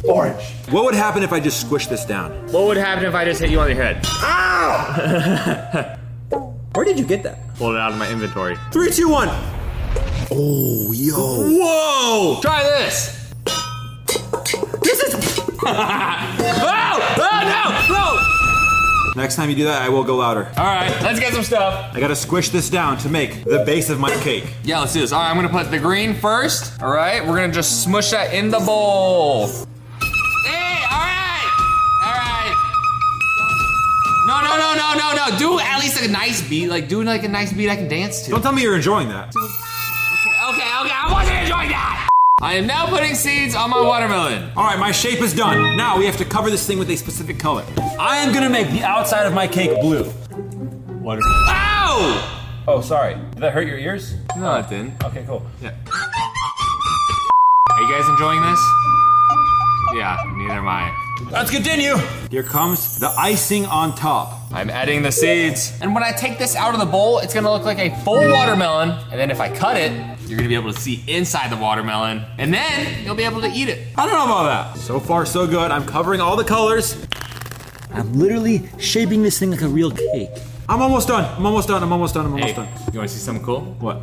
Orange. What would happen if I just squished this down? What would happen if I just hit you on the head? Ow! Where did you get that? Pulled it out of my inventory. Three, two, one. Oh, yo. Whoa! Try this. This is. Oh! Oh, no! No! Next time you do that, I will go louder. All right, let's get some stuff. I gotta squish this down to make the base of my cake. Yeah, let's do this. All right, I'm gonna put the green first. All right, we're gonna just smush that in the bowl. Hey, all right, all right. No, no, no, no, no, no. Do at least a nice beat. Like, do like a nice beat I can dance to. Don't tell me you're enjoying that. Okay, okay, okay. I wasn't enjoying that. I am now putting seeds on my watermelon. All right, my shape is done. Now we have to cover this thing with a specific color. I am gonna make the outside of my cake blue. Water. Ow! Oh, sorry. Did that hurt your ears? No, it didn't. Okay, cool. Yeah. Are you guys enjoying this? Yeah, neither am I. Let's continue. Here comes the icing on top. I'm adding the seeds. And when I take this out of the bowl, it's gonna look like a full watermelon. And then if I cut it, you're gonna be able to see inside the watermelon. And then you'll be able to eat it. I don't know about that. So far, so good. I'm covering all the colors. I'm literally shaping this thing like a real cake. I'm almost done. I'm almost done. I'm almost done. I'm almost Hey, done. you wanna see something cool? What?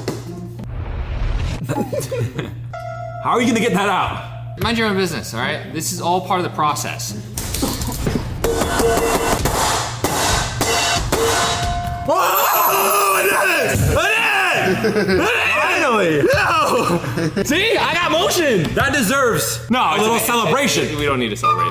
How are you gonna get that out? Mind your own business, all right? This is all part of the process. Whoa! I did it! I did it! Finally! No! See, I got motion. That deserves No, a it's little okay. celebration. We don't need to celebrate.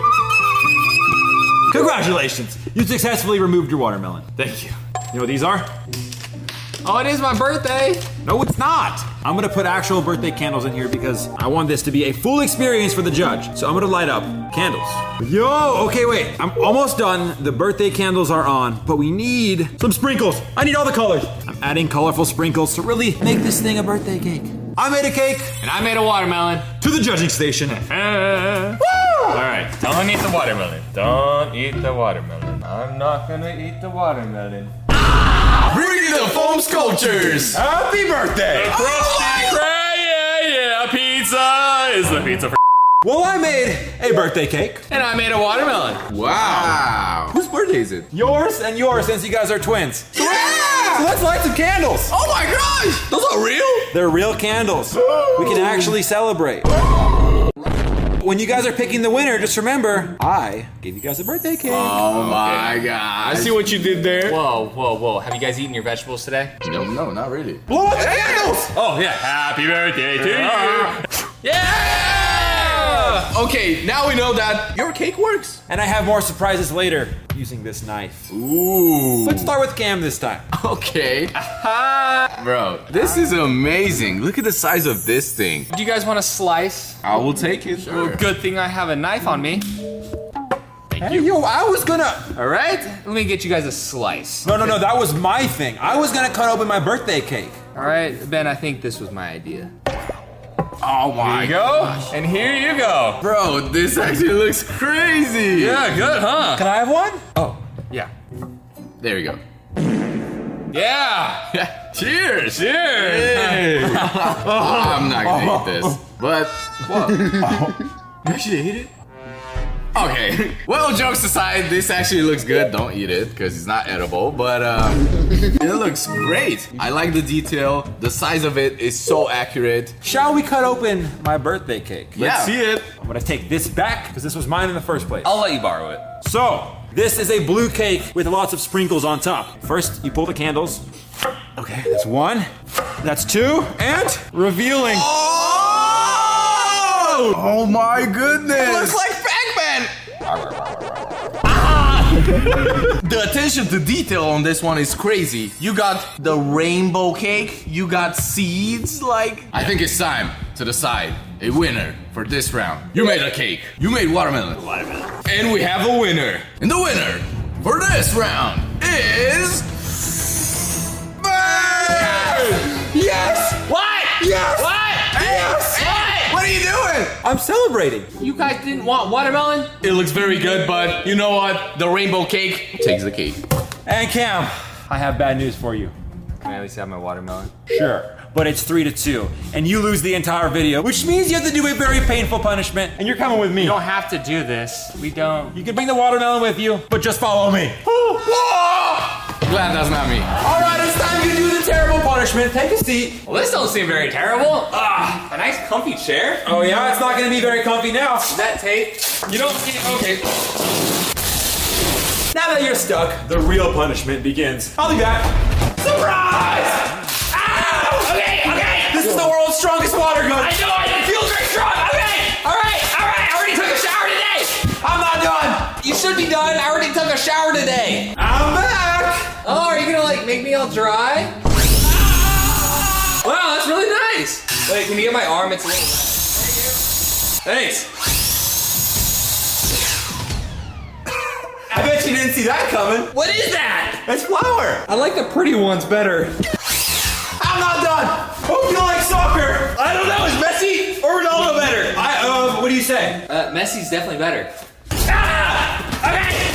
Congratulations! You successfully removed your watermelon. Thank you. You know what these are? Oh, it is my birthday. No, it's not. I'm gonna put actual birthday candles in here because I want this to be a full experience for the judge. So I'm gonna light up candles. Yo, okay, wait. I'm almost done. The birthday candles are on, but we need some sprinkles. I need all the colors. I'm adding colorful sprinkles to really make this thing a birthday cake. I made a cake. And I made a watermelon. To the judging station. Woo! All right, don't eat the watermelon. Don't eat the watermelon. I'm not gonna eat the watermelon. Bring the foam sculptures! Happy birthday! Oh yeah, yeah, pizza is the pizza for. Well, I made a birthday cake. And I made a watermelon. Wow. Whose birthday is it? Yours and yours, since you guys are twins. So Yeah! So let's light some candles. Oh my gosh! Those are real? They're real candles. We can actually celebrate. When you guys are picking the winner, just remember, I gave you guys a birthday cake. Oh my gosh. I see what you did there. Whoa, whoa, whoa. Have you guys eaten your vegetables today? No, no, not really. Blow out the candles! Oh, yeah. Happy birthday to you. Yeah! Okay, now we know that your cake works. And I have more surprises later using this knife. Ooh. Let's start with Cam this time. Okay. Bro, this is amazing. Look at the size of this thing. Do you guys want a slice? I will take it. Well, good thing I have a knife on me. Thank Hey, you. yo, I was gonna... All right, let me get you guys a slice. No, no, no, that was my thing. I was gonna cut open my birthday cake. All right, Ben, I think this was my idea. Oh my Here you go, and here you go. Bro, this actually looks crazy. Yeah, good, huh? Can I have one? Oh, yeah. There you go. Yeah. Cheers. Cheers. Hey. I'm not gonna eat this. But, what? You actually ate it? Okay. Well, jokes aside, this actually looks good. Don't eat it because it's not edible. But um, it looks great. I like the detail. The size of it is so accurate. Shall we cut open my birthday cake? Let's see it. I'm gonna take this back because this was mine in the first place. I'll let you borrow it. So, this is a blue cake with lots of sprinkles on top. First, you pull the candles. Okay, that's one. That's two. And revealing. Oh! Oh my goodness! It looks like Pac-Man. The attention to detail on this one is crazy. You got the rainbow cake, you got seeds, like... I think it's time to decide a winner for this round. You made a cake, you made watermelon. Watermelon. And we have a winner. And the winner for this round is... Yes! What? Yes! What? Yes! What? What are you doing? I'm celebrating. You guys didn't want watermelon? It looks very good, but you know what? The rainbow cake takes the cake. And Cam, I have bad news for you. Can I at least have my watermelon? Sure. but it's three to two, and you lose the entire video, which means you have to do a very painful punishment, and you're coming with me. You don't have to do this. We don't. You can bring the watermelon with you, but just follow me. Glad that's not me. All right, it's time to do the terrible punishment. Take a seat. Well, this don't seem very terrible. Ah, a nice comfy chair. Oh yeah, it's not gonna be very comfy now. That tape. You don't see okay. Now that you're stuck, the real punishment begins. I'll be back. Surprise! Ow! Okay, okay. This is the world's strongest water gun. I know, I feel very strong. Okay, all right, all right. I already took a shower today. I'm not done. You should be done. I already took a shower today. I'm back. Oh, are you gonna like make me all dry? Wow, that's really nice. Wait, can you get my arm? It's a little wet. Thanks. I bet you didn't see that coming. What is that? It's flour. I like the pretty ones better. I'm not done. Hope you like soccer. I don't know. Is Messi or Ronaldo better? I uh, what do you say? Uh, Messi's definitely better. Ah! Okay.